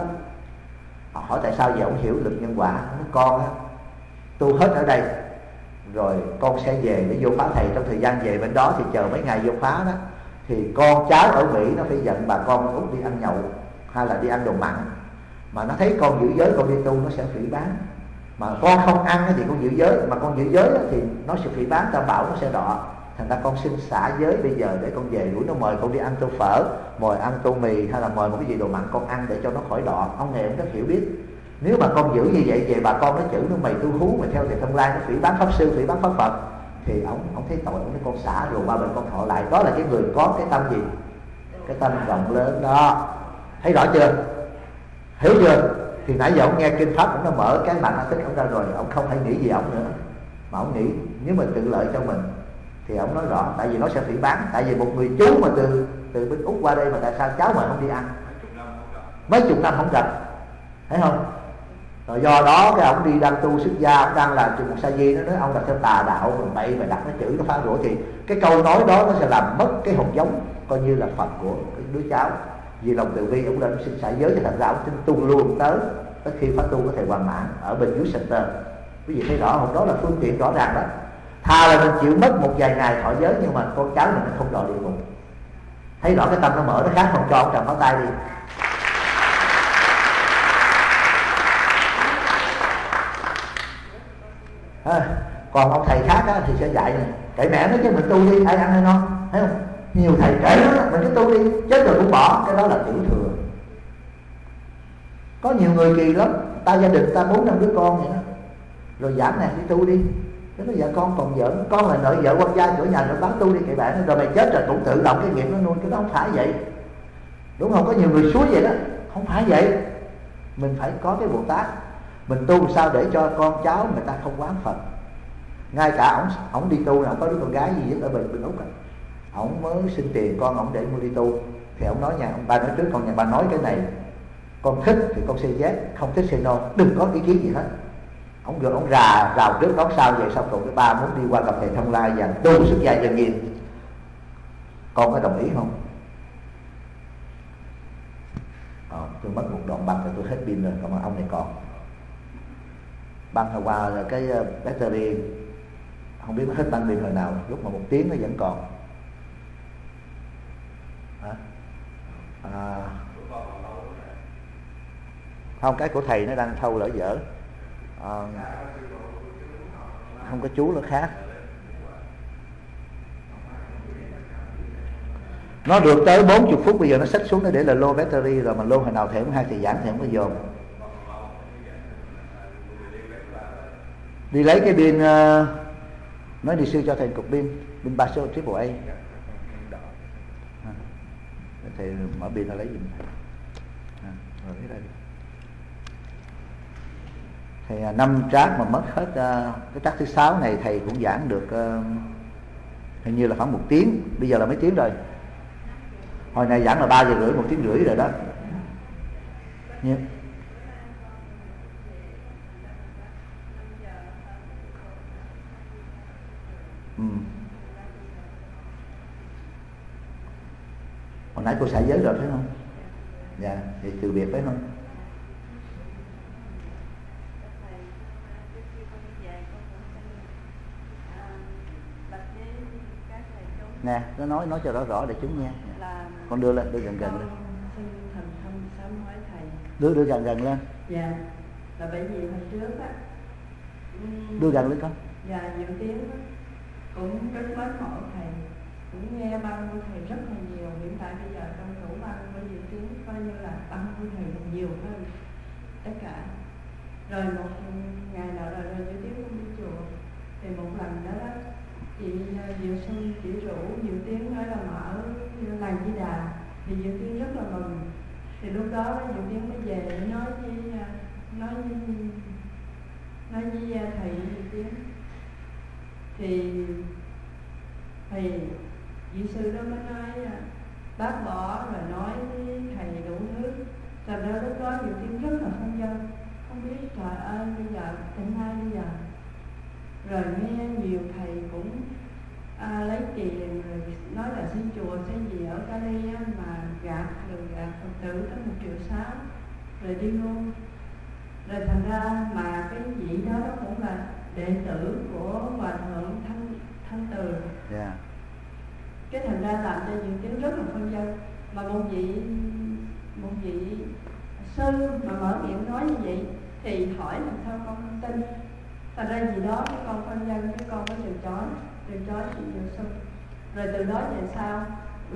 Speaker 1: Họ hỏi tại sao vậy? Ông hiểu lực nhân quả. Nói con á, tu hết ở đây rồi con sẽ về để vô khóa thầy. Trong thời gian về bên đó thì chờ mấy ngày vô khóa đó, thì con cháu ở Mỹ nó phải giận bà con Úc đi ăn nhậu hay là đi ăn đồ mặn, mà nó thấy con giữ giới, con đi tu nó sẽ phỉ báng. Mà con không ăn thì con giữ giới, mà con giữ giới thì nó sẽ phỉ báng, tam bảo nó sẽ đọ. Thành ra con xin xả giới bây giờ để con về. Đuổi nó mời con đi ăn tô phở, mời ăn tô mì, hay là mời một cái gì đồ mặn con ăn để cho nó khỏi đọ. Ông này ông rất hiểu biết. Nếu mà con giữ như vậy, về bà con nó chữ nó mày tu hú, mày theo thầy Thông Lai, nó phỉ báng pháp sư, phỉ báng pháp Phật, thì ông ông thấy tội, ông nói con xả rồi ba bên con thọ lại. Đó là cái người có cái tâm gì? Cái tâm rộng lớn đó. Thấy rõ chưa? Hiểu chưa? Thì nãy giờ ông nghe kinh pháp, ông đã mở cái mạng tích ông ra rồi, ông không phải nghĩ gì ông nữa, mà ông nghĩ nếu mình tự lợi cho mình. Thì ông nói rõ, tại vì nó sẽ phỉ báng. Tại vì một người chú mà từ từ bên Úc qua đây, mà tại sao cháu mời không đi ăn? Mấy chục năm không gặp, thấy không? Rồi do đó cái ông đi đang tu xuất gia, ông đang làm trường một sa di, nó nói ông đặt theo tà đạo, rồi bậy mà đặt nó chửi nó phá rủa, thì cái câu nói đó nó sẽ làm mất cái hồn giống coi như là Phật của cái đứa cháu. Vì lòng từ bi ông lên ông xin xả giới, thì thành ra ông xin tu luôn tới tới khi phá tu có thể hoàn mãn ở bên dưới center. Quý vị thấy rõ không? Đó là phương tiện rõ ràng đó. Thà là mình chịu mất một vài ngày thọ giới, nhưng mà con cháu mình không đòi địa ngục. Thấy rõ cái tâm nó mở, nó khác. Không cho ông trầm pháo tay đi. À, còn ông thầy khác á, thì sẽ dạy này, kệ mẹ nó chứ mình tu đi, ai ăn hay no, thấy không? Nhiều thầy kệ nó, mình cứ tu đi, chết rồi cũng bỏ. Cái đó là tiểu thừa. Có nhiều người kỳ lắm, ta gia đình ta bốn năm đứa con vậy đó, rồi giảm này đi tu đi. Thế nói dạ con còn vợ, con là nợ vợ quan gia chỗ nhà nó bán tu đi kệ bạn, rồi mày chết rồi cũng tự động cái nghiệp nó nuôi. Cái đó không phải vậy, đúng không? Có nhiều người suối vậy đó, không phải vậy. Mình phải có cái Bồ Tát, mình tu sao để cho con cháu người ta không oán Phật. Ngay cả ổng ổng đi tu là ổng có đứa con gái gì nhất ở bên bên Úc á, ổng mới xin tiền con ổng để mua đi tu, thì ổng nói nha, ông ba nói trước con nhà ba nói cái này, con thích thì con say yes, không thích say no, đừng có ý kiến gì hết. Ông vừa ông rà rào trước đón sau vậy, xong rồi cái ba muốn đi qua gặp thầy Thông Lai và tu xuất gia chân nghiêm, con có đồng ý không? Ờ, tôi mất một đoạn băng rồi tôi hết pin rồi, còn ông này còn băng hồi qua là cái battery không biết nó hết băng pin hồi nào, lúc mà một tiếng nó vẫn còn. Hả? À, không, cái của thầy nó đang thâu lỡ dở. À, không có chú nó khác. Nó được tới bốn mươi phút, bây giờ nó xách xuống nó để là low battery rồi, mà low hồi nào thầy cũng hai thầy giảng thầy không có dồn. Đi lấy cái pin, uh, nói đi sư cho thầy cục pin, pin ba số triple A. À, thầy mở pin nó lấy gì? À, rồi lấy đây. Thầy năm track mà mất hết, uh, cái track thứ sáu này thầy cũng giảng được uh, hình như là khoảng một tiếng, bây giờ là mấy tiếng rồi? Hồi này giảng là ba giờ rưỡi, một tiếng rưỡi rồi đó. Như... Ừ. Hồi nãy cô xả giới rồi phải không? Dạ, thì từ biệt phải không? Nè, nó nói nói cho rõ rõ để chúng nghe. Con đưa lên, đưa gần gần lên.
Speaker 3: Xin thành tâm sám hối thầy.
Speaker 1: Đưa đưa gần gần lên.
Speaker 3: Dạ, là bởi vì hồi trước á.
Speaker 1: Đưa gần lên con.
Speaker 3: Dạ, Diệu Tiến á, cũng rất mến mộ thầy, cũng nghe băng của thầy rất là nhiều. Hiện tại bây giờ trong tủ băng của Diệu Tiến coi như là băng của thầy nhiều hơn tất cả. Rồi một ngày nào rồi, rồi Diệu Tiến cũng đi chùa, thì một lần đó đó chị Diệu Xuân chỉ rủ Diệu Tiến nói là mở làng Di Đà, thì Diệu Tiến rất là mừng. Thì lúc đó Diệu Tiến mới về để nói với nói với nói với thầy Diệu Tiến, thì thầy vị sư đó mới nói bác bỏ rồi nói với thầy đủ thứ. Thật ra lúc đó Diệu Tiến rất là phân vân, không biết trời ơi bây giờ tình ai bây giờ. Rồi nghe nhiều thầy cũng à, lấy tiền rồi nói là xây chùa xây gì ở Cali á, mà gạt rồi gạt Phật tử tới một triệu sáu rồi đi luôn. Rồi thành ra mà cái vị đó đó cũng là đệ tử của Hòa Thượng Thanh Thanh Từ.
Speaker 1: Yeah.
Speaker 3: Cái thành ra làm cho Diệu Tiến rất là phân vân. Mà một vị một vị sư mà mở miệng nói như vậy thì hỏi làm sao con không tin. Thành ra gì đó cái con phân vân, cái con có từ chối từ chối chị Diệu Xuân. Rồi từ đó về sau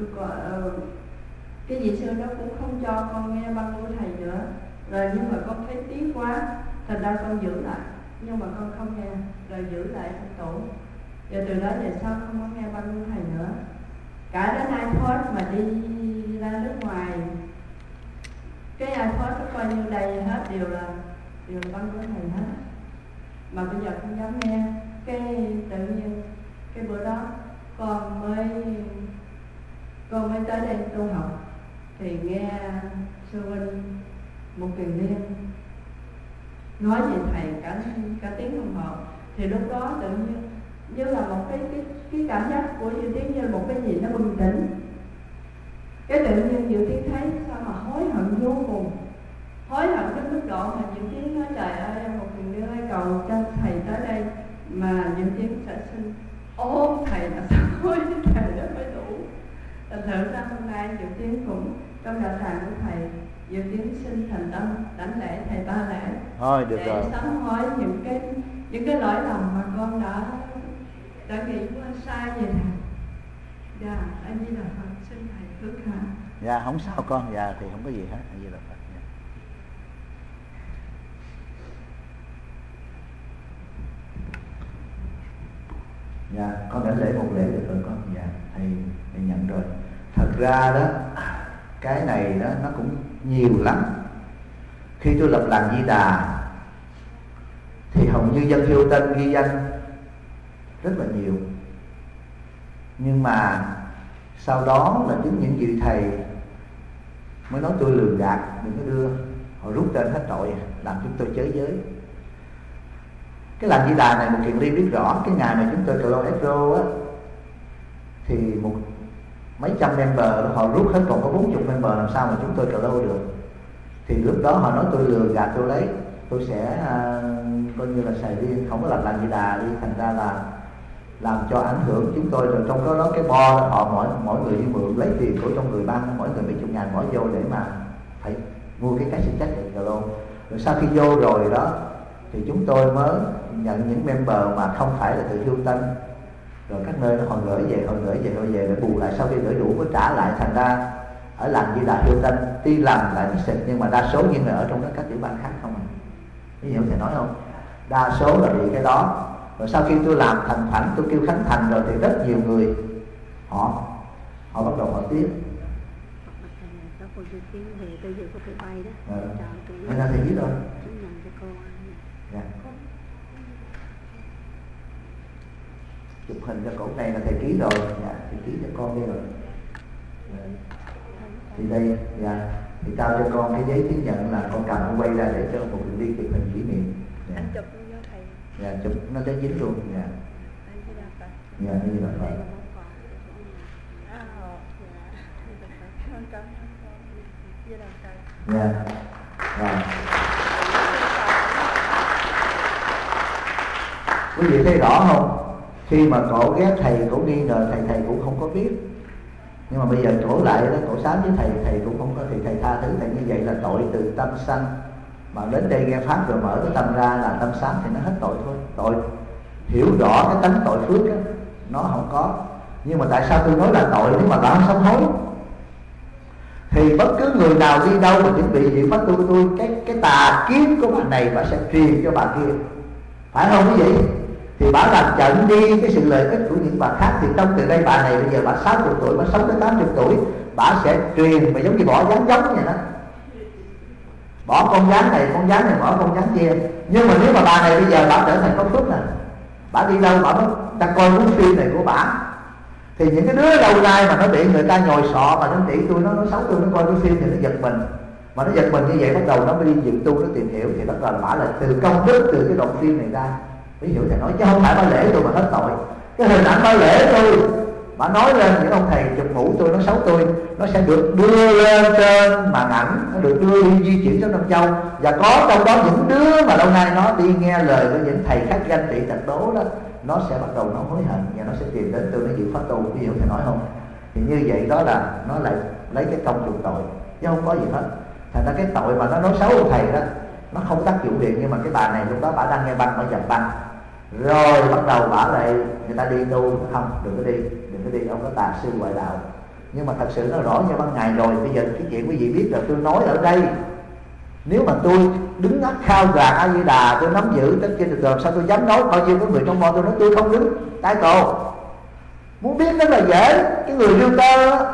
Speaker 3: cái vị sư đó cũng không cho con nghe băng của thầy nữa. Rồi nhưng mà con thấy tiếc quá, thành ra con giữ lại, nhưng mà con không nghe, rồi giữ lại trong tủ. Rồi từ đó về sau không có nghe băng của thầy nữa. Cả đến iPod mà đi ra nước ngoài, cái iPod nó coi như đầy hết đều là đều là băng của thầy hết. Mà bây giờ không dám nghe. Cái tự nhiên cái bữa đó con mới con mới tới đây tu học, thì nghe sư huynh một Kiền Liên nói về thầy cả cả tiếng đồng hồ. Thì lúc đó tự nhiên như là một cái cái cái cảm giác của Diệu Tiến như là một cái gì nó bừng tỉnh. Cái tự nhiên Diệu Tiến thấy sao mà hối hận vô cùng, hối hận đến mức độ mà Diệu Tiến nói trời ơi em một Kiền Liên ơi cầu cho thầy tới đây mà Diệu Tiến sẽ xin ôm thầy là sao hối thầy đó mới đủ. Thành thử ra hôm nay Diệu Tiến cũng trong đạo tràng của thầy, Diệu Tiến xin thành tâm đảnh lễ thầy ba lễ.
Speaker 1: Thôi được
Speaker 3: để
Speaker 1: rồi.
Speaker 3: Để sám hối những cái những cái lỗi lầm mà con đã đã nghĩ quá sai về thầy. Dạ, anh Di Đà Phật, xin thầy phước hạnh.
Speaker 1: Dạ không sao con, dạ thì không có gì hết, anh Di Đà Phật. Dạ. Dạ, con đã lễ một lễ được rồi con. Dạ, thầy, thầy nhận rồi. Thật ra đó, cái này đó nó cũng nhiều lắm. Khi tôi lập làng Di Đà thì hầu như dân Hiêu Tân ghi danh rất là nhiều. Nhưng mà sau đó là chính những vị thầy mới nói tôi lường gạt, đừng có đưa. Họ rút tên hết tội, làm chúng tôi chới giới. Cái làng Di Đà này một Kiền Ly biết rõ, cái ngày mà chúng tôi cờ lô Expo á, thì một mấy trăm member họ rút hết, còn có bốn mươi member, làm sao mà chúng tôi cờ lô được. Thì lúc đó họ nói tôi lừa gạt, tôi lấy, tôi sẽ uh, coi như là xài riêng, không có làm làng Di Đà đi. Thành ra là làm cho ảnh hưởng chúng tôi. Rồi trong đó, đó cái bo họ mỗi mỗi người đi mượn lấy tiền của trong người ban, mỗi người mấy chục ngàn mỗi vô để mà phải mua cái cái sách để cờ lô. Rồi sau khi vô rồi đó thì chúng tôi mới nhận những member mà không phải là từ Hiêu Tân, rồi các nơi đó họ gửi về, họ gửi về, họ về để bù lại. Sau khi gửi đủ có trả lại. Thành ra ở làng Di Đà Hiêu Tân tuy làm lại nó xịt, nhưng mà đa số những người ở trong đó các tiểu bang khác không à. Ví dụ thầy nói không, đa số là bị cái đó. Rồi sau khi tôi làm thành phản, tôi kêu khánh thành rồi thì rất nhiều người họ họ bắt đầu họ tiếp. Nên là thầy biết rồi. Dạ. Chụp hình cho cổ này là thầy ký rồi. Dạ, thầy ký cho con đây rồi. Dạ. Thì đây, dạ, thì trao cho con cái giấy chứng nhận là con cầm nó quay ra để cho một người đi chụp hình kỷ niệm. Dạ.
Speaker 4: Anh chụp luôn cho thầy.
Speaker 1: Dạ, chụp nó tới dính luôn. Dạ. Dạ, như vậy vậy. Dạ. Rồi. Quý vị thấy rõ không? Khi mà cổ ghét thầy, cổ nghi ngờ thầy, thầy cũng không có biết. Nhưng mà bây giờ cổ lại đó, cổ sám với thầy, thầy cũng không có, thì thầy tha thứ thầy. Như vậy là tội từ tâm sanh. Mà đến đây nghe pháp rồi mở cái tâm ra là tâm sám thì nó hết tội thôi. Tội hiểu rõ cái tánh tội phước đó, nó không có. Nhưng mà tại sao tôi nói là tội nếu mà bạn không sám hối? Thì bất cứ người nào đi đâu mà chuẩn bị việc pháp tu của tôi, cái cái tà kiến của bạn này bà sẽ truyền cho bà kia, phải không quý vị? Thì bà làm chậm đi cái sự lợi ích của những bà khác. Thì trong từ đây bà này bây giờ bà sáu mươi tuổi, bà sống tới tám mươi tuổi, bà sẽ truyền, mà giống như bỏ gián giống vậy đó. Bỏ con gián này, con gián này, bỏ con gián kia. Nhưng mà nếu mà bà này bây giờ bà trở thành có phước nè, bà đi đâu bà mới ta coi cuốn phim này của bà, thì những cái đứa lâu nay mà nó bị người ta nhồi sọ mà nó chỉ tôi, nó nó xấu tôi, nó coi cái phim thì nó giật mình. Mà nó giật mình như vậy bắt đầu nó mới đi dựng tu, nó tìm hiểu, thì bắt đầu bả là từ công đức từ cái đoạn phim này ra. Ví dụ thầy nói chứ không phải bà lễ tôi mà hết tội. Cái hình ảnh bà lễ tôi, bà nói lên những ông thầy chụp mũ tôi, nó xấu tôi, nó sẽ được đưa lên trên màn ảnh, nó được đưa đi di chuyển xuống Nam Châu. Và có trong đó những đứa mà lâu nay nó đi nghe lời của những thầy khác ganh tị tật đố đó, nó sẽ bắt đầu nó hối hận và nó sẽ tìm đến tôi, nó dự pháp tu. Ví dụ thầy nói không? Thì như vậy đó là nó lại lấy cái công chuộc tội, chứ không có gì hết. Thành ra cái tội mà nó nói xấu của thầy đó nó không tác dụng điện. Nhưng mà cái bà này lúc đó bà đang nghe băng, bà dập băng, rồi bắt đầu bà lại người ta đi tu, không, đừng có đi, đừng có đi, ông có tà sư ngoại đạo. Nhưng mà thật sự nó rõ như ban ngày rồi. Bây giờ cái chuyện quý vị biết là tôi nói ở đây, nếu mà tôi đứng ngắt khao gạt A Di Đà, tôi nắm giữ tất trên được rồi, sao tôi dám nói? Bao nhiêu có người trong môn tôi nói tôi không đứng tái cầu. Muốn biết rất là dễ. Cái người riêu tơ đó,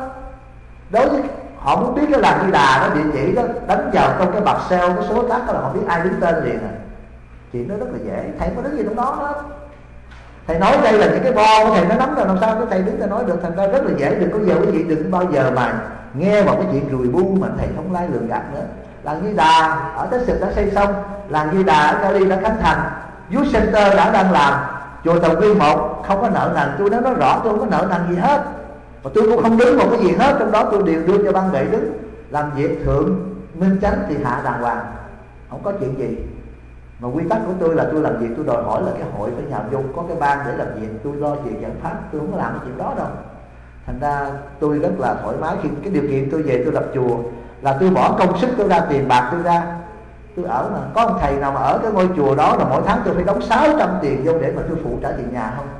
Speaker 1: đối với họ muốn biết cái làng Di Đà đó, địa chỉ đó, đánh vào trong cái bạc xeo, cái số tác đó là họ biết ai đứng tên liền à. Chuyện đó rất là dễ, thầy có đứng gì trong đó hết. Thầy nói đây là những cái bo của thầy nó nắm rồi, làm sao cái thầy đứng thầy nói được. Thành ra rất là dễ. Đừng có giờ quý vị đừng bao giờ mà nghe vào cái chuyện rùi bu mà thầy không lai lường gạt nữa. Làng Di Đà ở Tích Xịt đã xây xong, làng Di Đà ở Cali đã khánh thành, Youth Center đã đang làm, chùa Tàu Quy một không có nợ nần. Tôi nói nó rõ, tôi không có nợ nần gì hết, và tôi cũng không đứng một cái gì hết. Trong đó tôi đều đưa cho ban vệ đứng. Làm việc thượng minh chánh thì hạ đàng hoàng, không có chuyện gì. Mà quy tắc của tôi là tôi làm việc tôi đòi hỏi là cái hội phải nhào vô, có cái ban để làm việc, tôi lo chuyện giảng pháp, tôi không có làm cái chuyện đó đâu. Thành ra tôi rất là thoải mái. Khi cái điều kiện tôi về tôi lập chùa là tôi bỏ công sức tôi ra, tiền bạc tôi ra, tôi ở. Mà có ông thầy nào mà ở cái ngôi chùa đó là mỗi tháng tôi phải đóng sáu trăm tiền vô để mà tôi phụ trả tiền nhà không?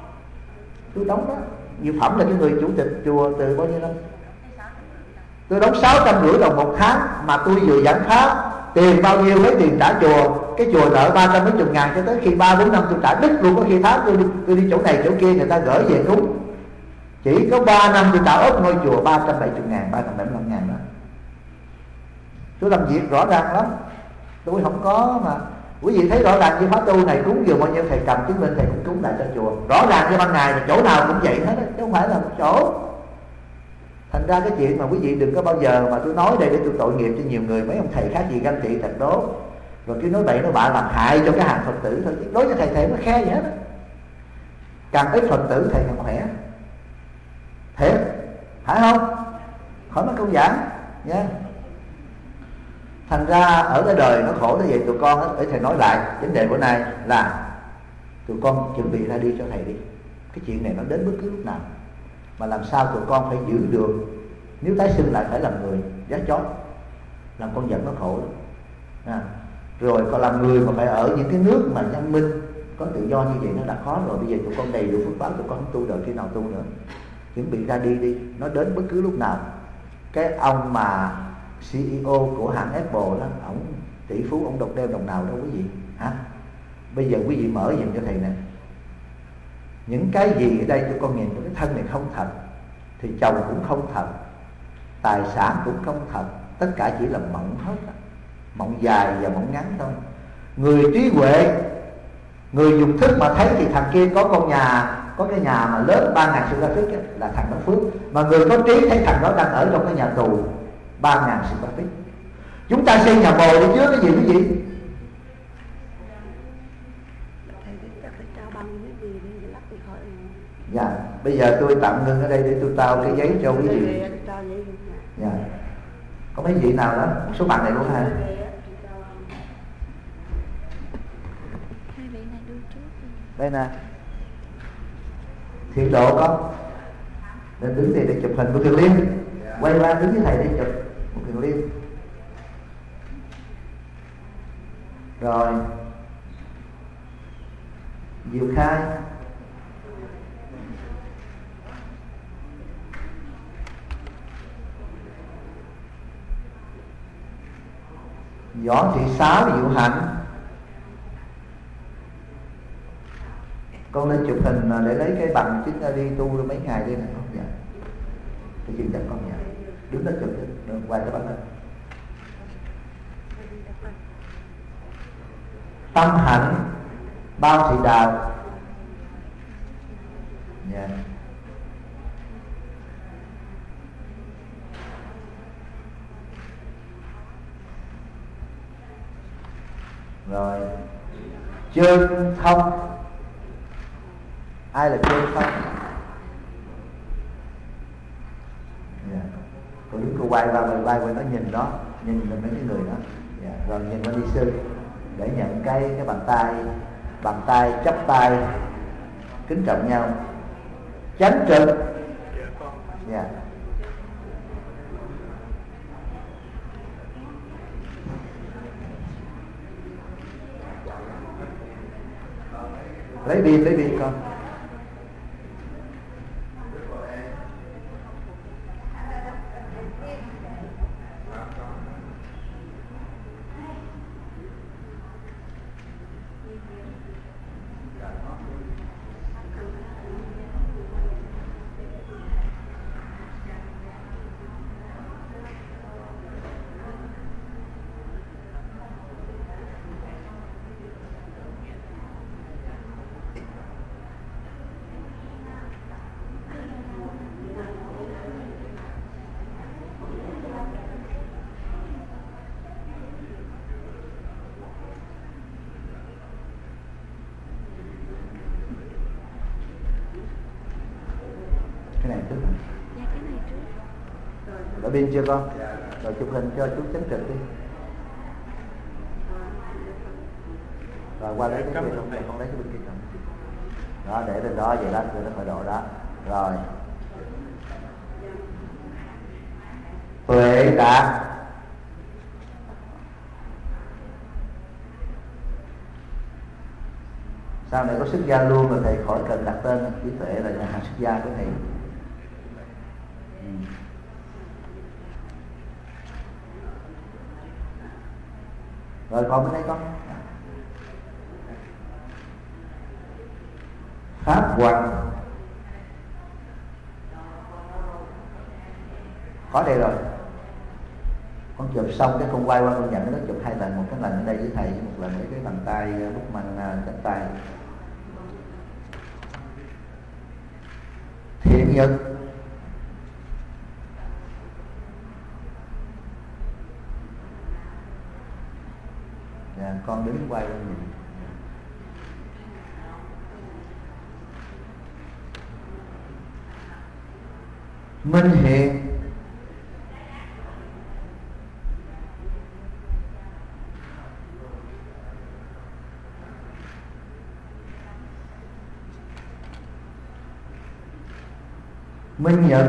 Speaker 1: Tôi đóng đó. Diệu Phẩm là cái người chủ tịch chùa từ bao nhiêu năm, tôi đóng sáu trăm rưỡi đồng một tháng. Mà tôi vừa giảng pháp tiền bao nhiêu lấy tiền trả chùa, cái chùa nợ ba trăm mấy chục ngàn, cho tới khi ba bốn năm tôi trả đứt luôn. Có khi tháng tôi đi, tôi đi chỗ này chỗ kia người ta gửi về cúng, chỉ có ba năm tôi trả ốp ngôi chùa ba trăm bảy mươi ngàn, ba trăm bảy mươi lăm ngàn đó. Tôi làm việc rõ ràng lắm, tôi không có mà. Quý vị thấy rõ ràng như khóa tu này cúng dường bao nhiêu thầy cầm chứng minh thầy cũng cúng lại cho chùa, rõ ràng như ban ngày mà chỗ nào cũng vậy hết đó, chứ không phải là một chỗ. Thành ra cái chuyện mà quý vị đừng có bao giờ mà tôi nói đây để tôi tội nghiệp cho nhiều người, mấy ông thầy khác gì ganh tị thật đố, rồi cứ nói bậy nói bạ làm hại cho cái hàng Phật tử thôi. Đối với thầy thầy nó khe vậy hết đó. Càng ít Phật tử thầy càng khỏe, thiệt, phải không? Khỏi nói câu giảng nha. Thành ra ở cái đời nó khổ như vậy tụi con á, để thầy nói lại vấn đề bữa nay là tụi con chuẩn bị ra đi cho thầy đi. Cái chuyện này nó đến bất cứ lúc nào, mà làm sao tụi con phải giữ được. Nếu tái sinh lại phải làm người, giá chót, làm con vật nó khổ lắm. À, rồi còn làm người mà phải ở những cái nước mà văn minh có tự do như vậy nó đã khó rồi. Bây giờ tụi con đầy đủ phước báo, tụi con không tu đời khi nào tu nữa. Chuẩn bị ra đi đi, nó đến bất cứ lúc nào. Cái ông mà xê e ô của hãng Apple đó, ổng tỷ phú, ổng độc đeo đồng nào đâu quý vị hả? Bây giờ quý vị mở dùm cho thầy nè, những cái gì ở đây tụi con nhìn cái thân này không thật, thì chồng cũng không thật, tài sản cũng không thật, tất cả chỉ là mộng hết, mộng dài và mộng ngắn thôi. Người trí huệ, người dùng thức mà thấy thì thằng kia có con nhà, có cái nhà mà lớn ba ngàn square feet là thằng đó phước. Mà người có trí thấy thằng đó đang ở trong cái nhà tù ba ngàn square feet. Chúng ta xây nhà bồ để chứa cái gì quý vị? Dạ, bây giờ tôi tạm ngưng ở đây để tôi trao cái giấy cho quý vị. Dạ. Có mấy vị nào đó, một số bạn này luôn hả? Đây nè, Thiện Độ con, nên đứng đây để chụp hình của Thiện Liên. Quay qua đứng với thầy để chụp một Thiện Liên. Rồi Diệu Khai, Võ Thị Sáu, Diệu Hạnh. Con lên chụp hình để lấy cái bằng chứng đi tu mấy ngày đây này không? Dạ. Cái chuyện chắc con dạ. Đứng đó chụp được quay cho bác lên. Tâm Hạnh, Bao Thị Đào. Dạ. Rồi Trương Thông. Ai là Trương Thông? Yeah. Cô đứng cô quay qua quay qua nó nhìn đó, nhìn lên mấy cái người đó. Yeah. Rồi nhìn qua đi sư để nhận cái cái bàn tay, bàn tay chắp tay kính trọng nhau. Chánh trực. Yeah. Lấy pin, lấy pin con. Đã pin chưa con? Rồi chụp hình cho chú Chánh Trực đi. Rồi qua lấy cái kia không? Con lấy cái bên kia không? Đó, để lên đó vậy đó, rồi nó khỏi độ đó. Rồi Tuệ Đạt. Sau này có xuất gia luôn rồi thầy khỏi cần đặt tên. Trí Tuệ là nhà hàng xuất gia của thầy. Rồi con bên đây con. Pháp hoặc có đây rồi. Con chụp xong cái con quay qua con nhận cái đó, chụp hai lần, một cái lần ở đây với thầy, một lần với cái bàn tay bút măng cánh tay. Thiện nhật. Dạ, con đứng quay qua nhìn. Minh hiện. Minh nhật.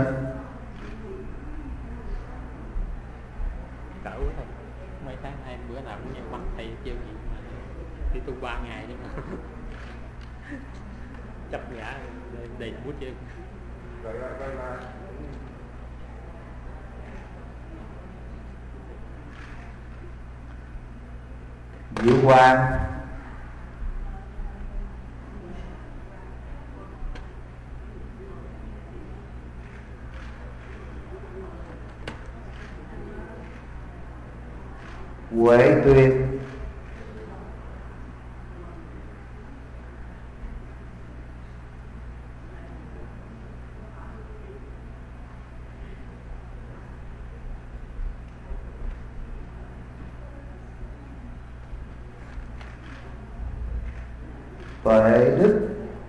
Speaker 4: Cỡ thôi. Mấy tháng nay bữa nào cũng nhận mắt thầy kêu gì mà đi tu ba ngày chứ mà. Chấp ngã đầy bút chứ.
Speaker 2: Rồi rồi rồi mà.
Speaker 1: Diệu Hoàng. Huệ Tuyệt. Tuệ Đức.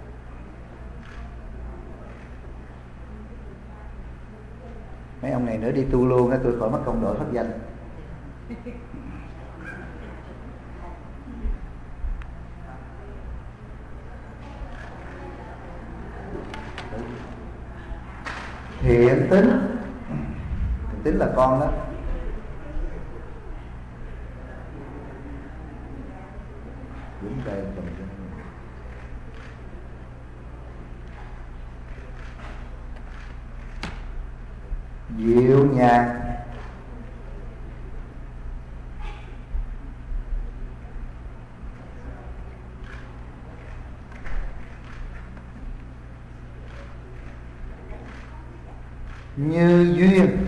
Speaker 1: Mấy ông này nữa đi tu luôn á, tôi khỏi mất công đổi pháp danh. Thiện tính. Thiện tính là con đó. Đúng đây cầm cho Diệu Nhạc. Như duyên.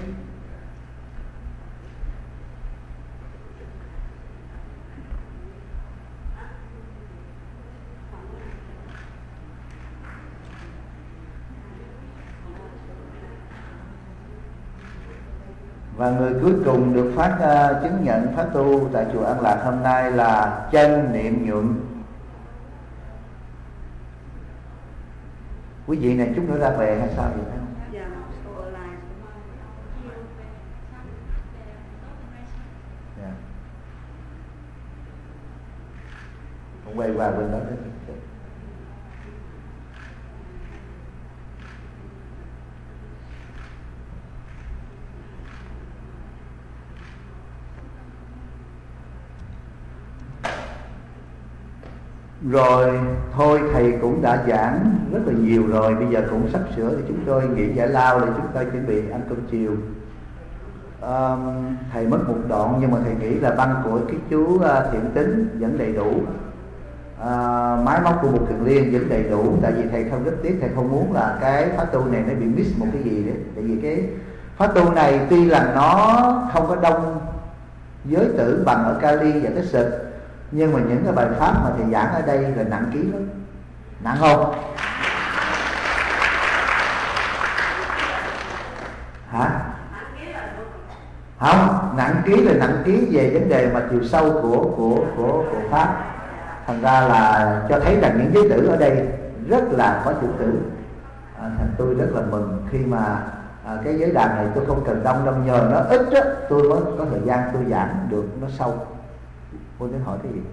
Speaker 1: Và người cuối cùng được phát uh, chứng nhận phát tu tại chùa An Lạc hôm nay là Chân Niệm Nhuận. Quý vị này chút nữa ra về hay sao vậy?
Speaker 3: Dạ, ở lại.
Speaker 1: Dạ. Con quay qua bên đó đấy. Rồi thôi thầy cũng đã giảng rất là nhiều rồi, bây giờ cũng sắp sửa thì chúng tôi nghỉ giải lao để chúng tôi chuẩn bị ăn cơm chiều. À, thầy mất một đoạn nhưng mà thầy nghĩ là băng của cái chú uh, Thiện Tính vẫn đầy đủ, à, máy móc của Bụt Thượng Liên vẫn đầy đủ. Tại vì thầy không rất tiếc, thầy không muốn là cái pháp tu này nó bị miss một cái gì đấy. Tại vì cái pháp tu này tuy là nó không có đông giới tử bằng ở Cali và Tích Sực, nhưng mà những cái bài pháp mà thầy giảng ở đây là nặng ký lắm. Nặng không? Hả? Không, nặng ký là nặng ký về vấn đề mà chiều sâu của của của của pháp. Thành ra là cho thấy rằng những giới tử ở đây rất là có chữ tử. À, thành tôi rất là mừng khi mà à, cái giới đàn này tôi không cần đông đông, nhờ nó ít á, tôi mới có thời gian tôi giảng được nó sâu. Cô đến hỏi cái gì?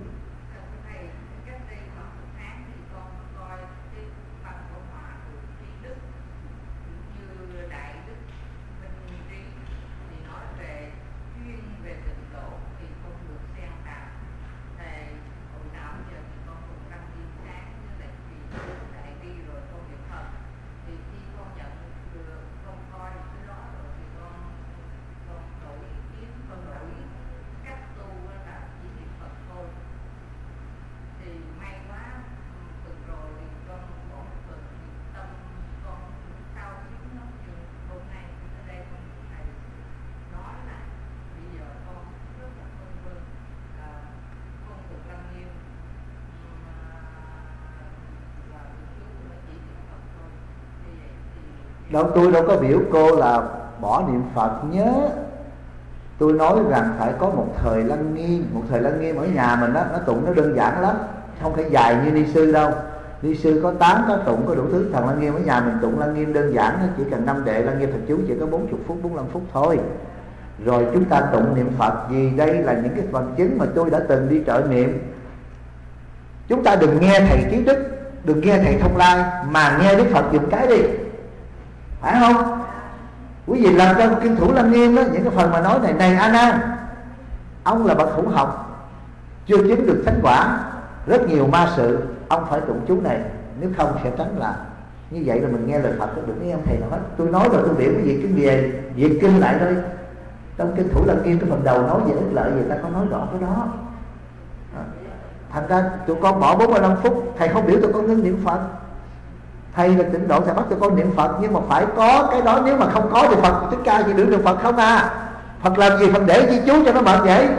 Speaker 1: Đâu, tôi đâu có biểu cô là bỏ niệm Phật nhớ. Tôi nói rằng phải có một thời lăng nghiêm. Một thời lăng nghiêm ở nhà mình đó, nó tụng nó đơn giản lắm, không phải dài như ni sư đâu. Ni sư có tán, có tụng, có đủ thứ. Thằng lăng nghiêm ở nhà mình tụng lăng nghiêm đơn giản, nó chỉ cần năm đệ lăng nghiêm thật chú, chỉ có bốn mươi phút, bốn mươi lăm phút thôi. Rồi chúng ta tụng niệm Phật gì? Đây là những cái bằng chứng mà tôi đã từng đi trợ niệm. Chúng ta đừng nghe thầy Trí Đức, đừng nghe thầy Thông Lai, mà nghe Đức Phật dùng cái đi, phải không? Quý vị làm cho kinh thủ lăng nghiêm đó, những cái phần mà nói này này A Nan, ông là bậc hữu học, chưa chứng được thánh quả, rất nhiều ma sự, ông phải tụng chú này, nếu không sẽ tránh là như vậy. Là mình nghe lời Phật, đừng nghe ông thầy nào hết. Tôi nói rồi, tôi biểu cái gì cái nghề việc kinh lại thôi. Trong kinh thủ lăng nghiêm cái phần đầu nói về ích lợi, người ta có nói rõ cái đó. À, thành ra tụi con bỏ bốn mươi lăm phút, thầy không biểu tụi con ngưng niệm Phật. Thầy là tịnh độ, thầy bắt tụi con niệm Phật, nhưng mà phải có cái đó. Nếu mà không có thì Phật Thích Ca chỉ biểu niệm Phật không à. Phật làm gì Phật để ghi chú cho nó mệt vậy?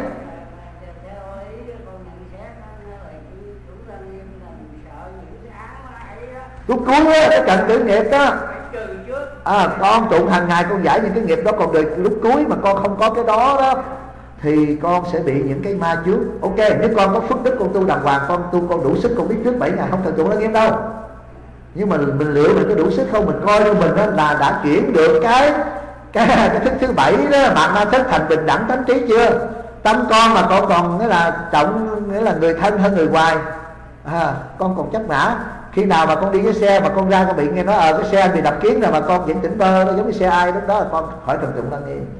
Speaker 1: Lúc cuối á, cái trận tử nghiệp đó, à, con tụng hàng ngày con giải những cái nghiệp đó. Còn đời lúc cuối mà con không có cái đó đó thì con sẽ bị những cái ma chướng. Ok, nếu con có phước đức, con tu đàng hoàng, con tu con đủ sức, con biết trước bảy ngày không cần tụng lăng nghiêm đâu. Nhưng mà mình liệu mình có đủ sức không? Mình coi cho mình đó là đã chuyển được cái cái cái thức thứ bảy đó, bạn ma thức thành bình đẳng tánh trí chưa? Tâm con mà con còn nghĩa là trọng, nghĩa là người thân hơn người ngoài, à, con còn chấp ngã. Khi nào mà con đi với xe mà con ra con bị nghe nói ở cái xe bị đập kiến rồi mà con vẫn tỉnh bơ, nó giống như xe ai, lúc đó là con khỏi cần tụng lăng nghiêm.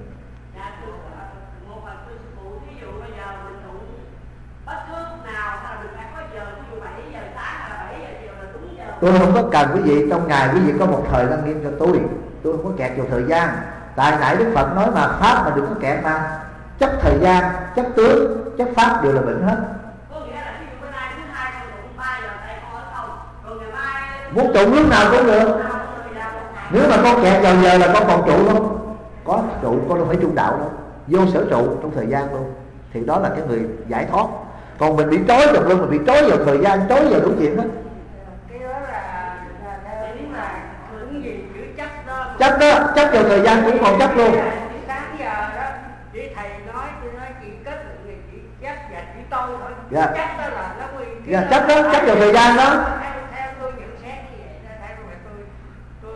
Speaker 1: Tôi không có cần quý vị trong ngày quý vị có một thời lăng nghiêm cho tôi. Tôi không có kẹt vào thời gian. Tại nãy Đức Phật nói mà pháp mà đừng có kẹt mà. Chất thời gian, chất tướng, chất pháp đều là bệnh hết. Muốn tụng lúc nào cũng được. Nếu mà con kẹt vào giờ là con còn trụ không? Có trụ, con đâu phải trung đạo đâu. Vô sở trụ trong thời gian luôn. Thì đó là cái người giải thoát. Còn mình bị trói vào luôn, mình bị trói vào thời gian, trói vào đủ chuyện đó. Chấp đó, chấp vào thời gian cũng còn chấp luôn.
Speaker 5: Sáng giờ đó, chị thầy nói, tôi nói chị kết người chị chấp và chị tôi thôi.
Speaker 1: Dạ.
Speaker 5: Chấp đó là nó quy.
Speaker 1: Dạ, chấp đó, chấp vào thời gian đó.
Speaker 5: Theo, theo tôi nhận xét như vậy, theo tôi tôi tôi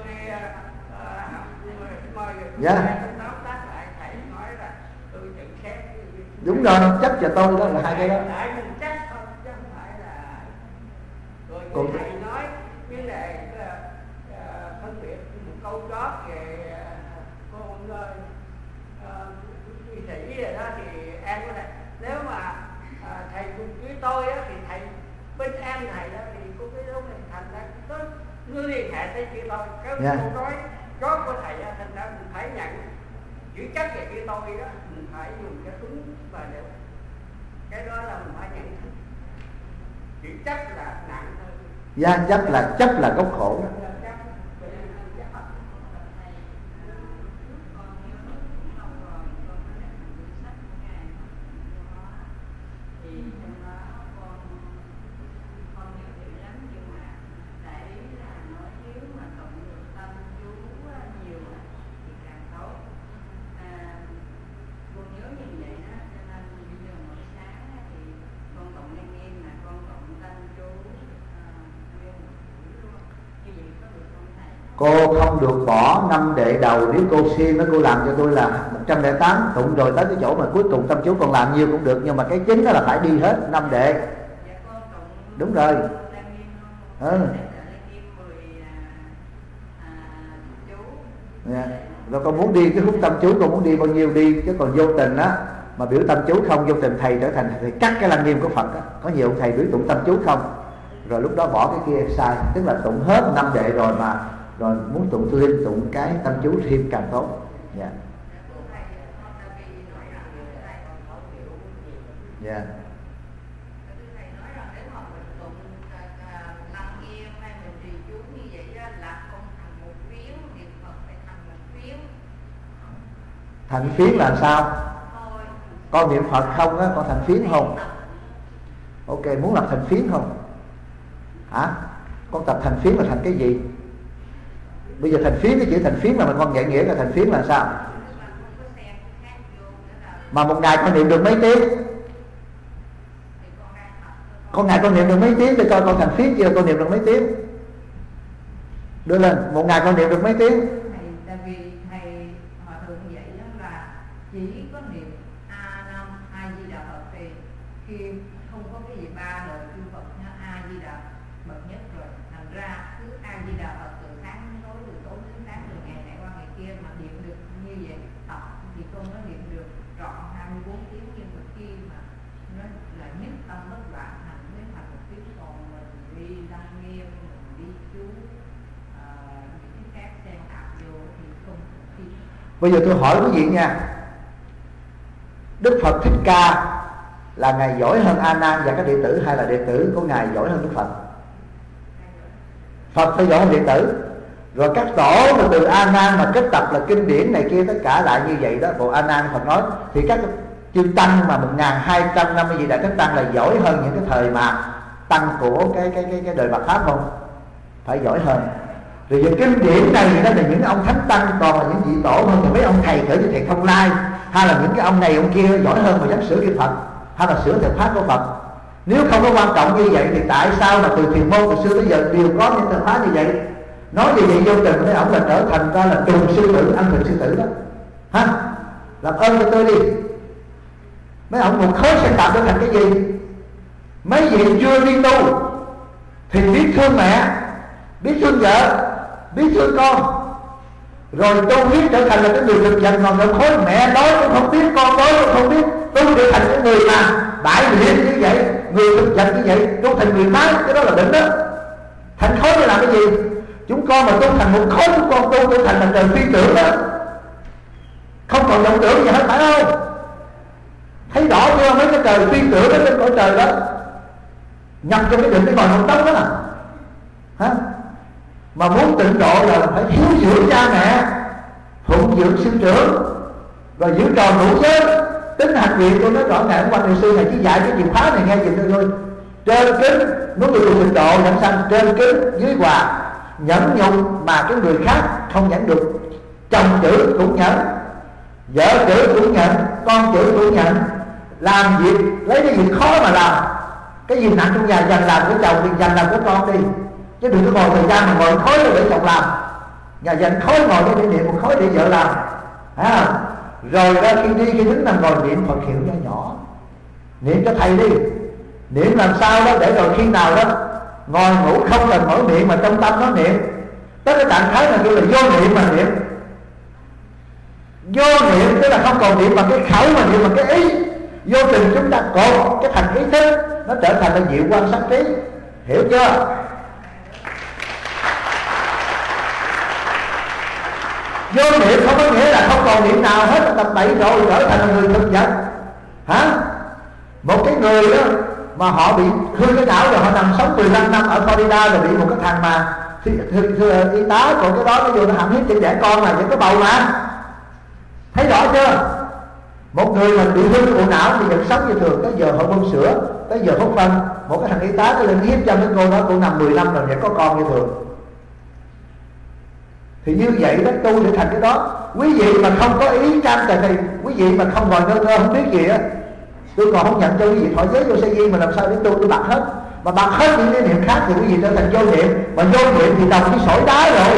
Speaker 5: mời
Speaker 1: dạ.
Speaker 5: nói tác lại thầy nói là tôi nhận xét.
Speaker 1: Đúng rồi, chấp và tôi đó là hai cái đó.
Speaker 5: Tại mình chấp không, chứ không phải là. Rồi
Speaker 1: Còn...
Speaker 5: thầy nói vấn đề phân biệt câu chót về cô ơi quy sĩ rồi đó thì em có thể nếu mà à, thầy với tôi á thì thầy bên em thầy đó thì cô cái lúc này thành ra có nó liên hệ tới chị tôi cái yeah. Cô nói chót của thầy á, thành ra mình phải nhận chữ chất về chị tôi đó, mình phải dùng cái đúng và đều cái đó là mình phải nhận thức. Chữ chất là nặng hơn.
Speaker 1: Gia chấp là chấp là gốc khổ. Cô không được bỏ năm đệ đầu. Nếu cô siêng đó, cô làm cho tôi là một trăm lẻ tám tụng rồi tới cái chỗ mà cuối cùng tâm chú còn làm nhiều cũng được. Nhưng mà cái chính đó là phải đi hết năm đệ. Đúng rồi. Ừ. Yeah. Rồi con muốn đi cái hút tâm chú, con muốn đi bao nhiêu đi. Chứ còn vô tình á mà biểu tâm chú không, vô tình thầy trở thành thầy cắt cái lăng nghiêm của Phật á. Có nhiều thầy biểu tụng tâm chú không, rồi lúc đó bỏ cái kia sai. Tức là tụng hết năm đệ rồi mà rồi muốn tụng thêm tụng cái tâm chú thêm càng tốt. Dạ. Dạ. Thành phiến là sao? Con niệm Phật không á, con thành phiến không? Ok, muốn làm thành phiến không? Hả? Con tập thành phiến là thành cái gì? Bây giờ thành phiến, cái chữ thành phiến mà mình con dạy nghĩa là thành phiến là sao? Mà một ngày con niệm được mấy tiếng? Con ngày con niệm được mấy tiếng để coi con thành phiến chưa? Con niệm được mấy tiếng? Đưa lên, một ngày con niệm được mấy tiếng?
Speaker 6: Thầy, tại vì thầy hòa thượng vậy đó là chỉ có niệm A Nam A Di Đà Phật thì khi không có cái gì ba lời chư Phật nhá, A Di Đà bậc nhất rồi, thành ra cứ A Di Đà Phật từ sáng đến tối, từ tối đến sáng, từ ngày này qua ngày kia mà niệm được như vậy tập thì con nó niệm được trọn hai mươi bốn tiếng, nhưng mà khi mà nó là nhất tâm bất loạn thành mới thành một tiếng. Còn mình đi đăng nghiêm, mình đi chú à, những cái khác xen tạp vô thì không khi.
Speaker 1: Bây giờ tôi hỏi quý vị nha, Đức Phật Thích Ca là ngài giỏi hơn A Nan và các đệ tử, hay là đệ tử của ngài giỏi hơn Đức Phật? Phật phải giỏi hơn đệ tử. Rồi các tổ mà từ A Nan mà kết tập là kinh điển này kia tất cả lại như vậy đó. Bộ A Nan Phật nói thì các chư tăng mà một nghìn hai trăm năm mươi vị đại các tăng là giỏi hơn những cái thời mà tăng của cái cái cái cái đời Mạt Pháp không? Phải giỏi hơn. Rồi những kinh điển này đó là những ông thánh tăng, còn là những vị tổ hơn thì mấy ông thầy cỡ như thầy Thông Lai, hay là những cái ông này ông kia giỏi hơn mà dám sửa kinh Phật, hay là sửa thời pháp của Phật. Nếu không có quan trọng như vậy thì tại sao mà từ thiền môn từ xưa tới giờ đều có những thời pháp như vậy? Nói như vậy vô tình mấy ông là trở thành ra là trùng sư tử, ăn thịt sư tử đó. Ha? Làm ơn cho tôi đi. Mấy ông một khối sẽ tạo được thành cái gì? Mấy vị chưa đi tu thì biết thương mẹ, biết thương vợ, biết thương con, rồi tu biết trở thành là cái người thực dần, còn một khối mẹ đói cũng không biết, con đói cũng không biết, tu trở thành cái người mà đại diện như vậy, người thực dần như vậy, tu thành người khác, cái đó là đỉnh đó. Thành khối để làm cái gì? Chúng con mà tu thành một khối, chúng con tu tu thành là trời phi tưởng đó, không còn vọng tưởng gì hết, phải không? Thấy rõ chưa? Mấy cái trời phi tưởng đó trên cõi trời đó nhập trong cái định cái ngồi một tóc đó nè. Hả? Mà muốn tịnh độ là phải hiếu dưỡng cha mẹ, phụng dưỡng sư trưởng, rồi giữ tròn đủ giới. Tính hạnh nguyện tôi nói rõ ngài ông Quan Đại Sư này chỉ dạy cái chìa khóa này nghe chừng thôi thôi. Trên kính muốn người tịnh độ nhẫn sanh, trên kính dưới hòa, nhẫn nhục mà cái người khác không nhẫn được. Chồng chữ cũng nhẫn, vợ chữ cũng nhận, con chữ cũng nhận. Làm việc lấy cái việc khó mà làm, cái gì nặng trong nhà dành làm của chồng thì dành làm của con đi, chứ đừng có ngồi thời gian mà ngồi khối để chồng làm. Nhà dành khối ngồi để niệm, một khối để vợ làm, à, rồi ra khi đi khi đứng nằm ngồi niệm Phật hiệu nhỏ nhỏ, niệm cho thầy đi, niệm làm sao đó để rồi khi nào đó ngồi ngủ không cần mở miệng mà trong tâm nó niệm. Tới cái trạng thái là kêu là vô niệm mà niệm. Vô niệm tức là không còn niệm bằng cái khẩu mà niệm bằng cái ý. Vô tình chúng ta cột cái thành ý thức, nó trở thành là diệu quan sát trí. Hiểu chưa? Vô niệm không có nghĩa là không còn niệm nào hết, tập bậy rồi trở thành là người thực vật. Hả? Một cái người đó mà họ bị hư cái não rồi họ nằm sống mười lăm năm ở Florida, rồi bị một cái thằng mà thì, thì, thì, y tá của cái đó nó vô nó hãm hiếp trên đẻ con mà vẫn có bầu mà. Thấy rõ chưa? Một người mà bị hư bộ não thì vẫn sống như thường, tới giờ họ bơm sữa, tới giờ hút phân. Một cái thằng y tá cái lên hiếp cho cái cô đó, cô nằm mười năm rồi vẫn có con như thường. Thì như vậy đó, tu để thành cái đó. Quý vị mà không có ý can thì, thì quý vị mà không ngồi ngơ ngơ không biết gì á, tôi còn không nhận cho quý vị thọ giới vô sa di mà làm sao để tu, tôi bạc hết. Mà bạc hết những cái niệm khác thì quý vị trở thành vô niệm. Mà vô niệm thì đồng cái sỏi đá rồi,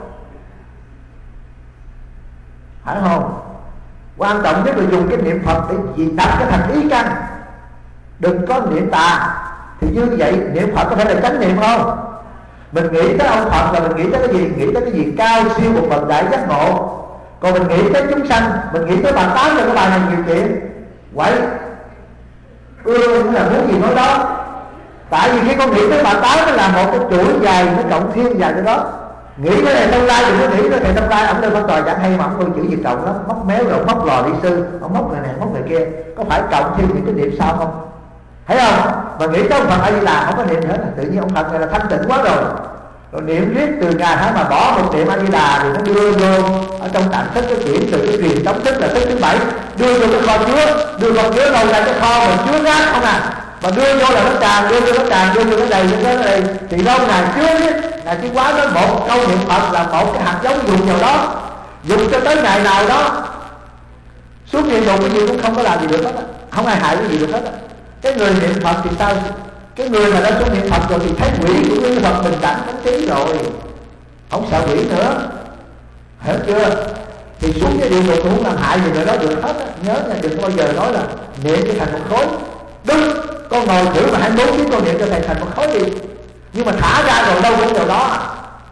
Speaker 1: phải không? Quan trọng nhất là dùng cái niệm Phật để gì đặt cái thành ý căn, đừng có niệm tà. Thì như vậy niệm Phật có phải là chánh niệm không? Mình nghĩ tới ông Phật là mình nghĩ tới cái gì? Nghĩ tới cái gì cao siêu một bậc đại giác ngộ. Còn mình nghĩ tới chúng sanh, mình nghĩ tới bà Tám là cái bài này nhiều chuyện quậy ưa là muốn gì nói đó. Tại vì khi con nghĩ tới bà Tám nó là một cái chuỗi dài, nó cộng thiên dài cái đó. Nghĩ cái này Đông Lai đừng có nghĩ tới thầy Đông Lai, ông lên văn tòa chẳng hay mà ông coi chữ gì cộng lắm, móc méo rồi móc lò đi sư, ông móc người này móc người kia, có phải cộng thêm những cái niệm sau không? Thấy không? Mà nghĩ tới ông Phật A Di Đà không có niệm hết, tự nhiên ông Phật này là thanh tịnh quá rồi. Rồi niệm riết từ ngày hả mà bỏ một niệm A Di Đà thì nó đưa vô ở trong tạng thức, cái chuyển từ cái truyền tống thức là thức thứ bảy, đưa vô cái kho chứa, đưa kho chứa đâu ra cái kho mà chứa rác không à, mà đưa vô là nó tràn, đưa vô nó tràn, đưa vô nó đầy, nó đầy thì lâu ngày chứa biết Ngài Tiến Hóa nói một câu niệm Phật là một cái hạt giống dùng vào đó, dùng cho tới ngày nào đó xuống địa ngục cái gì cũng không có làm gì được hết, không ai hại cái gì được hết. Cái người niệm Phật thì sao? Cái người mà đã xuống niệm Phật rồi thì thấy quỷ của Đức Phật bình đẳng thánh trí rồi, không sợ quỷ nữa, hiểu chưa? Thì xuống cái địa ngục cũng không làm hại gì người đó được hết á. Nhớ nha, đừng bao giờ nói là niệm cho thành một khối. Đúng, con ngồi thử mà hai mươi bốn tiếng con niệm cho thầy thành một khối đi, nhưng mà thả ra rồi đâu cũng vào đó à.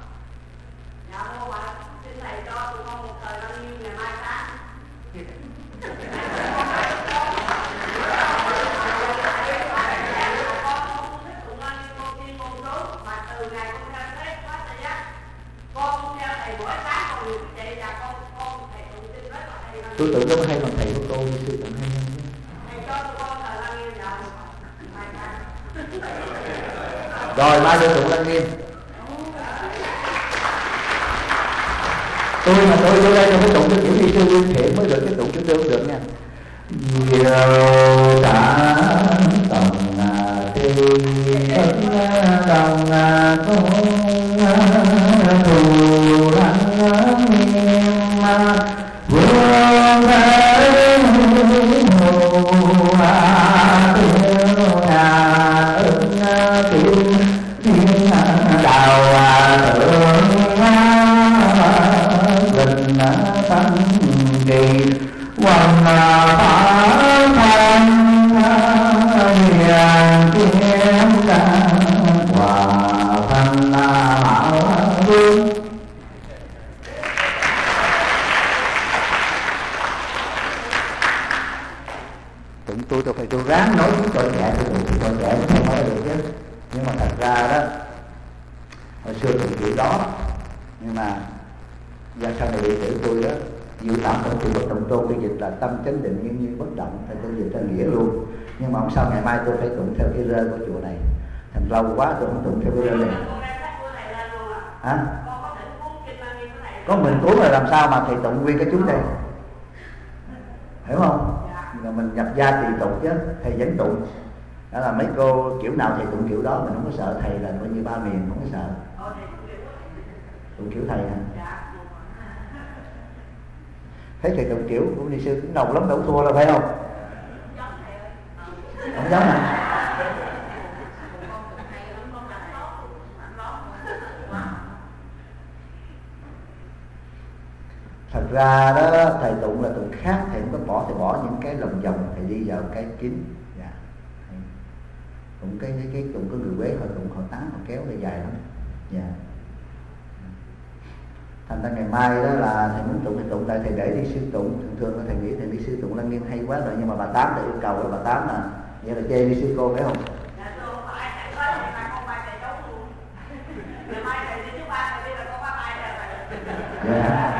Speaker 1: Tôi tưởng nó hay bằng thầy của cô như sư tụng hay hơn. Rồi mai đưa tụng Lăng Nghiêm. Tôi mà tôi vô đây tôi phải tụng cái kiểu đi sư liên thiện mới được, cái tụng chúng tôi không được nha. Nhiều đã tổng thi tất đồng công thù Lăng Nghiêm vương thế hù hà tiêu hà ứng thiên thiên đạo thượng bình tâm kỳ hoàng phá thanh hiền kiếm ca hòa thân mạo vương. Tụng tôi tôi phải tôi ráng nói với tôi trẻ tôi tụng tôi trẻ không nói được chứ. Nhưng mà thật ra đó hồi xưa tụng kiểu đó, nhưng mà gia sau này đệ tử tôi đó dự tạm tụng từ bất động tôn, tôi dịch là tâm chánh định như như bất động, thì tôi dịch theo nghĩa luôn. Nhưng mà hôm sau ngày mai tôi phải tụng theo cái rơ của chùa này, thành lâu quá tôi không tụng theo cái rơ này. Hả? Có mình cuốn là làm sao mà thầy tụng nguyên cái chú đây, hiểu không? Là mình nhập gia tùy tục chứ, thầy vẫn tụng. Đó là mấy cô kiểu nào thầy tụng kiểu đó, mình không có sợ thầy là coi như ba miền, không có sợ. Tụng kiểu thầy hả? Thấy thầy tụng kiểu của ni sư cũng đầu lắm, đâu thua đâu phải không? Không giống hả? Thật ra đó thầy tụng là tụng khác, thầy không có bỏ, thầy bỏ những cái lòng vòng, thầy đi vào cái kín. Dạ. Tụng cái cái cái tụng có người Quế họ tụng họ tán họ kéo lại dài lắm. Dạ. Thành ra ngày mai đó là thầy muốn tụng thì tụng, tại thầy để đi sư tụng. Thường thường là thầy nghĩ thầy đi sư tụng Lăng Nghiêm hay quá rồi, nhưng mà bà Tám thầy yêu cầu là bà Tám là vậy là chê đi sư cô phải không? Dạ.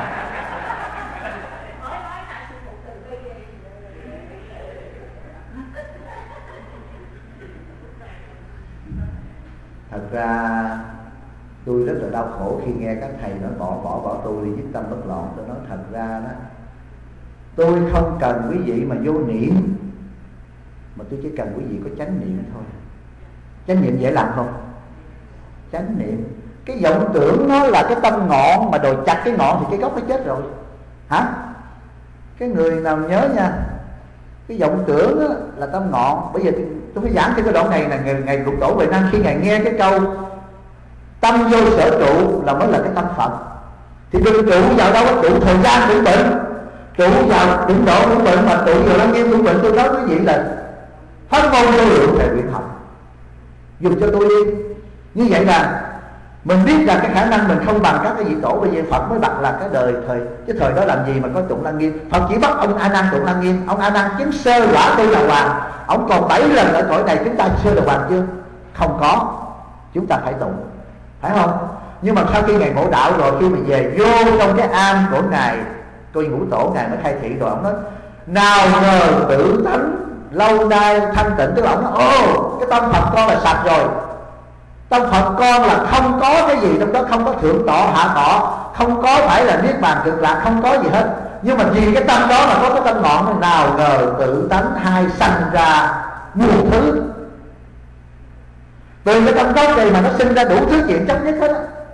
Speaker 1: Thật ra tôi rất là đau khổ khi nghe các thầy nói bỏ bỏ bỏ tu đi nhất tâm bất loạn. Tôi nói thật ra đó, tôi không cần quý vị mà vô niệm, mà tôi chỉ cần quý vị có chánh niệm thôi. Chánh niệm dễ làm không? Chánh niệm. Cái vọng tưởng nó là cái tâm ngọn, mà đòi chặt cái ngọn thì cái gốc nó chết rồi. Hả? Cái người nào nhớ nha, cái vọng tưởng đó là tâm ngọn. Bây giờ tôi phải giảng thêm cái đoạn này là ngày, ngày Lục Tổ Huệ Năng khi ngài nghe cái câu tâm vô sở trụ là mới là cái tâm Phật, thì đừng trụ vào đâu có trụ thời gian cũng bệnh, trụ vào đụng độ cũng bệnh, mà trụ vào Lăng Nghiêm cũng bệnh. Tôi nói quý vị là pháp môn vô lượng thầy nguyện học dùng cho tôi đi. Như vậy là mình biết rằng cái khả năng mình không bằng các cái vị tổ. Bây giờ Phật mới đặt là cái đời thời, cái thời đó làm gì mà có tụng Lăng Nghiêm. Phật chỉ bắt ông A Nan tụng Lăng Nghiêm. Ông A Nan chứng sơ quả tu đàng hoàng. Ông còn bảy lần ở cõi này, chúng ta sơ đàng hoàng chưa? Không có. Chúng ta phải tụng, phải không? Nhưng mà sau khi ngài ngộ đạo rồi, khi mà về vô trong cái am của ngài coi Ngũ Tổ, ngài mới khai thị rồi. Ông nói nào ngờ tự tánh lâu nay thanh tịnh. Tức là ông nói ô, cái tâm Phật con là sạch rồi. Tâm Phật con là không có cái gì trong đó, không có thượng tọa hạ tọa, không có phải là niết bàn cực lạc, không có gì hết. Nhưng mà vì cái tâm đó mà có cái tâm ngọn, nào ngờ tự tánh hai sanh ra muôn thứ. Từ cái tâm gốc này mà nó sinh ra đủ thứ chuyện chấp nhất hết á.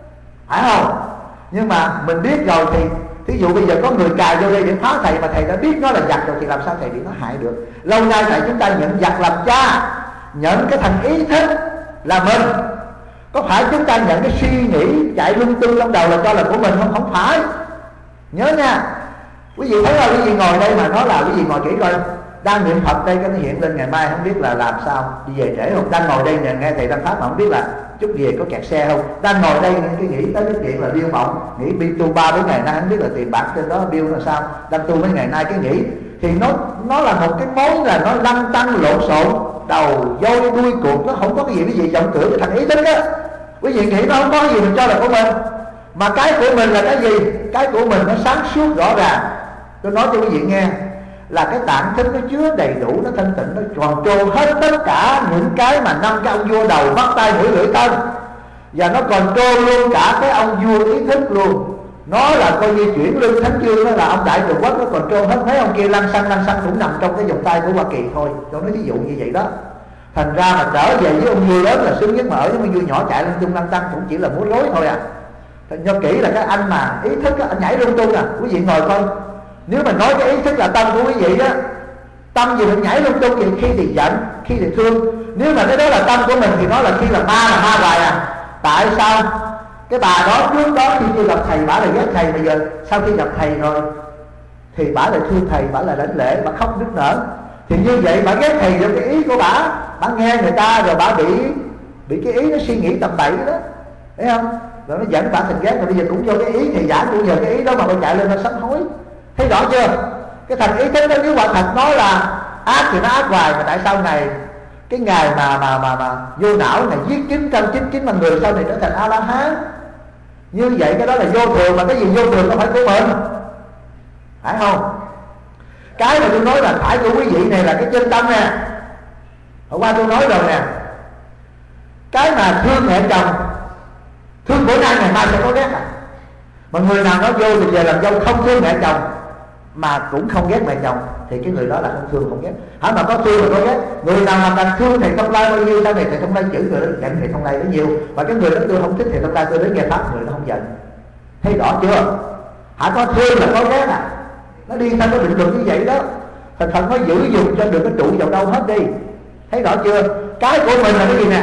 Speaker 1: phải không? Nhưng mà mình biết rồi thì thí dụ bây giờ có người cài vô đây để phá thầy, mà thầy đã biết nó là giặc rồi thì làm sao thầy bị nó hại được? Lâu nay thầy chúng ta nhận giặc làm cha, nhận cái thành ý thức là mình. Có phải chúng ta nhận cái suy nghĩ chạy lung tung trong đầu là cho là của mình không? Không phải. Nhớ nha, quý vị thấy là quý vị ngồi đây mà nói là quý vị ngồi kỹ coi, đang niệm Phật đây cái nó hiện lên ngày mai không biết là làm sao, đi về trễ không? Đang ngồi đây nghe thầy đang pháp mà không biết là chút về có kẹt xe không? Đang ngồi đây cái nghĩ tới cái chuyện là điêu mộng, nghĩ đi tu ba bốn ngày nay không biết là tiền bạc trên đó điêu là sao, đang tu mấy ngày nay cái nghĩ thì nó nó là một cái mối là nó lăn tăng lộn xộn, đầu dôi đuôi cuộc, nó không có cái gì cái gì vọng tưởng cái thành ý thức á. Quý vị nghĩ nó không có cái gì mình cho là của mình, mà cái của mình là cái gì? Cái của mình nó sáng suốt rõ ràng. Tôi nói cho quý vị nghe là cái tạng thức nó chứa đầy đủ, nó thanh tịnh, nó tròn trô hết tất cả những cái mà năm cái ông vua đầu mắt tay mũi lưỡi thân, và nó còn trô luôn cả cái ông vua ý thức luôn. Nó là coi như chuyển lưng thánh chương, đó là ông đại cường quốc, nó còn trô hết. Mấy ông kia lăn xăng lăn xăng cũng nằm trong cái vòng tay của Hoa Kỳ thôi, cho nó ví dụ như vậy đó. Thành ra mà trở về với ông vua lớn là sướng nhất, mà ở với ông vua nhỏ chạy lung tung lăn tăng cũng chỉ là múa rối thôi à. Nhớ kỹ là cái anh mà ý thức á, anh nhảy lung tung à. Quý vị ngồi coi, nếu mà nói cái ý thức là tâm của quý vị á, tâm gì mình nhảy lung tung vậy, khi thì giận, khi thì thương. Nếu mà cái đó là tâm của mình thì nó là khi là ma là ma hoài à. Tại sao? Cái bà đó trước đó khi chưa gặp thầy bả là ghét thầy, bây giờ sau khi gặp thầy rồi thì bả lại thương thầy, bả lại lãnh lễ, bả khóc nức nở. Thì như vậy bả ghét thầy được cái ý của bả, bả nghe người ta rồi bả bị bị cái ý nó suy nghĩ tầm bậy đó, thấy không? Rồi nó dẫn bả thành ghét, rồi bây giờ cũng vô cái ý thầy giảng cũng nhờ cái ý đó mà bả chạy lên nó sám hối. Thấy rõ chưa? Cái thành ý thức đó nếu quả thật nói là ác thì nó ác hoài, mà tại sao ngày cái ngày mà mà mà mà vô não này giết chín trăm chín mươi chín万người sau này trở thành A La Hán? Như vậy cái đó là vô thường, mà cái gì vô thường không phải của mình, phải không? Cái mà tôi nói là phải của quý vị này là cái chân tâm nè. Hôm qua tôi nói rồi nè, cái mà thương mẹ chồng, thương bữa nay ngày mai sẽ có ghét à. Mà người nào nói vô thì về làm dâu không thương mẹ chồng mà cũng không ghét mẹ chồng thì cái người đó là không thương không ghét. Hả mà có thương mà có ghét. Người nào mà càng thương thầy Thông Lai bao nhiêu, sau này thầy Thông Lai chửi người đó giận thầy Thông Lai bấy nhiêu, và cái người đó tôi không thích thầy Thông Lai, tôi đến nghe pháp người đó không giận. Thấy rõ chưa? Hả có thương là có ghét à. Nó đi theo cái định luật như vậy đó. Thành Phật nói giữ dùng cho được cái trụ vào đâu hết đi. Thấy rõ chưa? Cái của mình là cái gì nè?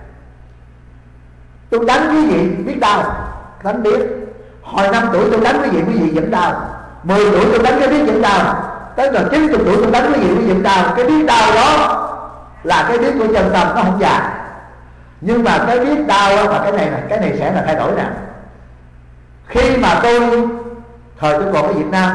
Speaker 1: Tôi đánh quý vị biết đau, đánh biết. Hồi năm tuổi tôi đánh quý vị, quý vị vẫn đau. Mười tuổi tôi đánh cái biết vẫn đau. Tới rồi chín mươi tuổi tôi đánh quý vị, quý vị vẫn đau. Cái biết đau đó là cái biết của chân tâm, nó không già. Nhưng mà cái biết đau đó, mà cái này này, cái này sẽ là thay đổi nè. Khi mà tôi thời tôi còn ở Việt Nam,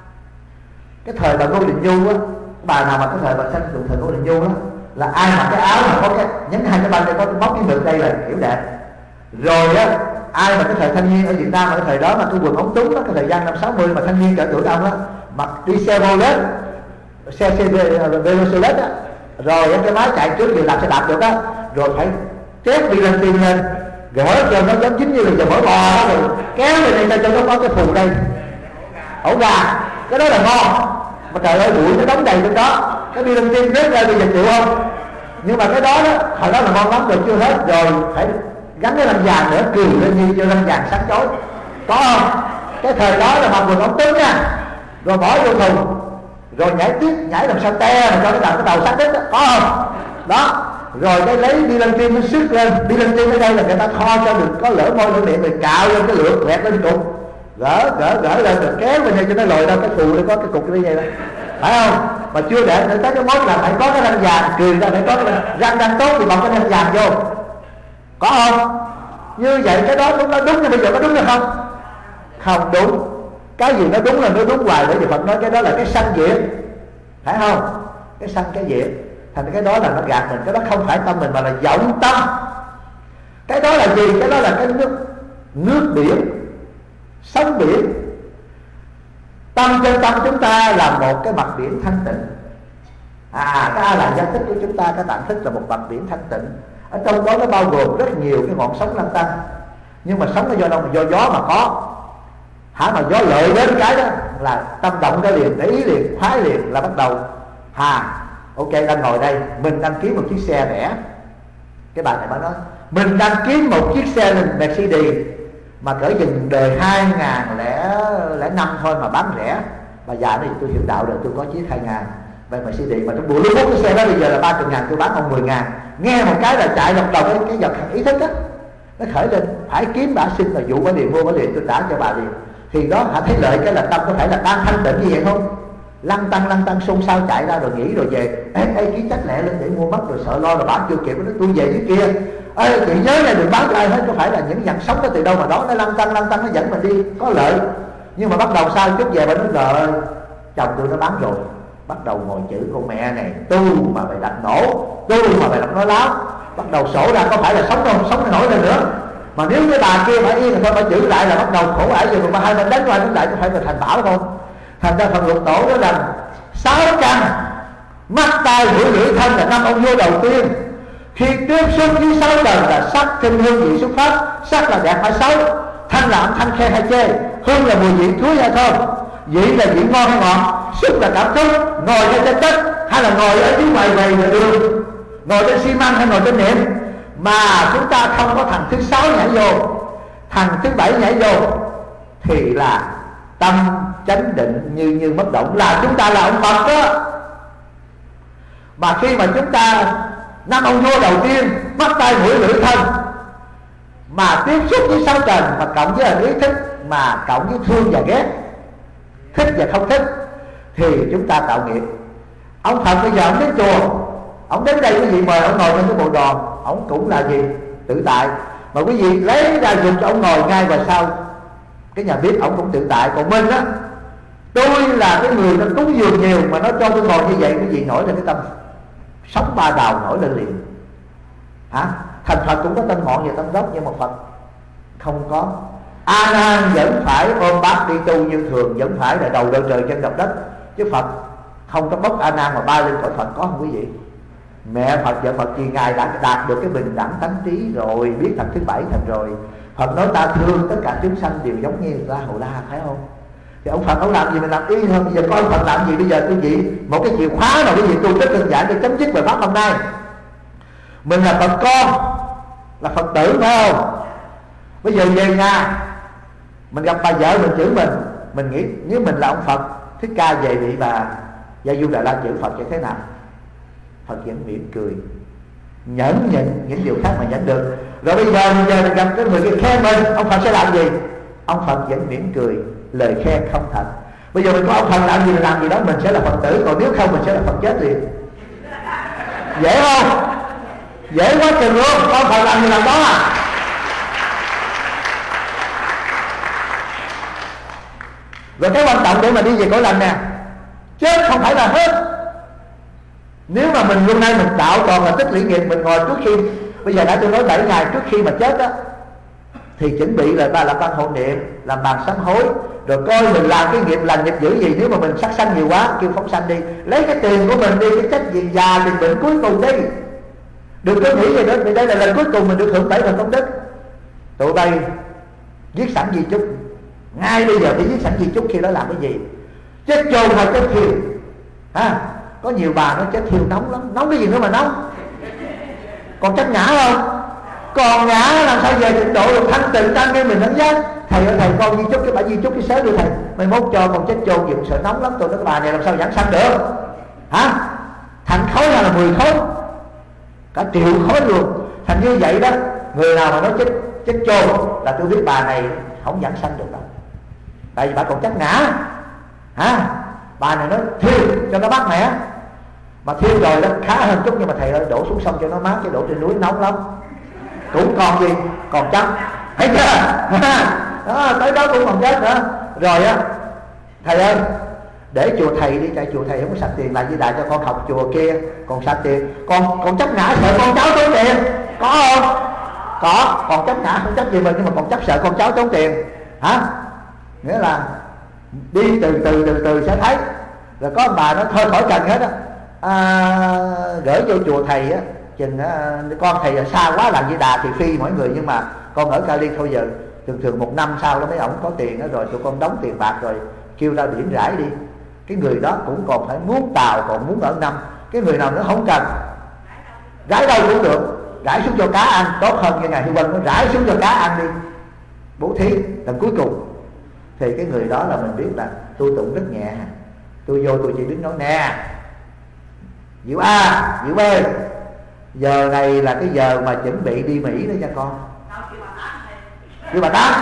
Speaker 1: cái thời bà Ngô Đình Du á, bà nào mà cái thời bà sanh dụng thời Ngô Đình Du á, là ai mặc cái áo mà có cái nhấn hai cái banh đây, có cái móc cái ngực đây là kiểu đẹp. Rồi á, ai mà cái thời thanh niên ở Việt Nam mà cái thời đó mà cái quần ống túng đó, cái thời gian năm sáu mươi mà thanh niên cỡ tuổi ông á, mặc đi xe Rolex, xe xe Velocelet á, rồi cái máy chạy trước thì làm xe đạp được á, rồi phải chép đi lên tim lên, gỡ cho nó giống chính như là giờ mở bò đó, rồi kéo lên đây cho nó có cái phù đây, ổ gà, cái đó là ngon. Mà trời ơi bụi nó đóng đầy trên đó, cái đi lên tim rớt ra bây giờ chịu không? Nhưng mà cái đó đó, hồi đó là ngon lắm rồi, chưa hết rồi phải gắn cái răng vàng nữa, cười lên như cho răng vàng sáng chói, có không? Cái thời đó là mặc quần ống túng nha, rồi bỏ vô thùng, rồi nhảy tiếp, nhảy làm sao te mà cho cái đầu cái đầu sát đứt đó, có không? Đó, rồi cái lấy đi lên tim nó sức lên, đi lên tim ở đây là người ta kho cho được có lỡ môi lỡ miệng, rồi cạo lên cái lượt quẹt lên cục, gỡ gỡ gỡ lên rồi kéo bên đây cho nó lồi đâu cái phù đây có cái cục như vậy đó, phải không? Mà chưa để tới cái mốt là phải có cái răng vàng, cười ra phải có cái răng răng tốt thì bọc cái răng vàng vô, có không? Như vậy cái đó cũng nó đúng, nhưng bây giờ có đúng hay không? Không đúng. Cái gì nó đúng là nó đúng hoài, bởi vì Phật nói cái đó là cái sanh diệt, phải không? Cái sanh cái diệt, thành cái đó là nó gạt mình, cái đó không phải tâm mình mà là vọng tâm. Cái đó là gì? Cái đó là cái nước nước biển, sóng biển. Tâm chân tâm chúng ta là một cái mặt biển thanh tịnh. À, cái A là giác thức của chúng ta, cái tạng thức là một mặt biển thanh tịnh. Ở trong đó nó bao gồm rất nhiều cái ngọn sóng lăn tăn. Nhưng mà sóng nó do đâu? Mà do gió mà có. Hả mà gió lợi đến cái đó là tâm động cái liền, để ý liền, khoái liền là bắt đầu. Hà, ok đang ngồi đây, mình đang kiếm một chiếc xe rẻ. Cái bà này bà nói, mình đang kiếm một chiếc xe Mercedes mà cỡ chừng đời hai ngàn lẻ năm thôi mà bán rẻ. Bà già này tôi hiểu đạo rồi, tôi có chiếc hai ngàn vậy mà xê đê mà trong buổi lúc cái xe đó bây giờ là ba mươi ngàn, tôi bán ông mười ngàn. Nghe một cái là chạy lòng đầu cái, cái vật ý thức á, nó khởi lên phải kiếm bả xin là dụ bả liền, mua bả liền, tôi trả cho bà liền. Thì đó hả, thấy lợi cái là tâm có phải là đang thanh tịnh như vậy không? Lăn tăng lăn tăng xôn xao chạy ra rồi nghỉ rồi về. Ê, ê ký chắc lẹ lên để mua mất rồi sợ lo là bán chưa kịp, nó tôi về dưới kia. Ê chị nhớ là đừng bán cho ai hết, có phải là những dàn sống đó từ đâu mà đó nó lăn tăng lăn tăng nó dẫn mình đi có lợi. Nhưng mà bắt đầu sau chút về bà nói rồi chồng tôi nó bán rồi, bắt đầu ngồi chữ con mẹ này, tu mà mày đặt nổ, tu mà mày đặt nói láo. Bắt đầu sổ ra có phải là sống không, sống nổi lên nữa. Mà nếu cái bà kia phải yên rồi thôi, bà chữ lại là bắt đầu khổ ải rồi, mà hai bên đánh qua đánh lại có phải là thành bảo không? Thành ra phần lục tổ đó là sáu căn mắt tai mũi lưỡi thân là năm ông vua đầu tiên. Khi tiếp xúc với sáu trần là sắc kinh hương vị xuất phát. Sắc là đẹp hay xấu, thanh là âm thanh khen hay chê, hương là mùi vị thúi hay thơm, vị là vị ngon hay ngọt, xúc là cảm xúc. Ngồi trên đất hay là ngồi ở dưới ngoài vầy là đường, ngồi trên xi măng hay ngồi trên niệm, mà chúng ta không có thằng thứ sáu nhảy vô, thằng thứ bảy nhảy vô, thì là tâm chánh định như như bất động, là chúng ta là ông Phật đó. Mà khi mà chúng ta năm ông vua đầu tiên mắt tai mũi lưỡi thân mà tiếp xúc với sáu trần, mà cộng với ý thức, mà cộng với thương và ghét, thích và không thích, thì chúng ta tạo nghiệp. Ông Phật bây giờ ông đến chùa, ông đến đây quý vị mời ông ngồi trên cái bộ đòn, ông cũng là gì? Tự tại. Mà quý vị lấy ra dùng cho ông ngồi ngay và sau cái nhà bếp, ông cũng tự tại. Còn mình á, tôi là cái người nó cúng dường nhiều mà nó cho tôi ngồi như vậy, quý vị nổi lên cái tâm sống ba đào nổi lên liền. Hả? Thành Phật cũng có tâm ngọn và tâm gốc, nhưng mà Phật không có. A Nan vẫn phải ôm bát đi tu như thường, vẫn phải là đầu đôi trời chân đập đất, chứ Phật không có bốc A Nan mà bay lên cõi Phật, có không quý vị? Mẹ Phật vợ Phật gì ngài đã đạt được cái bình đẳng tánh trí rồi, biết thật thứ bảy thật rồi. Phật nói ta thương tất cả chúng sanh đều giống như La Hầu La, phải không? Thì ông Phật ông làm gì mình làm y hơn. Bây giờ coi Phật làm gì bây giờ quý vị? Một cái chìa khóa nào quý vị tu rất đơn giản để chấm dứt bài pháp hôm nay. Mình là Phật con, là Phật tử, phải không? Bây giờ về nhà mình gặp bà vợ mình chửi mình, mình nghĩ nếu mình là ông Phật Thích Ca về bị bà Gia Du Đà La chửi Phật sẽ thế nào? Phật vẫn mỉm cười, nhẫn nhịn những điều khác mà nhẫn được. Rồi bây giờ bây giờ mình gặp cái người kia khen mình, ông Phật sẽ làm gì? Ông Phật vẫn mỉm cười, lời khen không thật. Bây giờ mình có ông Phật làm gì mình làm gì đó, mình sẽ là Phật tử. Còn nếu không mình sẽ là Phật chết liền. Dễ không? Dễ quá chừng luôn. Có ông Phật làm gì làm đó à. Rồi cái quan trọng để mà đi về cõi lành nè, chết không phải là hết. Nếu mà mình hôm nay mình đạo còn là tích lũy nghiệp, mình ngồi trước khi, bây giờ đã tôi nói bảy ngày trước khi mà chết đó, thì chuẩn bị là ta làm ban hộ niệm, làm bàn sám hối, rồi coi mình làm cái nghiệp lành nghiệp dữ gì. Nếu mà mình sát sanh nhiều quá, kêu phóng sanh đi, lấy cái tiền của mình đi, cái trách gì già tiền bệnh cuối cùng đi. Đừng có nghĩ gì nữa, vì đây là lần cuối cùng mình được hưởng bảy phần công đức. Tụi bay viết sẵn di chúc, ngay bây giờ phải viết sẵn di chúc khi đó làm cái gì. Chết chôn hay chết thiêu ha? Có nhiều bà nói chết thiêu nóng lắm. Nóng cái gì nữa mà nóng? Còn chắc ngã không? Còn ngã làm sao về trình độ được thanh tịnh tăng nên mình đánh giá. Thầy ơi thầy con di chúc cái bà di chúc cái sớ đi thầy, mai mốt cho con chết chôn dùng sợ nóng lắm. Tôi nói cái bà này làm sao giảng sanh được hả? Thành khối hay là mười khối, cả triệu khối luôn. Thành như vậy đó, người nào mà nói chết chết chôn là tôi biết bà này không giảng sanh được đâu, tại vì bà còn chắc ngã hả? Bà này nói thiêu cho nó mát mẻ, mà thiêu rồi đó khá hơn chút, nhưng mà thầy ơi đổ xuống sông cho nó mát, chứ đổ trên núi nóng lắm. Cũng còn gì, còn chắc, thấy chưa? Đó, tới đó cũng còn chết nữa. Rồi á, thầy ơi để chùa thầy đi, tại chùa thầy không có sạch tiền, lại Di Đà cho con học chùa kia còn sạch tiền. Con con chấp ngã sợ con cháu tốn tiền, có không? Có. Còn chấp ngã không chấp gì mình, nhưng mà còn chấp sợ con cháu tốn tiền hả? Nghĩa là đi từ từ từ từ sẽ thấy. Rồi có ông bà nó thôi khỏi cần hết á, à, gửi vô chùa thầy á, chừng á, con thầy là xa quá làm Di Đà thì phi mỗi người, nhưng mà con ở Cali thôi giờ thường thường một năm sau đó mấy ổng có tiền đó, rồi tụi con đóng tiền bạc rồi kêu ra biển rải đi. Cái người đó cũng còn phải muốn tàu, còn muốn ở năm. Cái người nào nó không cần rải đâu cũng được, rải xuống cho cá ăn tốt hơn. Như ngày Huy Vân nó rải xuống cho cá ăn đi, bố thí lần cuối cùng, thì cái người đó là mình biết là tôi tụng rất nhẹ, tôi vô tôi chỉ đứng nói nè Diệu A, Diệu B, giờ này là cái giờ mà chuẩn bị đi Mỹ đó nha con. Kêu bà Tám,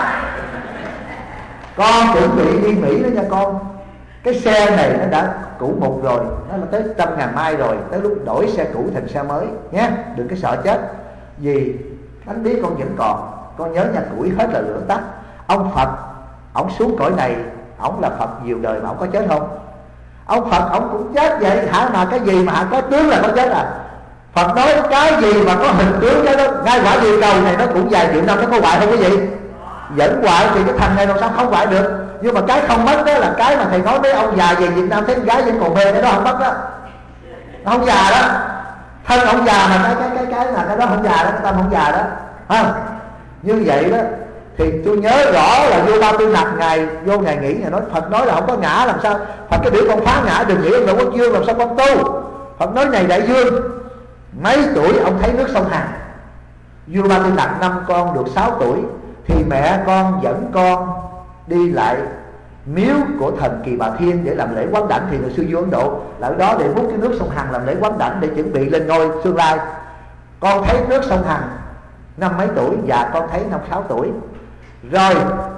Speaker 1: con chuẩn bị đi Mỹ đó nha con. Cái xe này nó đã cũ mục rồi, nó là tới trăm ngàn mai rồi, tới lúc đổi xe cũ thành xe mới nhé, đừng có sợ chết. Vì thánh biết con vẫn còn, con nhớ nha, củi hết là lửa tắt. Ông Phật, ông xuống cõi này, ông là Phật nhiều đời mà ông có chết không? Ông Phật ông cũng chết vậy hả? Mà cái gì mà hả có tướng là có chết à? Phật nói cái gì mà có hình tướng cái đó, ngay quả địa cầu này nó cũng vài triệu năm nó có hoại không cái gì? Vẫn hoại thì cái thằng này làm sao không hoại được? Nhưng mà cái không mất đó là cái mà thầy nói với ông già về Việt Nam thấy con gái vẫn còn mê, cái đó không mất đó. Nó không già đó. Thân ông già mà cái cái cái cái là cái đó không già đó, cái tâm không già đó. Không? Như vậy đó thì tôi nhớ rõ là vô Ba Tư Nặc ngài vô ngài nghĩ, ngài nói Phật nói là không có ngã làm sao? Phật cái biểu con phá ngã, đừng nghĩ ông Đạo Quốc Dương làm sao con tu. Phật nói này đại dương, mấy tuổi ông thấy nước sông Hằng. Vua Ba Tư Nặc năm con được sáu tuổi thì mẹ con dẫn con đi lại miếu của thần Kỳ Bà Thiên để làm lễ quán đảnh. Thì người xưa vua Ấn Độ là ở đó để múc cái nước sông Hằng làm lễ quán đảnh để chuẩn bị lên ngôi tương lai. Con thấy nước sông Hằng năm mấy tuổi và con thấy năm sáu tuổi. Rồi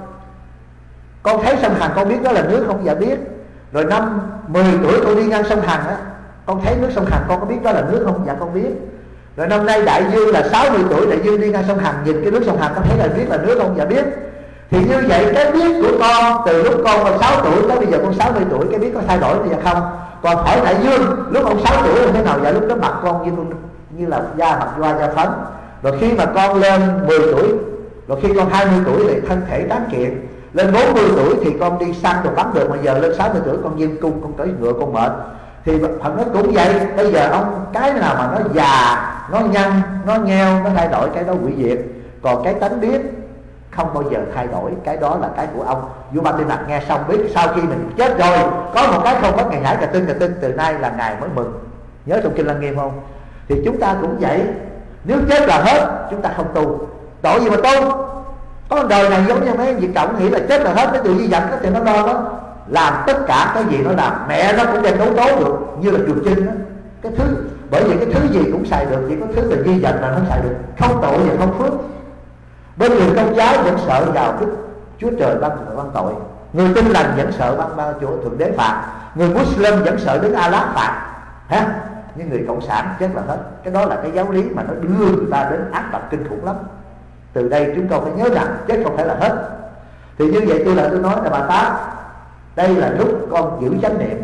Speaker 1: con thấy sông Hằng con biết đó là nước không? Dạ biết. Rồi năm mười tuổi con đi ngang sông Hằng á, con thấy nước sông Hằng con có biết đó là nước không? Dạ con biết. Rồi năm nay đại dương là sáu mươi tuổi, đại dương đi ngang sông Hằng nhìn cái nước sông Hằng con thấy là biết là nước không? Dạ biết. Thì như vậy cái biết của con từ lúc con còn sáu tuổi tới bây giờ con sáu mươi tuổi, cái biết có thay đổi thì dạ không? Còn hỏi đại dương lúc ông sáu tuổi là thế nào? Dạ lúc đó mặt con như như là da mặt hoa da phấn. Rồi khi mà con lên mười tuổi, rồi khi con hai mươi tuổi thì thân thể tán kiện, lên bốn mươi tuổi thì con đi săn rồi bắn được, mà giờ lên sáu mươi tuổi con dương cung, con cưỡi ngựa, con mệt. Thì Phật nói cũng vậy, bây giờ ông cái nào mà nó già, nó nhăn, nó nheo, nó thay đổi, cái đó hủy diệt. Còn cái tánh biết không bao giờ thay đổi, cái đó là cái của ông. Vua Ba Tư Nặc nghe xong biết sau khi mình chết rồi có một cái không mất, ngày nhảy cà tinh cà tinh, từ nay là ngài mới mừng. Nhớ trong Kinh Lăng Nghiêm không? Thì chúng ta cũng vậy, nếu chết là hết chúng ta không tu, tội gì mà tu? Có đời này giống như mấy Việt Cộng nghĩ là chết là hết, cái từ di vật đó thì nó lo đó, làm tất cả cái gì nó làm, mẹ nó cũng đem đấu tố được, như là Trường Chinh đó. Cái thứ, bởi vì cái thứ gì cũng xài được, chỉ có thứ là di vật là nó xài được, không tội và không phước. Bên người Công giáo vẫn sợ vào Đức Chúa Trời ban ban tội, người Tin lành vẫn sợ ban ban Chúa Thượng Đế phạt, người Muslim vẫn sợ Đức A Lát phạt, ha? Nhưng người Cộng sản chết là hết. Cái đó là cái giáo lý mà nó đưa người ta đến ác độc kinh khủng lắm. Từ đây chúng con phải nhớ rằng chết không phải là hết. Thì như vậy tôi là tôi nói là bà Tám, đây là lúc con giữ chánh niệm.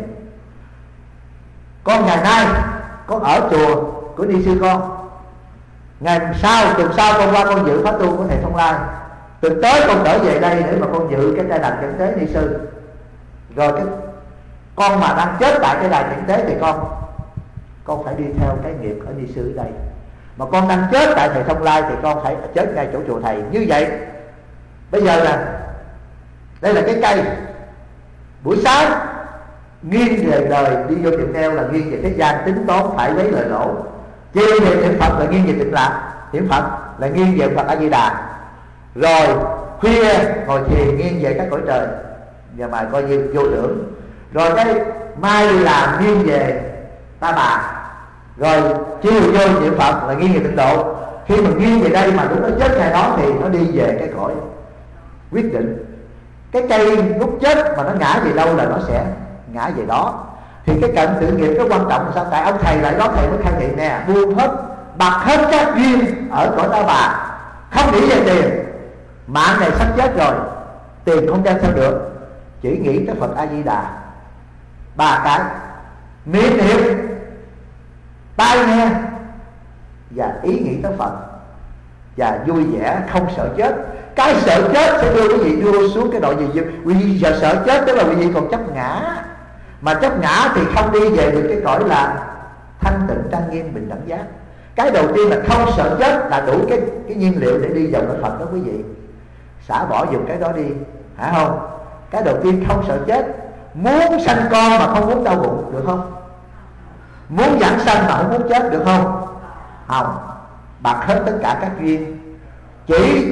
Speaker 1: Con ngày nay con ở chùa của ni sư con, ngày sau tuần sau con qua con dự pháp tu của thầy Phong Lai, tuần tới con trở về đây để mà con dự cái trai đàn chánh tế ni sư. Rồi cái con mà đang chết tại cái đài chánh tế thì con con phải đi theo cái nghiệp ở ni sư ở đây. Mà con đang chết tại thầy Thông Lai thì con phải chết ngay chỗ chùa thầy. Như vậy bây giờ là đây là cái cây, buổi sáng nghiêng về đời đi vô tiệm neo là nghiêng về thế gian tính toán phải lấy lời lỗ, chiều về niệm Phật là nghiêng về tịnh lạc niệm Phật, là nghiêng về Phật A Di Đà. Rồi khuya ngồi thiền nghiêng về các cõi trời và mà coi như vô tưởng. Rồi cái mai đi làm nghiêng về Ta Bà. Rồi chiều vô niệm Phật là nghiêng về tịnh độ. Khi mình nghiêng về đây mà lúc nó chết ngày đó thì nó đi về cái cõi quyết định. Cái cây lúc chết mà nó ngã về đâu là nó sẽ ngã về đó. Thì cái cận tự nghiệp cái quan trọng là sao? Tại ông thầy lại đó thầy mới khai thị nè, buông hết, bạc hết các duyên ở cõi Ta Bà, không nghĩ về tiền. Mạng này sắp chết rồi, tiền không đem theo được, chỉ nghĩ tới Phật A Di Đà ba cái, miệng niệm, tai nghe và ý nghĩ tới Phật, và vui vẻ không sợ chết. Cái sợ chết sẽ đưa quý vị đưa xuống cái đội gì gì quý vị giờ sợ chết, tức là quý vị còn chấp ngã. Mà chấp ngã thì không đi về được cái cõi là thanh tịnh trang nghiêm bình đẳng giác. Cái đầu tiên là không sợ chết là đủ cái cái nhiên liệu để đi vào cõi Phật đó quý vị. Xả bỏ dùng cái đó đi, hả không? Cái đầu tiên không sợ chết. Muốn sanh con mà không muốn đau bụng được không? Muốn giảng sanh mà không muốn chết được không? Không. Bạc hết tất cả các duyên, chỉ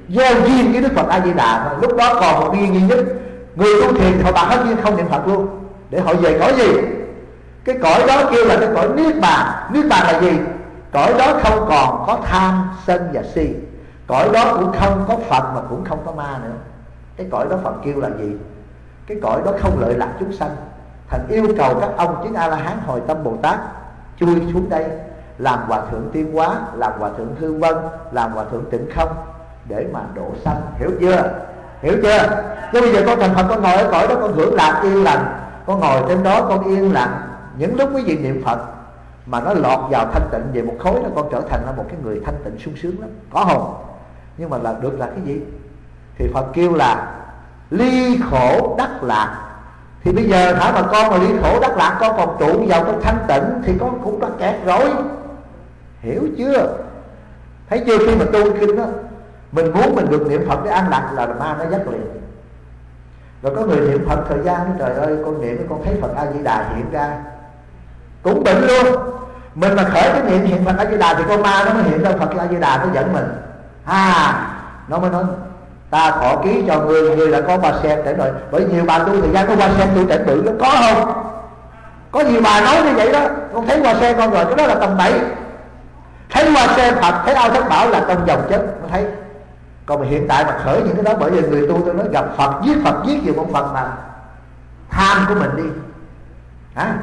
Speaker 1: gieo duyên với Đức Phật A Di Đà. Lúc đó còn một duyên duy nhất, người tu thiền họ bạc hết duyên không niệm Phật luôn, để họ về cõi gì? Cái cõi đó kêu là cái cõi niết bàn. Niết bàn là gì? Cõi đó không còn có tham sân và si, cõi đó cũng không có Phật mà cũng không có ma nữa. Cái cõi đó Phật kêu là gì? Cái cõi đó không lợi lạc chúng sanh. Thành yêu cầu các ông chứng A La Hán Hồi Tâm Bồ Tát chui xuống đây làm hòa thượng Tiên Hóa, làm hòa thượng Hư Vân, làm hòa thượng Tịnh Không để mà độ sanh. Hiểu chưa? Hiểu chưa? Chứ bây giờ con thành Phật, con ngồi ở cõi đó con hưởng lạc yên lành, con ngồi trên đó con yên lặng. Những lúc quý vị niệm Phật mà nó lọt vào thanh tịnh về một khối đó, con trở thành là một cái người thanh tịnh sung sướng lắm, có không? Nhưng mà là được là cái gì? Thì Phật kêu là ly khổ đắc lạc. Thì bây giờ hả mà con mà ly khổ đắc lạc, con còn trụ vào trong thanh tịnh thì con cũng đã kẹt rồi. Hiểu chưa? Thấy chưa? Khi mà tu kinh đó, mình muốn mình được niệm Phật để an lạc là ma nó dắt liền. Rồi có người niệm Phật thời gian nói, trời ơi con niệm con thấy Phật A Di Đà hiện ra, cũng bệnh luôn. Mình mà khởi cái niệm hiện Phật A Di Đà thì con ma nó mới hiện ra Phật A Di Đà, nó giận mình. À, nó mới nói ta khổ ký cho người, người là có ba sen để rồi. Bởi nhiều bà tu thời gian có ba sen tu trển bự lắm, có không? Có nhiều bà nói như vậy đó. Con thấy hoa sen con rồi, cái đó là tầm bậy. Thấy hoa sen Phật, thấy ao thất bảo là trong dòng chết, nó thấy. Còn mà hiện tại mà khởi những cái đó, bởi vì người tu tôi nói gặp Phật, giết Phật, giết nhiều con Phật mà tham của mình đi hả?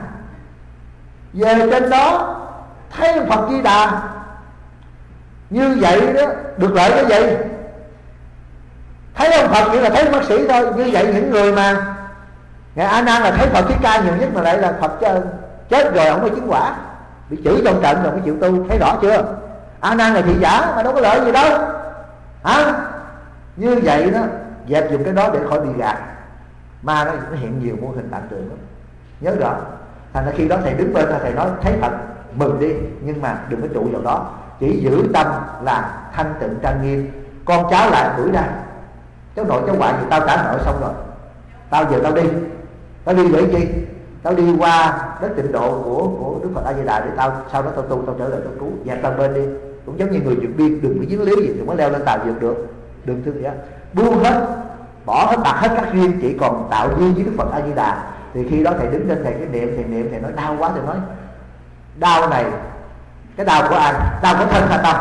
Speaker 1: Về trên đó thấy Phật Di Đà như vậy đó, được lợi cái gì? Thấy ông Phật chỉ là thấy bác sĩ thôi. Như vậy những người mà Ngài A Nan là thấy Phật Thích Ca nhiều nhất, mà lại là Phật chết rồi ông mới chứng quả, bị chửi trong trận rồi mới chịu tu. Thấy rõ chưa? A Nan là thị giả mà đâu có lợi gì đâu hả? Như vậy đó, dẹp dùng cái đó để khỏi bị gạt. Ma nó, nó hiện nhiều mô hình tạng tượng lắm, nhớ rõ. Thành ra khi đó thầy đứng bên thầy nói thấy Phật mừng đi, nhưng mà đừng có trụ vào đó. Chỉ giữ tâm là thanh tịnh trang nghiêm. Con cháu lại đuổi ra, cháu nội cháu ngoại thì tao trả nợ xong rồi, tao giờ tao đi. Tao đi để gì? Tao đi qua đất tịnh độ của của Đức Phật A Di Đà để tao sau đó tao tu, tao trở lại tao cứu. Dẹp tao bên đi. Cũng giống như người vượt biên, đừng có dính líu gì thì mới leo lên tàu vượt được. Đừng thương vậy, buông hết, bỏ hết, bạc hết các duyên, chỉ còn tạo duyên với Đức Phật A Di Đà. Thì khi đó thầy đứng lên thầy cái niệm, thầy niệm, thầy nói đau quá, thầy nói đau này, cái đau của ai? Đau của thân hay tâm?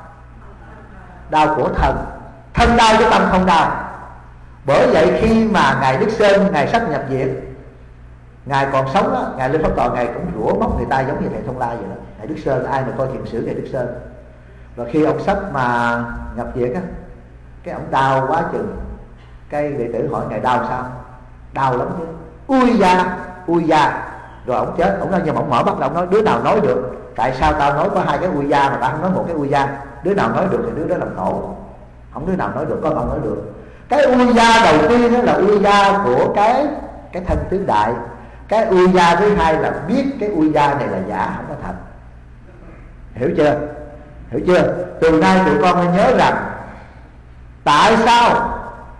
Speaker 1: Đau của thân. Thân đau chứ tâm không đau. Bởi vậy khi mà Ngài Đức Sơn, Ngài sắp nhập viện, Ngài còn sống đó, Ngài lên pháp tọa, Ngài cũng rủa móc người ta giống như thầy Thông La vậy đó. Ngài Đức Sơn, ai mà coi thiền sử Ngài Đức Sơn, rồi khi ông sắp mà nhập viện á, cái ông đau quá chừng. Cái đệ tử hỏi Ngài đau sao? Đau lắm chứ, ui da, ui da. Rồi ông chết, ông nói, nhưng mà ông mở mắt là ông nói đứa nào nói được, tại sao tao nói có hai cái ui da mà tao không nói một cái ui da? Đứa nào nói được thì đứa đó làm tổ, không đứa nào nói được, có ông nói được. Cái ui da đầu tiên đó là ui da của cái cái thân tứ đại. Cái ui da thứ hai là biết cái ui da này là giả, không có thật. Hiểu chưa? Hiểu chưa? Từ nay tụi con nên nhớ rằng tại sao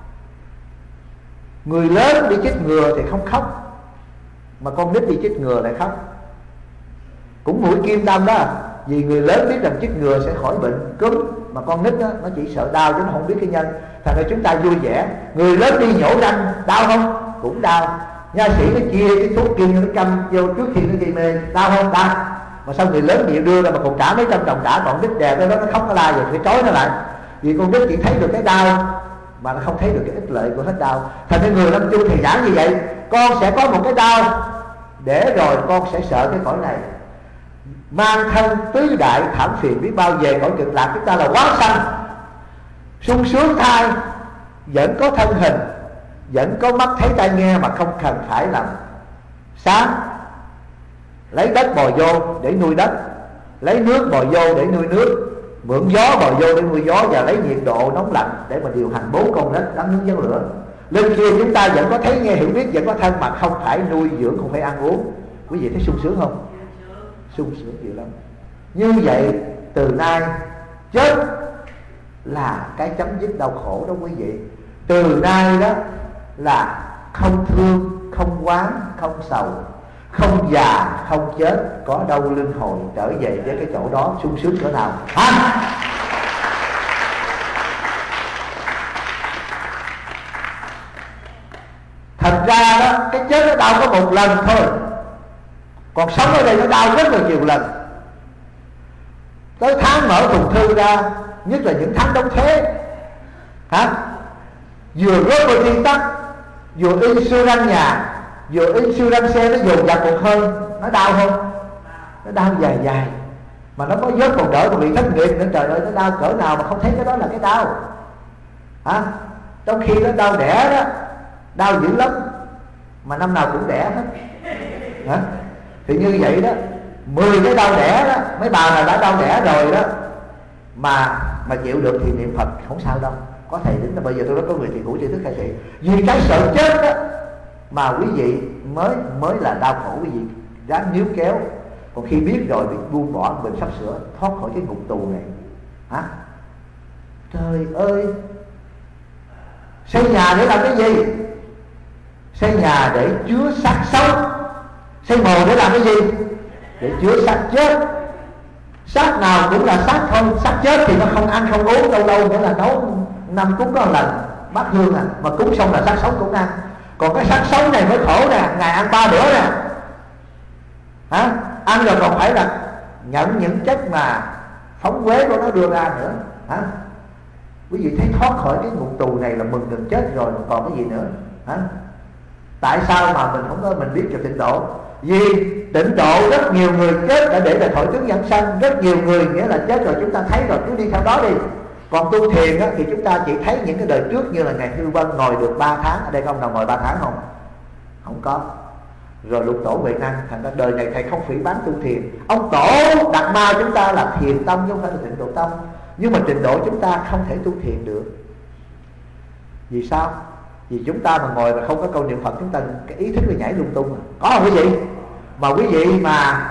Speaker 1: người lớn đi chích ngừa thì không khóc, mà con nít đi chích ngừa lại khóc? Cũng mũi kim đâm đó. Vì người lớn biết rằng chích ngừa sẽ khỏi bệnh cúm, mà con nít đó, nó chỉ sợ đau chứ nó không biết cái nhân. Thành ra chúng ta vui vẻ. Người lớn đi nhổ răng đau không? Cũng đau. Nha sĩ nó chia cái thuốc kim nó châm vô trước khi nó gây mê, đau không? Đau. Mà sao người lớn chịu đưa ra mà còn trả mấy trăm đồng trả, còn nít đè đó nó khóc nó la rồi phải trói nó lại. Vì con nít chỉ thấy được cái đau mà nó không thấy được cái ích lợi của hết đau. Thành ra người lâm chung thì giảng như vậy, con sẽ có một cái đau để rồi con sẽ sợ cái cõi này. Mang thân tứ đại thảm phiền biết bao về cõi cực lạc. Chúng ta là quá sanh sung sướng thai, vẫn có thân hình, vẫn có mắt thấy tai nghe, mà không cần phải làm sáng. Lấy đất bò vô để nuôi đất, lấy nước bò vô để nuôi nước, mượn gió bò vô để nuôi gió, và lấy nhiệt độ nóng lạnh để mà điều hành bốn con đất đắm nước gió lửa. Lên kia chúng ta vẫn có thấy nghe hiểu biết, vẫn có thân mà không phải nuôi dưỡng, không phải ăn uống. Quý vị thấy sung sướng không? Sung sướng nhiều lắm. Như vậy từ nay chết là cái chấm dứt đau khổ đó quý vị. Từ nay đó là không thương, không oán, không sầu, không già, không chết, có đâu luân hồi trở về với cái chỗ đó sung sướng cỡ nào. Ha! đó, cái chết nó đau có một lần thôi, còn sống ở đây nó đau rất là nhiều lần. Tới tháng mở thùng thư ra, nhất là những tháng đóng thuế, hả, vừa rớt vào thiên tắc, vừa insurance nhà, vừa insurance xe, nó dồn dập một hơi, nó đau không? Nó đau dài dài, mà nó có vớt còn đỡ, còn bị thất nghiệp nữa, trời ơi nó đau cỡ nào mà không thấy cái đó là cái đau, hả? Trong khi nó đau đẻ đó, đau dữ lắm, mà năm nào cũng đẻ hết, hả? Thì như vậy đó, mười cái đau đẻ đó, mấy bà nào đã đau đẻ rồi đó mà mà chịu được thì niệm Phật không sao đâu. Có thầy đến là bây giờ tôi nói có người thì cũ tri thức khai thị, vì cái sợ chết đó mà quý vị mới mới là đau khổ, quý vị ráng níu kéo. Còn khi biết rồi, biết buông bỏ, mình sắp sửa thoát khỏi cái ngục tù này, hả? Trời ơi, xây nhà để làm cái gì? Xây nhà để chứa xác sống. Xây mồ để làm cái gì? Để chứa xác chết. Xác nào cũng là xác thôi, xác chết thì nó không ăn không uống, lâu lâu nữa là nấu năm cúng có một lần bát hương à, mà cúng xong là xác sống cũng ăn. Còn cái xác sống này mới khổ nè, ngày ăn ba bữa nè, hả? Ăn rồi còn phải là nhận những chất mà phóng quế của nó đưa ra nữa, hả? Quý vị thấy thoát khỏi cái ngục tù này là mừng gần chết rồi, còn cái gì nữa, hả? Tại sao mà mình không có mình biết cho tịnh độ? Vì tịnh độ rất nhiều người chết đã để lại thọ tướng giảng sanh, rất nhiều người nghĩa là chết rồi chúng ta thấy rồi, cứ đi theo đó đi. Còn tu thiền á, thì chúng ta chỉ thấy những cái đời trước, như là ngài Hư Vân ngồi được ba tháng. Ở đây có ông nào ngồi ba tháng không? Không có. Rồi Lục Tổ Huệ Năng, thành ra đời này thầy không phỉ bán tu thiền. Ông Tổ Đạt Ma chúng ta là thiền tông chứ không phải là tịnh độ tông. Nhưng mà tịnh độ chúng ta không thể tu thiền được. Vì sao? Vì chúng ta mà ngồi mà không có câu niệm Phật, chúng ta cái ý thức là nhảy lung tung. Có không quý vị? Mà quý vị mà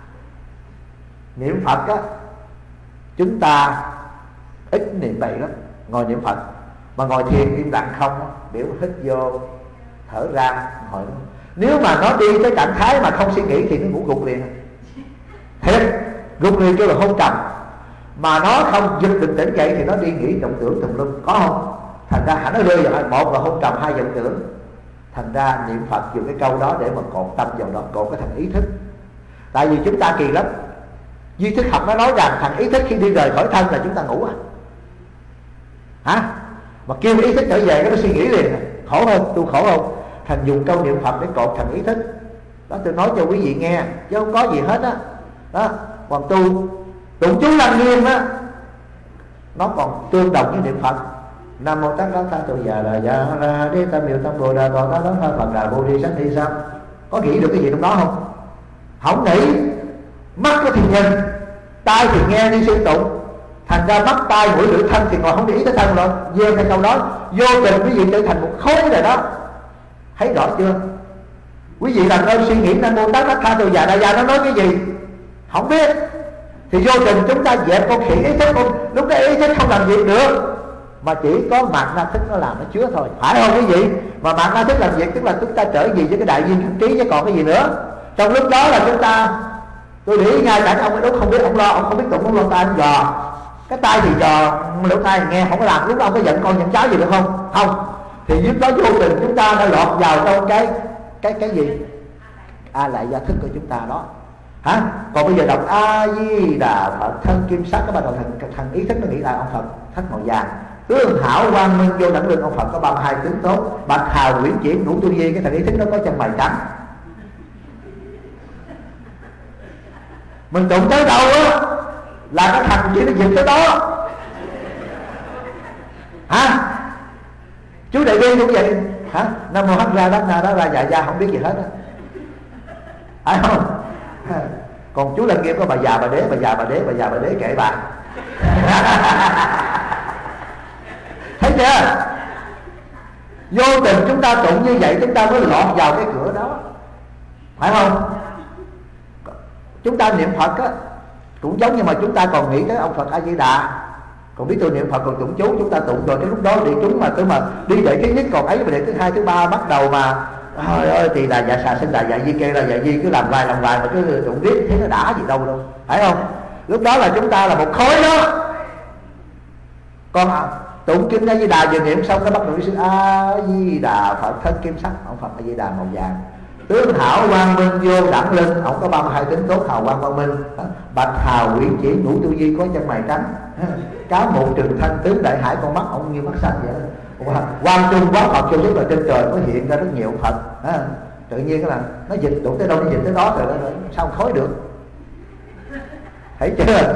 Speaker 1: niệm Phật á, chúng ta ít niệm bậy lắm. Ngồi niệm Phật mà ngồi thiền im lặng không, biểu hít vô thở ra hồi đó. Nếu mà nó đi tới trạng thái mà không suy nghĩ thì nó ngủ gục liền. Thiệt, gục liền kêu là hôn trầm. Mà nó không giật bình tĩnh dậy thì nó đi nghĩ vọng tưởng tùm lum, có không? Thành ra hẳn nó rơi vào một là hôn trầm, hai vọng tưởng. Thành ra niệm Phật dùng cái câu đó để mà cột tâm vào đó, cột cái thằng ý thức. Tại vì chúng ta kỳ lắm, duy thức học nó nói rằng thằng ý thức khi đi rời khỏi thân là chúng ta ngủ à, hả? Mà kêu ý thức trở về cái nó suy nghĩ liền, khổ không? Tu khổ không? Thành dùng câu niệm Phật để cột thằng ý thức đó. Tôi nói cho quý vị nghe chứ không có gì hết á. Đó, còn tu tụng chú Lăng Nghiêm á, nó còn tương đồng với niệm Phật. Nam mô Tát Đá Ta Tô Già Đà Già Ra Đế Tam Miệu Tam Bồ Đà Tọa Tá Đá Ta Phật Đà Bồ Đề Sát Thi Sam. Có nghĩ được cái gì trong đó không? Không nghĩ. Mắt thì nhìn, tai thì nghe như sư tụng. Thành ra mắt tai mũi lưỡi thân thì ngồi không để ý tới thân rồi, về cái câu đó vô tình quý vị trở thành một khối rồi đó. Thấy rõ chưa? Quý vị làm ơn suy nghĩ Nam mô Tát Đá Ta Tô Già Đà Già nó nói cái gì không biết, thì vô tình chúng ta dẹp con khỉ ý thức không. Lúc đó ý thức không làm việc được, mà chỉ có mạt na thức nó làm, nó chứa thôi, phải không quý vị? Mà mạt na thức làm việc tức là chúng ta trở về với cái đại viên khánh trí, chứ còn cái gì nữa. Trong lúc đó là chúng ta, tôi để ý ngay cả ông ấy đúng không biết, ông lo, ông không biết tụng, ông lo tai, ông dò cái tai thì dò, lỗ tai nghe không có làm. Lúc đó ông có giận con giận cháu gì được không? Không. Thì lúc đó vô tình chúng ta đã lọt vào trong cái cái cái gì a lại gia thức của chúng ta đó, hả? Còn bây giờ đọc A Di Đà Phật thân kim sắc, các bạn đầu thằng thằng ý thức nó nghĩ là ông Phật thất màu vàng, tương hảo quang minh vô đẳng lượng ông Phật có ba mươi hai tướng tốt, bạch hào quyển chuyển ngũ tu di. Cái thằng ý thức nó có chân mày trắng. Mình tụng tới đâu á là cái thằng chỉ nó dịch tới đó, hả? Chú Đại Bi cũng vậy, hả? Nam mô Hắc Ra Đắc Na Đắc Ra Dạ Gia không biết gì hết á, phải không? Còn chú Lăng Nghiêm có bà già bà đế, bà già bà đế, bà già bà đế kệ bà. Thấy chưa? Vô tình chúng ta tụng như vậy, chúng ta mới lọt vào cái cửa đó, phải không? Chúng ta niệm Phật á cũng giống như mà chúng ta còn nghĩ tới ông Phật A Di Đà, còn biết tôi niệm Phật còn tụng chú, chúng ta tụng rồi cái lúc đó đi chúng mà tôi mà đi đệ thứ nhất còn ấy, mà đệ thứ hai thứ ba bắt đầu mà trời ơi thì là dạ xà sinh là dạ di kêu là dạ di, cứ làm hoài làm hoài mà cứ tụng riết thấy nó đã gì đâu đâu, phải không? Lúc đó là chúng ta là một khối đó. Còn tụng kinh A Di Đà vừa niệm xong cái bắt đầu đi sư A Di Đà Phật thân kim sắc, ông Phật A Di Đà màu vàng, tướng hảo quang minh vô đẳng linh, ông có ba mươi hai tính tốt hào quang quang minh. Bạch hào quỷ chỉ ngũ tu di có chân mày trắng, cá mụ trừng thanh tướng đại hải con mắt ông như mắt xanh vậy đó. Quang trung quá Phật cho biết là trên trời có hiện ra rất nhiều Phật. Tự nhiên là nó dịch đụng tới đâu nó dịch tới đó rồi, đó, rồi sao không khối được, thấy chưa?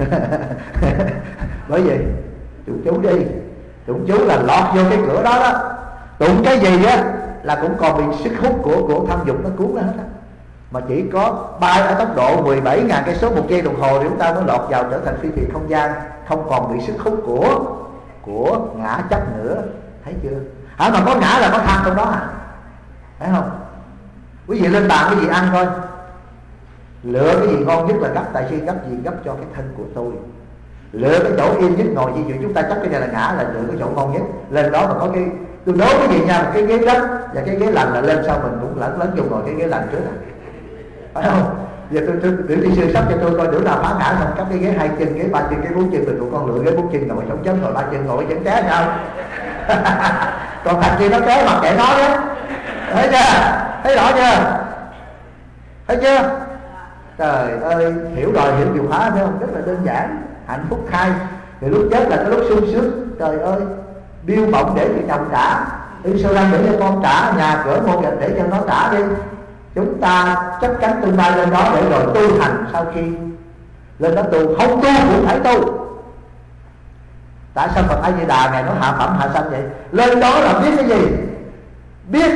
Speaker 1: Bởi vì tụng chú đi, tụng chú là lọt vô cái cửa đó đó, tụng cái gì á là cũng còn bị sức hút của của tham dục nó cuốn nó hết á. Mà chỉ có bay ở tốc độ mười bảy nghìn cây số một giây đồng hồ thì chúng ta mới lọt vào trở thành phi thuyền không gian, không còn bị sức hút của của ngã chấp nữa, thấy chưa? Hả, mà có ngã là có tham trong đó à, thấy không? Quý vị lên bàn quý vị ăn thôi, lựa cái gì ngon nhất là gấp, tại sư gấp gì gấp cho cái thân của tôi, lựa cái chỗ yên nhất ngồi. Ví dụ chúng ta chắc cái này là ngã, là lựa cái chỗ ngon nhất, lên đó mà có cái, tôi đố cái gì nha, một cái ghế đất và cái ghế lành là lên sau mình cũng lẫn lẫn dùng ngồi cái ghế lành trước à, phải không? Giờ tôi tôi biểu đi sư sắp cho tôi coi đứa nào phá ngã xong cấp cái ghế hai chân, ghế ba chân, ghế bốn chân, rồi tụi con lựa ghế bốn chân ngồi chống chấm, rồi ba chân ngồi chấm té sao? Còn thằng kia nó té mặc kệ nó đó, thấy chưa? Thấy rõ chưa? Thấy chưa? Trời ơi, hiểu rồi, hiểu điều hóa thấy không? Rất là đơn giản, hạnh phúc khai. Rồi lúc chết là cái lúc sung sướng, trời ơi, biêu bổng để cho chồng trả, insurance để cho con trả, nhà cửa mua gạch để cho nó trả đi. Chúng ta chấp cánh tương lai lên đó để rồi tu hành, sau khi lên đó tu, không tu cũng phải tu. Tại sao Phật A Di Đà Ngài nói hạ phẩm hạ sanh vậy? Lên đó là biết cái gì? Biết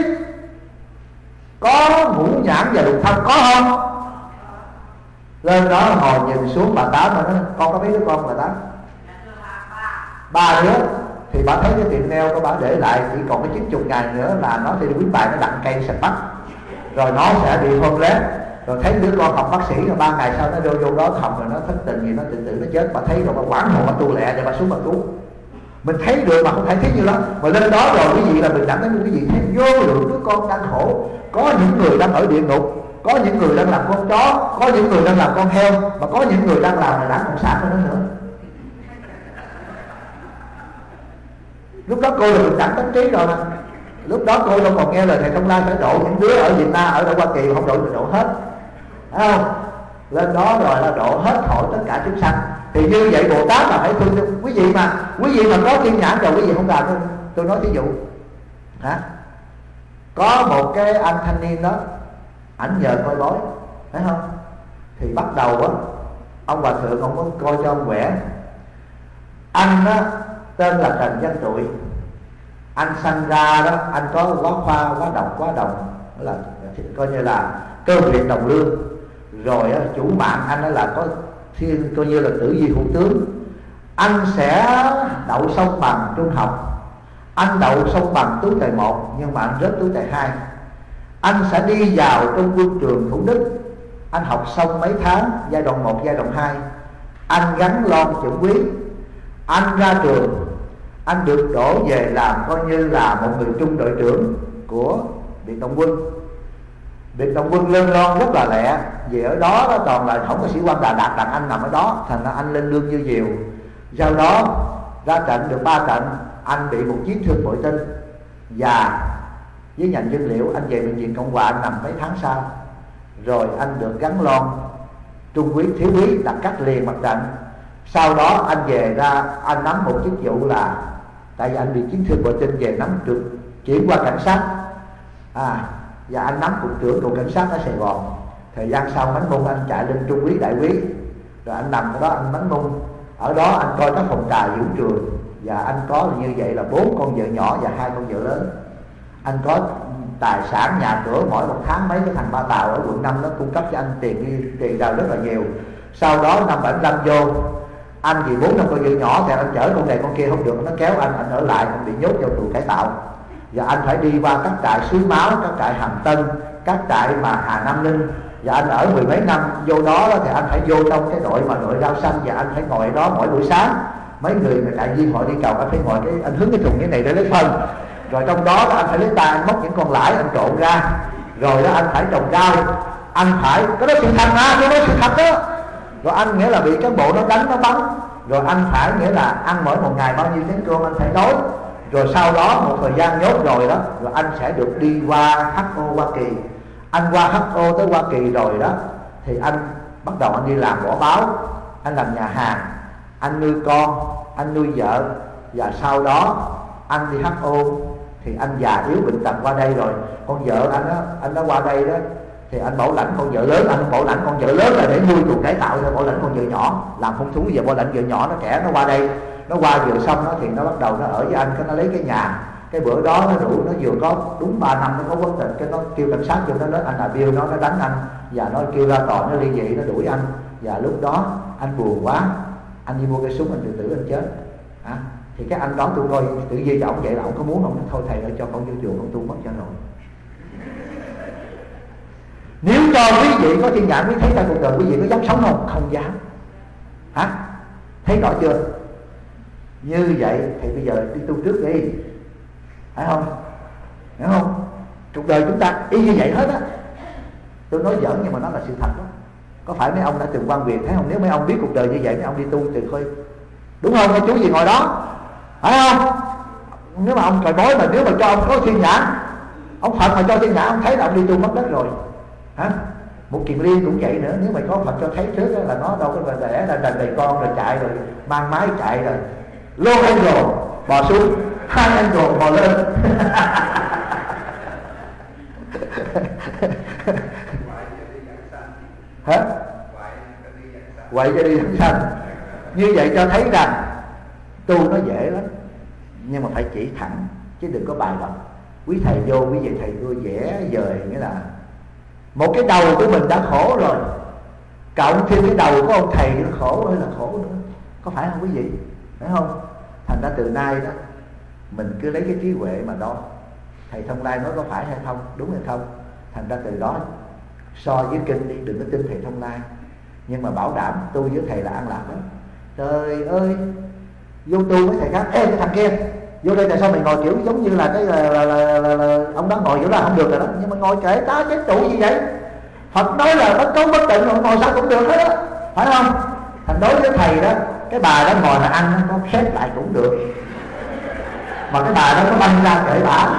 Speaker 1: có ngũ nhãn và lục thân, có không? Lên đó ngồi nhìn xuống bà Tám mà nói, con có mấy đứa con bà Tám? Ba đứa. Thì bà thấy cái tiệm nail của bà để lại chỉ còn cái chín mươi ngày nữa là nó thì quý bài nó đặng cây sạch bắt, rồi nó sẽ bị hôn lép. Rồi thấy đứa con học bác sĩ, rồi ba ngày sau nó vô vô đó thầm, rồi nó thất tình gì nó tự tử nó chết. Bà thấy rồi bà quán hộ bà tu lẹ để bà xuống bà cứu. Mình thấy được mà không phải thấy như đó. Mà lên đó rồi cái gì là mình cảm thấy như cái gì thấy vô lượng đứa con đang khổ. Có những người đang ở địa ngục, có những người đang làm con chó, có những người đang làm con heo, mà có những người đang làm là đảng cộng sản của nó nữa. Lúc đó cô là mình đẳng tánh trí rồi mà. Lúc đó cô đâu còn nghe lời thầy Thông Lai phải độ những đứa ở Việt Nam, ở đâu Hoa Kỳ không độ thì độ hết, thấy không? Lên đó rồi là độ hết thổi tất cả chúng sanh. Thì như vậy Bồ Tát là phải thương cho quý vị mà. Quý vị mà có thiên nhãn rồi quý vị không làm. Tôi, tôi nói thí dụ hả? Có một cái anh thanh niên đó, ảnh nhờ coi bói, thấy không? Thì bắt đầu á, ông hòa thượng ông có coi cho ông quẻ. Anh á tên là Trần Văn Trụi. Anh sanh ra đó, anh có quá khoa, quá độc, quá đồng, là coi như là cơ nguyện đồng lương. Rồi á, chủ mạng anh đó là có thiên, coi như là tử vi hữu tướng. Anh sẽ đậu song bằng trung học, anh đậu song bằng tú tài một, nhưng mà anh rớt tú tài hai. Anh sẽ đi vào trong quân trường Thủ Đức, anh học xong mấy tháng giai đoạn một, giai đoạn hai, anh gắn lon chuẩn quý. Anh ra trường, anh được đổ về làm coi như là một người trung đội trưởng của Biệt Động Quân. Biệt Động Quân lên lon rất là lẹ, vì ở đó, đó toàn là không có sĩ quan Đà Đạt, đàn anh nằm ở đó, thành ra anh lên lương như diều. Sau đó ra trận được ba trận, anh bị một chiến thương bội tinh, và với ngành dân liệu anh về bệnh viện Cộng Hòa, anh nằm mấy tháng sau. Rồi anh được gắn lon trung quý, thiếu quý, đặt cắt liền mặt trận. Sau đó anh về ra, anh nắm một chức vụ là, tại vì anh bị chiến thương bội tinh, về nắm được chuyển qua cảnh sát, à, và anh nắm cục trưởng cục cảnh sát ở Sài Gòn. Thời gian sau bánh mông anh chạy lên trung quý, đại quý. Rồi anh nằm ở đó anh bánh mông. Ở đó anh coi các phòng trà vũ trường, và anh có như vậy là bốn con vợ nhỏ và hai con vợ lớn. Anh có tài sản nhà cửa, mỗi một tháng mấy cái thằng Ba Tàu ở quận năm nó cung cấp cho anh tiền đi tiền ra rất là nhiều. Sau đó năm bảy mươi lăm vô, anh vì bốn năm con vợ nhỏ thì anh chở con này con kia không được, nó kéo anh, anh ở lại, anh bị nhốt vào tù cải tạo. Và anh phải đi qua các trại Suối Máu, các trại Hàm Tân, các trại mà Hà Nam Ninh. Và anh ở mười mấy năm vô đó thì anh phải vô trong cái đội mà đội rau xanh, và anh phải ngồi đó mỗi buổi sáng. Mấy người mà trại viên họ đi cầu, anh phải ngồi cái, anh hướng cái thùng như này để lấy phân. Rồi trong đó anh phải lấy tay anh móc những con lãi anh trộn ra. Rồi đó anh phải trồng rau, anh phải, cái đó sự thật mà, cái đó sự thật đó. Rồi anh nghĩa là bị cán bộ nó đánh nó bắn, Rồi anh phải nghĩa là ăn mỗi một ngày bao nhiêu chén cơm anh phải nói. Rồi sau đó một thời gian nhốt rồi đó, rồi anh sẽ được đi qua hát o Hoa Kỳ. Anh qua hát o tới Hoa Kỳ rồi đó thì anh bắt đầu anh đi làm vỏ báo, anh làm nhà hàng, anh nuôi con, anh nuôi vợ. Và sau đó anh đi hát o thì anh già yếu bệnh tật qua đây rồi, con vợ anh đó, anh đã qua đây đó thì anh bảo lãnh con vợ lớn. Anh bảo lãnh con vợ lớn là để nuôi chuột cải tạo thôi, bảo lãnh con vợ nhỏ làm phong thú. Giờ bảo lãnh vợ nhỏ nó trẻ, nó qua đây, nó qua vừa xong đó thì nó bắt đầu nó ở với anh, cái nó lấy cái nhà. Cái bữa đó nó đủ, nó vừa có đúng ba năm nó có quốc tịch, cái nó kêu cảnh sát vô, nó nói anh là Bill, nó nó đánh anh và nó kêu ra tòa, nó ly dị, nó đuổi anh. Và lúc đó anh buồn quá, anh đi mua cái súng, anh tự tử anh chết. À, thì cái anh đó tôi coi tự nhiên cho ông vậy là ông có muốn không? Thôi thầy ơi, cho con vô chùa con tu mất cho rồi. Nếu cho quý vị có thiên nhãn quý thấy ra cuộc đời quý vị có dám sống không? Không dám. Hả? Thấy rõ chưa? Như vậy thì bây giờ đi tu trước đi, phải không? Hiểu không? Cuộc đời chúng ta y như vậy hết á. Tôi nói giỡn nhưng mà nó là sự thật đó. Có phải mấy ông đã từng quan việc thấy không? Nếu mấy ông biết cuộc đời như vậy, mấy ông đi tu từ khơi, đúng không? Có chú gì ngồi đó, phải không? Nếu mà ông còi bói mà nếu mà cho ông có thiên nhãn, ông Phật mà cho thiên nhãn, ông thấy là ông đi tu mất đất rồi. Hả? Một Kiền Liên cũng vậy nữa. Nếu mà có Phật cho thấy trước đó, là nó đâu có về đẻ là đành đầy con rồi chạy rồi mang máy chạy rồi low angle bò xuống, high angle bò lên. Hả? Quậy cho đi dẫn sanh. Như vậy cho thấy rằng tu nó dễ lắm, nhưng mà phải chỉ thẳng chứ đừng có bài bậc. Quý thầy vô, quý vị thầy tôi vẽ dời, nghĩa là một cái đầu của mình đã khổ rồi, cộng thêm cái đầu của ông thầy nó khổ hay là khổ nữa, có phải không quý vị? Phải không? Thành ra từ nay đó mình cứ lấy cái trí huệ mà đo thầy Thông Lai nói có phải hay không, đúng hay không. Thành ra từ đó so với kinh đi, đừng có tin thầy Thông Lai, nhưng mà bảo đảm tu với thầy là an lạc đó. Trời ơi, vô tu với thầy khác, ê cái thằng kia vô đây tại sao mày ngồi kiểu giống như là cái là, là, là, là, là ông đó ngồi kiểu là không được rồi đó, nhưng mà ngồi kệ tá chén trụ gì vậy? Phật nói là bất cấu bất tịnh, ngồi sao cũng được hết á, phải không? Thành đối với thầy đó, cái bà đó ngồi là ăn nó khép lại cũng được, mà cái bà đó nó banh ra kệ bả.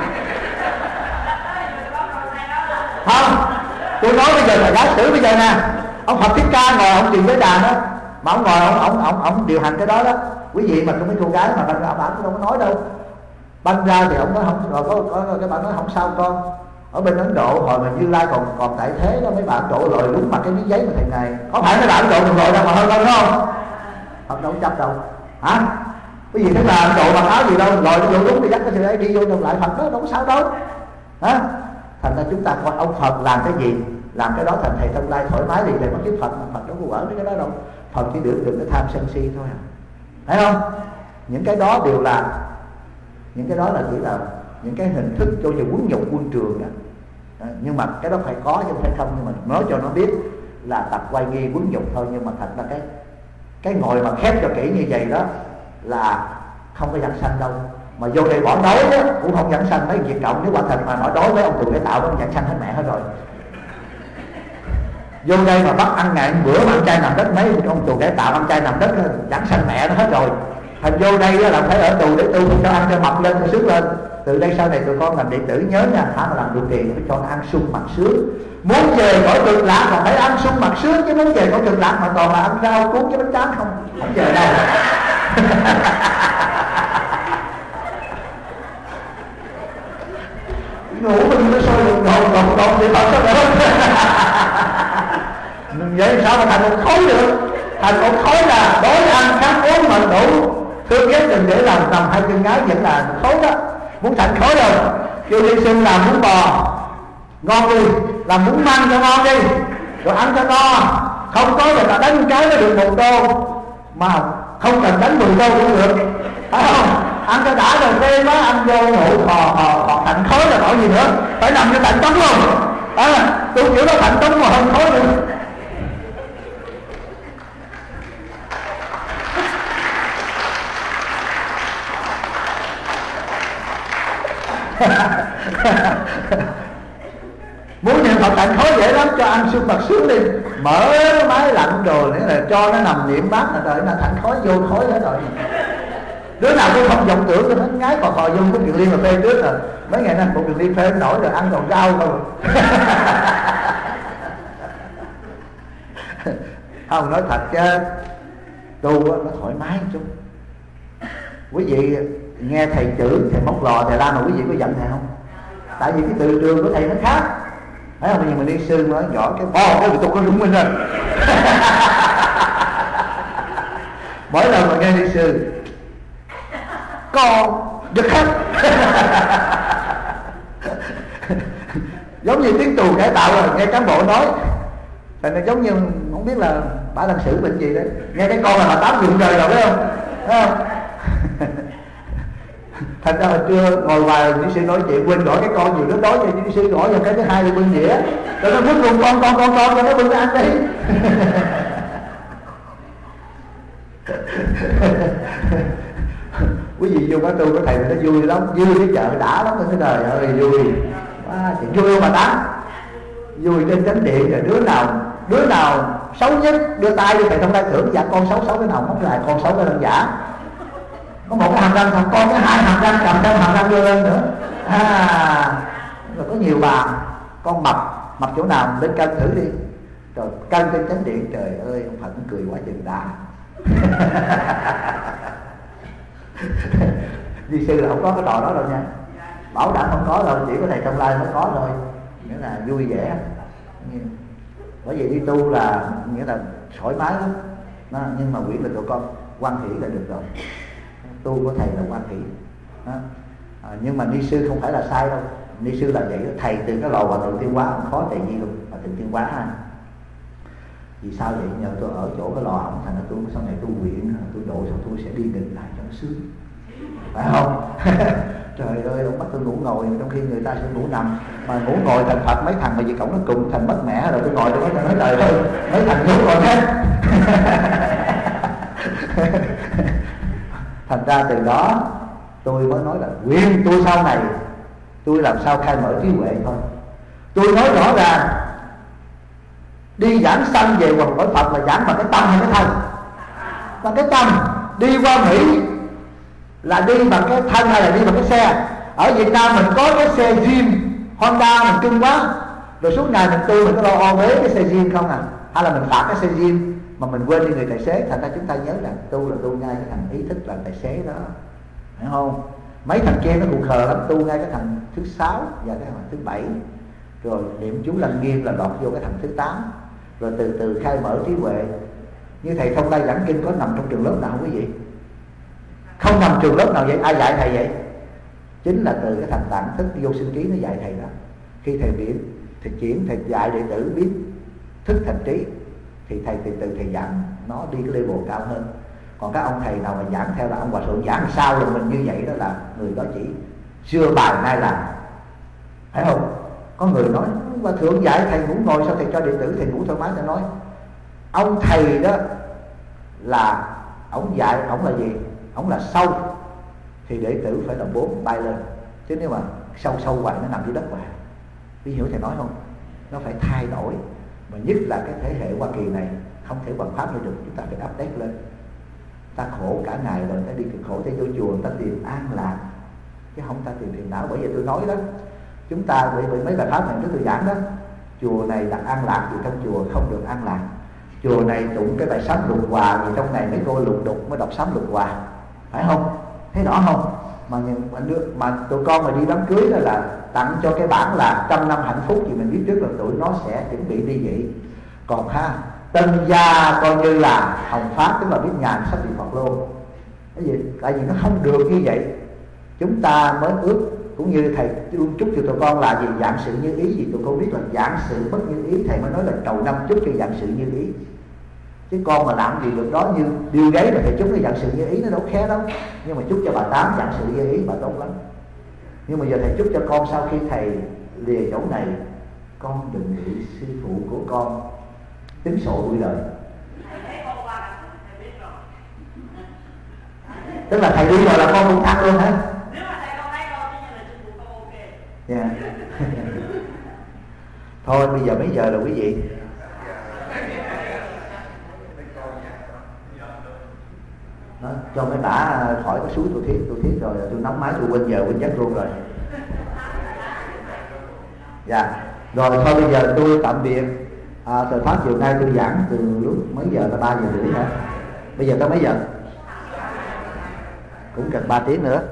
Speaker 1: Không, tôi nói bây giờ là giả sử bây giờ nè, ông Phật Thích Ca ngồi ông truyền với đàn đó, mà ông ngồi ông ông ông ông điều hành cái đó đó, quý vị mà có mấy cô gái mà banh ra bà cũng đâu có nói đâu. Banh ra thì ông nói không, rồi có, có, có cái bà nói không sao con. Ở bên Ấn Độ hồi mà Như Lai còn còn tại thế đó, mấy bạn Ấn Độ lội đúng mặt cái miếng giấy mà thầy này, có phải mấy bạn Ấn Độ còn lội đâu mà hơn đâu đúng không? Phật đâu chấp đâu, hả? Cái gì thế là Ấn Độ mặc áo gì đâu, lội nó đúng thì dắt cái sự ấy đi vô trong lại Phật đó, đâu có sao đâu, hả? Thành ra chúng ta coi ông Phật làm cái gì, làm cái đó thành thầy Thông Lai thoải mái liền để bắt chước Phật, mà Phật đâu có quản cái đó đâu. Phật chỉ được đừng có tham sân si thôi à, thấy không? Những cái đó đều là những cái đó là chỉ là những cái hình thức cho nhiều quấn nhục quân trường đó. À, nhưng mà cái đó phải có chứ không phải không, nhưng mà nói cho nó biết là tập quay nghi quấn nhục thôi. Nhưng mà thật là cái cái ngồi mà khép cho kỹ như vậy đó là không có dẫn sanh đâu. Mà vô đây bỏ đói đó cũng không dẫn sanh. Mấy việc cộng nếu quả thật mà bỏ đói với ông tù cái tạo nó dẫn sanh hết mẹ hết rồi. Vô đây mà bắt ăn ngày ăn bữa mà ăn chay nằm đất, mấy ông tù cái tạo ăn chay nằm đất dẫn sanh mẹ nó hết rồi. Thành vô đây là phải ở tù để tu cho ăn cho mập lên cho sướng lên. Từ đây sau này tụi con làm đệ tử nhớ nha, hả mà làm được tiền phải cho nó ăn sung mặc sướng. Muốn về cõi cực lạc mà phải ăn sung mặc sướng, chứ muốn về cõi cực lạc mà toàn là ăn rau cuốn với bánh tráng không, không về đâu. Ngủ mình nó sôi đồn đồn đồn đồn thì Phật sao được. Vậy sao mà thành một khối được? Thành một khối là đói ăn khát uống mà đủ, thương ghét đừng để làm nằm hai chân gái vẫn là khối đó. Muốn thành khối rồi kêu đi xin làm bún bò ngon đi, làm bún măng cho ngon đi, rồi ăn cho no. Không có là ta đánh cái nó được một tô, mà không cần đánh mười tô cũng được, phải không? Ăn cho đã rồi phê quá, ăn vô ngủ khò khò khò thành khối là hỏi gì nữa, phải nằm cho thành tống luôn. À, tôi kiểu đó thành tống mà hơn khối luôn. Muốn niệm Phật thành khối dễ lắm, cho ăn sung mặc sướng đi. mở máy lạnh rồi nữa là cho nó nằm niệm bát là trời, nó thành khói vô khói hết rồi. Đứa nào cũng không vọng tưởng nó ngái khò khò vô cái Kiều Liên mà phê trước rồi. Mấy ngày nay một Kiều Liên phê nổi rồi, ăn còn rau không. Không, nói thật chứ tu nó thoải mái một chút. Quý vị nghe thầy chữ, thầy móc lò, thầy la mà quý vị có giận thầy không? Tại vì cái từ trường của thầy nó khác. Thấy không? Nhưng mà đi sư nói nhỏ cái bo cái tôi có rung lên rồi. Mỗi lần mà nghe đi sư con giật hết. Giống như tiếng tù cải tạo rồi, nghe cán bộ nói. Thành ra giống như không biết là bà đang xử bệnh gì đấy. Nghe cái con là bà tám dụng đời rồi, phải không? Thấy không? Thành ra hồi trưa ngồi ngoài ni sư nói chuyện quên gọi cái con gì, nó đói vậy ni sư gọi vào cái thứ hai là bưng dĩa, rồi nó vứt luôn con con con con cho nó bưng ăn đi. Quý vị vô cái tu của thầy nó vui lắm, vui cái chợ đã lắm, cái đời ơi vui quá, chuyện vui không mà tám vui trên chánh điện. Rồi đứa nào đứa nào xấu nhất đưa tay vô thầy Thông Lai thưởng, dạ con xấu xấu cái nào không lại con xấu cái đơn giả. Có một cái hàm răng thằng con, cái hai hàm răng cầm thêm hàm răng đưa lên nữa. À, rồi có nhiều bà con mập mập chỗ nào lên cân thử đi, rồi cân trên chánh điện, trời ơi ông Phật cũng cười quá chừng đã. Di sư là không có cái trò đó đâu nha, bảo đảm không có đâu, chỉ có thầy Thông Lai mới có thôi, nghĩa là vui vẻ. Bởi vì đi tu là nghĩa là thoải mái lắm. Đó, nhưng mà quyển là tụi con quan hỷ là được rồi. Tu của thầy là quan hỷ. Đó. À, nhưng mà ni sư không phải là sai đâu. Ni sư là vậy đó. Thầy từ cái lò Hòa Thượng Tiên Hóa ông khó thầy gì luôn. Hòa Thượng Tiên Hóa ha. Vì sao vậy? Nhờ tôi ở chỗ cái lò ông, thành ra tôi sau này tôi quyện, tôi độ xong tôi sẽ đi nghịch lại cho nó sướng, phải không? Trời ơi, ông bắt tôi ngủ ngồi trong khi người ta sẽ ngủ nằm. Mà ngủ ngồi thành Phật, mấy thằng mà về cổng nó cùng thành mất mẹ rồi. Tôi ngồi tôi nói trời ơi, mấy thằng ngủ ngồi hết. Thành ra từ đó tôi mới nói là quyền tôi sau này tôi làm sao khai mở trí huệ thôi. Tôi nói rõ ràng đi giảng sanh về quần cõi Phật là giảng bằng cái tâm hay cái thân? Bằng cái tâm. Đi qua Mỹ là đi bằng cái thân hay là đi bằng cái xe? Ở Việt Nam mình có cái xe Jeep Honda mình cưng quá, rồi suốt ngày mình tu mình có lo o bế cái xe Jeep không à? Hay là mình phạt cái xe Jeep mà mình quên đi người tài xế? Thành ra chúng ta nhớ rằng tu là tu ngay cái thằng ý thức là tài xế đó, hiểu không? Mấy thằng kia nó cũng khờ lắm, tu ngay cái thằng thứ sáu và cái thằng thứ bảy, rồi niệm chú lăng nghiêm là lọt vô cái thằng thứ tám, rồi từ từ khai mở trí huệ. Như thầy Thông Lai giảng kinh có nằm trong trường lớp nào không quý vị? Không nằm trường lớp nào vậy? Ai dạy thầy vậy? Chính là từ cái thằng Tạng Thức Vô Sinh Ký nó dạy thầy đó. Khi thầy biến thầy chuyển, thầy dạy đệ tử biết thức thành trí, thì thầy từ từ thầy giảng nó đi cái level cao hơn. Còn các ông thầy nào mà giảng theo là ông Hòa Thượng giảng sao là mình như vậy, đó là người đó chỉ xưa bài nay làm, phải không? Có người nói Hòa Thượng dạy thầy ngủ ngồi, sao thầy cho đệ tử thầy ngủ thoải mái? Thầy nói ông thầy đó là ông dạy, ông là gì? Ông là sâu thì đệ tử phải là bốn bay lên, chứ nếu mà sâu sâu hoài nó nằm dưới đất hoài. Quý hiểu thầy nói không? Nó phải thay đổi, mà nhất là cái thế hệ Hoa Kỳ này không thể bằng pháp nữa được, chúng ta phải update lên. Ta khổ cả ngày rồi, ta đi cực khổ, ta vô chùa ta tìm an lạc chứ không ta tìm phiền não. Bởi vì tôi nói đó, chúng ta bởi, bởi mấy bài pháp này trước tôi giảng đó, chùa này đặt an lạc gì trong chùa không được an lạc. Chùa này tụng cái bài sám lục hòa gì trong này mấy cô lục đục mới đọc sám lục hòa, phải không? Thấy rõ không? Mà mà tụi con mà đi đám cưới đó là tặng cho cái bản là trăm năm hạnh phúc, thì mình biết trước là tụi nó sẽ chuẩn bị đi vậy. Còn ha, tân gia coi như là hồng pháp, tức là biết nhàn sắp bị Phật luôn. Cái gì? Tại vì nó không được như vậy. Chúng ta mới ước, cũng như thầy luôn chúc cho tụi con là gì? Dạng sự như ý. Gì tụi con biết là dạng sự bất như ý, thầy mới nói là cầu năm chúc cho dạng sự như ý. Chứ con mà làm gì được đó, như điêu gáy mà thầy chúc cái dạng sự như ý nó đâu khéo đâu. Nhưng mà chúc cho bà Tám dạng sự như ý bà tốt lắm. Nhưng mà giờ thầy chúc cho con sau khi thầy lìa chỗ này, con đừng bị sư phụ của con tính sổ đuổi đời. Tức là thầy đi rồi là con không thăng luôn hả?
Speaker 5: Nếu mà thầy không thấy con thì là sư phụ con ok.
Speaker 1: Dạ. Thôi bây giờ mấy giờ rồi quý vị? nó cho mấy bả khỏi có suối tôi thiết tôi thiết rồi tôi nắm máy tôi quên giờ quên giấc luôn rồi. Dạ rồi thôi bây giờ tôi tạm biệt. À, thời pháp chiều nay tôi giảng từ lúc mấy giờ tới ba giờ rưỡi hả? Bây giờ tới mấy giờ? Cũng cần ba tiếng nữa.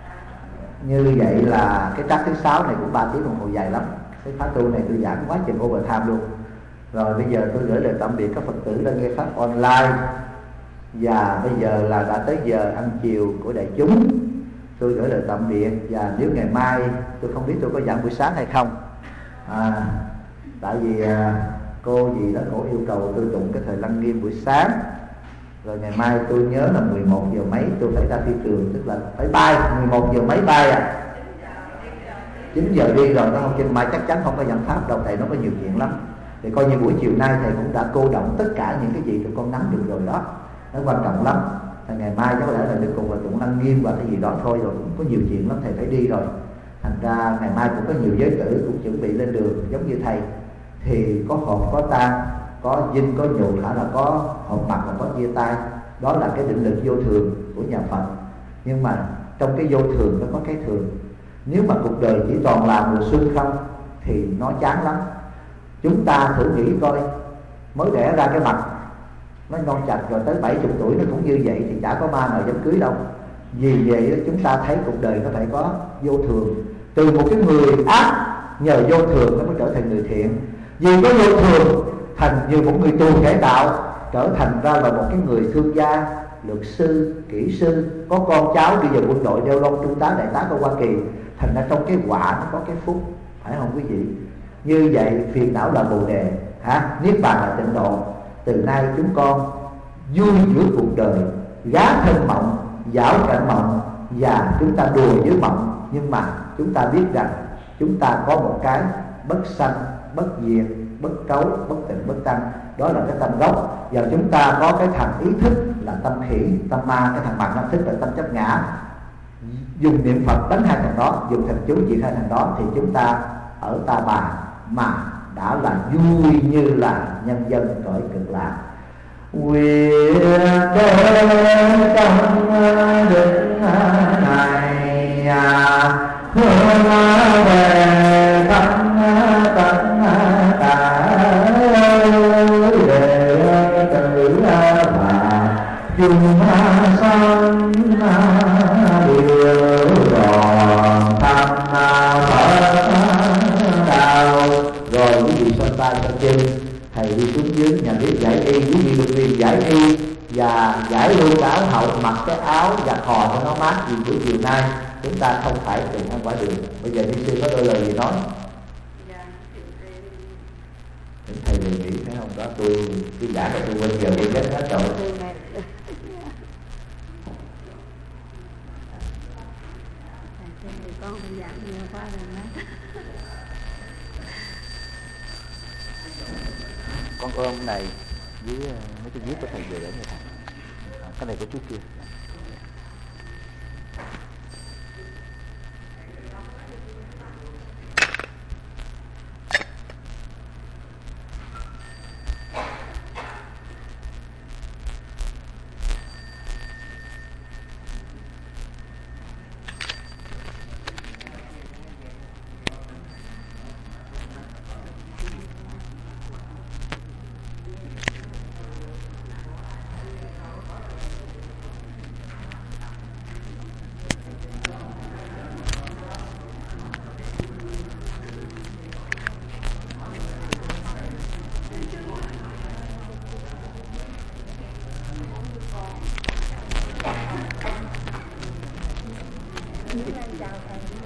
Speaker 1: Như vậy là cái trắc thứ sáu này cũng ba tiếng đồng hồ dài lắm. Cái khóa tu này tôi giảng quá chừng overtime luôn. Rồi bây giờ tôi gửi lời tạm biệt các Phật tử đang nghe pháp online. Và bây giờ là đã tới giờ ăn chiều của đại chúng. Tôi gửi lời tạm biệt. Và nếu ngày mai tôi không biết tôi có giảng buổi sáng hay không, à, tại vì à, cô gì đó cổ yêu cầu tôi tụng cái thời Lăng Nghiêm buổi sáng. Rồi ngày mai tôi nhớ là mười một giờ mấy tôi phải ra phi trường, tức là phải bay mười một giờ mấy bay à, chín giờ đi rồi nó không, trên mai chắc chắn không có giảng pháp đâu, thầy nó có nhiều chuyện lắm. Thì coi như buổi chiều nay thầy cũng đã cô động tất cả những cái gì tụi con nắm được rồi đó, nó quan trọng lắm. Thì ngày mai có lẽ là cuối cùng là tụng Lăng Nghiêm và cái gì đó thôi, rồi cũng có nhiều chuyện lắm, thầy phải đi rồi. Thành ra ngày mai cũng có nhiều giới tử cũng chuẩn bị lên đường giống như thầy. Thì có họp có tan, có dinh có nhụ, hả là có họp mặt và có chia tay. Đó là cái định lực vô thường của nhà Phật. Nhưng mà trong cái vô thường nó có cái thường. Nếu mà cuộc đời chỉ toàn là mùa xuân không thì nó chán lắm. Chúng ta thử nghĩ coi, mới đẻ ra cái mặt nó non chạch rồi tới bảy mươi tuổi nó cũng như vậy thì chả có ma nào dám cưới đâu. Vì vậy đó, chúng ta thấy cuộc đời nó phải có vô thường. Từ một cái người ác nhờ vô thường nó mới trở thành người thiện. Vì có vô thường thành như một người tù cải tạo, trở thành ra là một cái người thương gia, luật sư, kỹ sư, có con cháu bây giờ quân đội đeo lông trung tá đại tá của Hoa Kỳ. Thành ra trong cái quả nó có cái phúc, phải không quý vị? Như vậy phiền não là bồ đề, hả? Niết bàn là tịnh độ. Từ nay chúng con vui giữa cuộc đời, gá thân mộng, dảo cảnh mộng, và chúng ta đùa với mộng. Nhưng mà chúng ta biết rằng chúng ta có một cái bất sanh, bất diệt, bất cấu, bất tịnh, bất tăng. Đó là cái tâm gốc. Và chúng ta có cái thằng ý thức là tâm khỉ, tâm ma. Cái thằng mặt nó thức là tâm chấp ngã. Dùng niệm Phật đánh hai thằng đó, dùng thần chú diệt hai thằng đó, thì chúng ta ở Ta Bà mà đã là vui như là nhân dân cõi cực lạc. Nguyện đến trong định này hướng về tâm tận cả để tự và chung sanh điều tròn tâm Phật đạo. Rồi quý vị xoay tay cho chân, thầy đi xuống dưới nhà bếp giải y, quý vị được quyền giải y và giải luôn cái áo hậu, mặc cái áo giặt hò cho nó mát. Vì buổi chiều nay chúng ta không phải cùng ăn quả đường. Bây giờ đi sư có đôi lời gì nói? Thầy đề nghị thấy không? Đó tôi tôi giảng rồi tôi quên giờ quên hết hết rồi.
Speaker 7: Con không giảng nhiều quá rồi đó.
Speaker 1: Con ôm cái này với mấy cái viết của thầy về để cho thầy. À, cái này của chú kia.
Speaker 7: Chào thầy.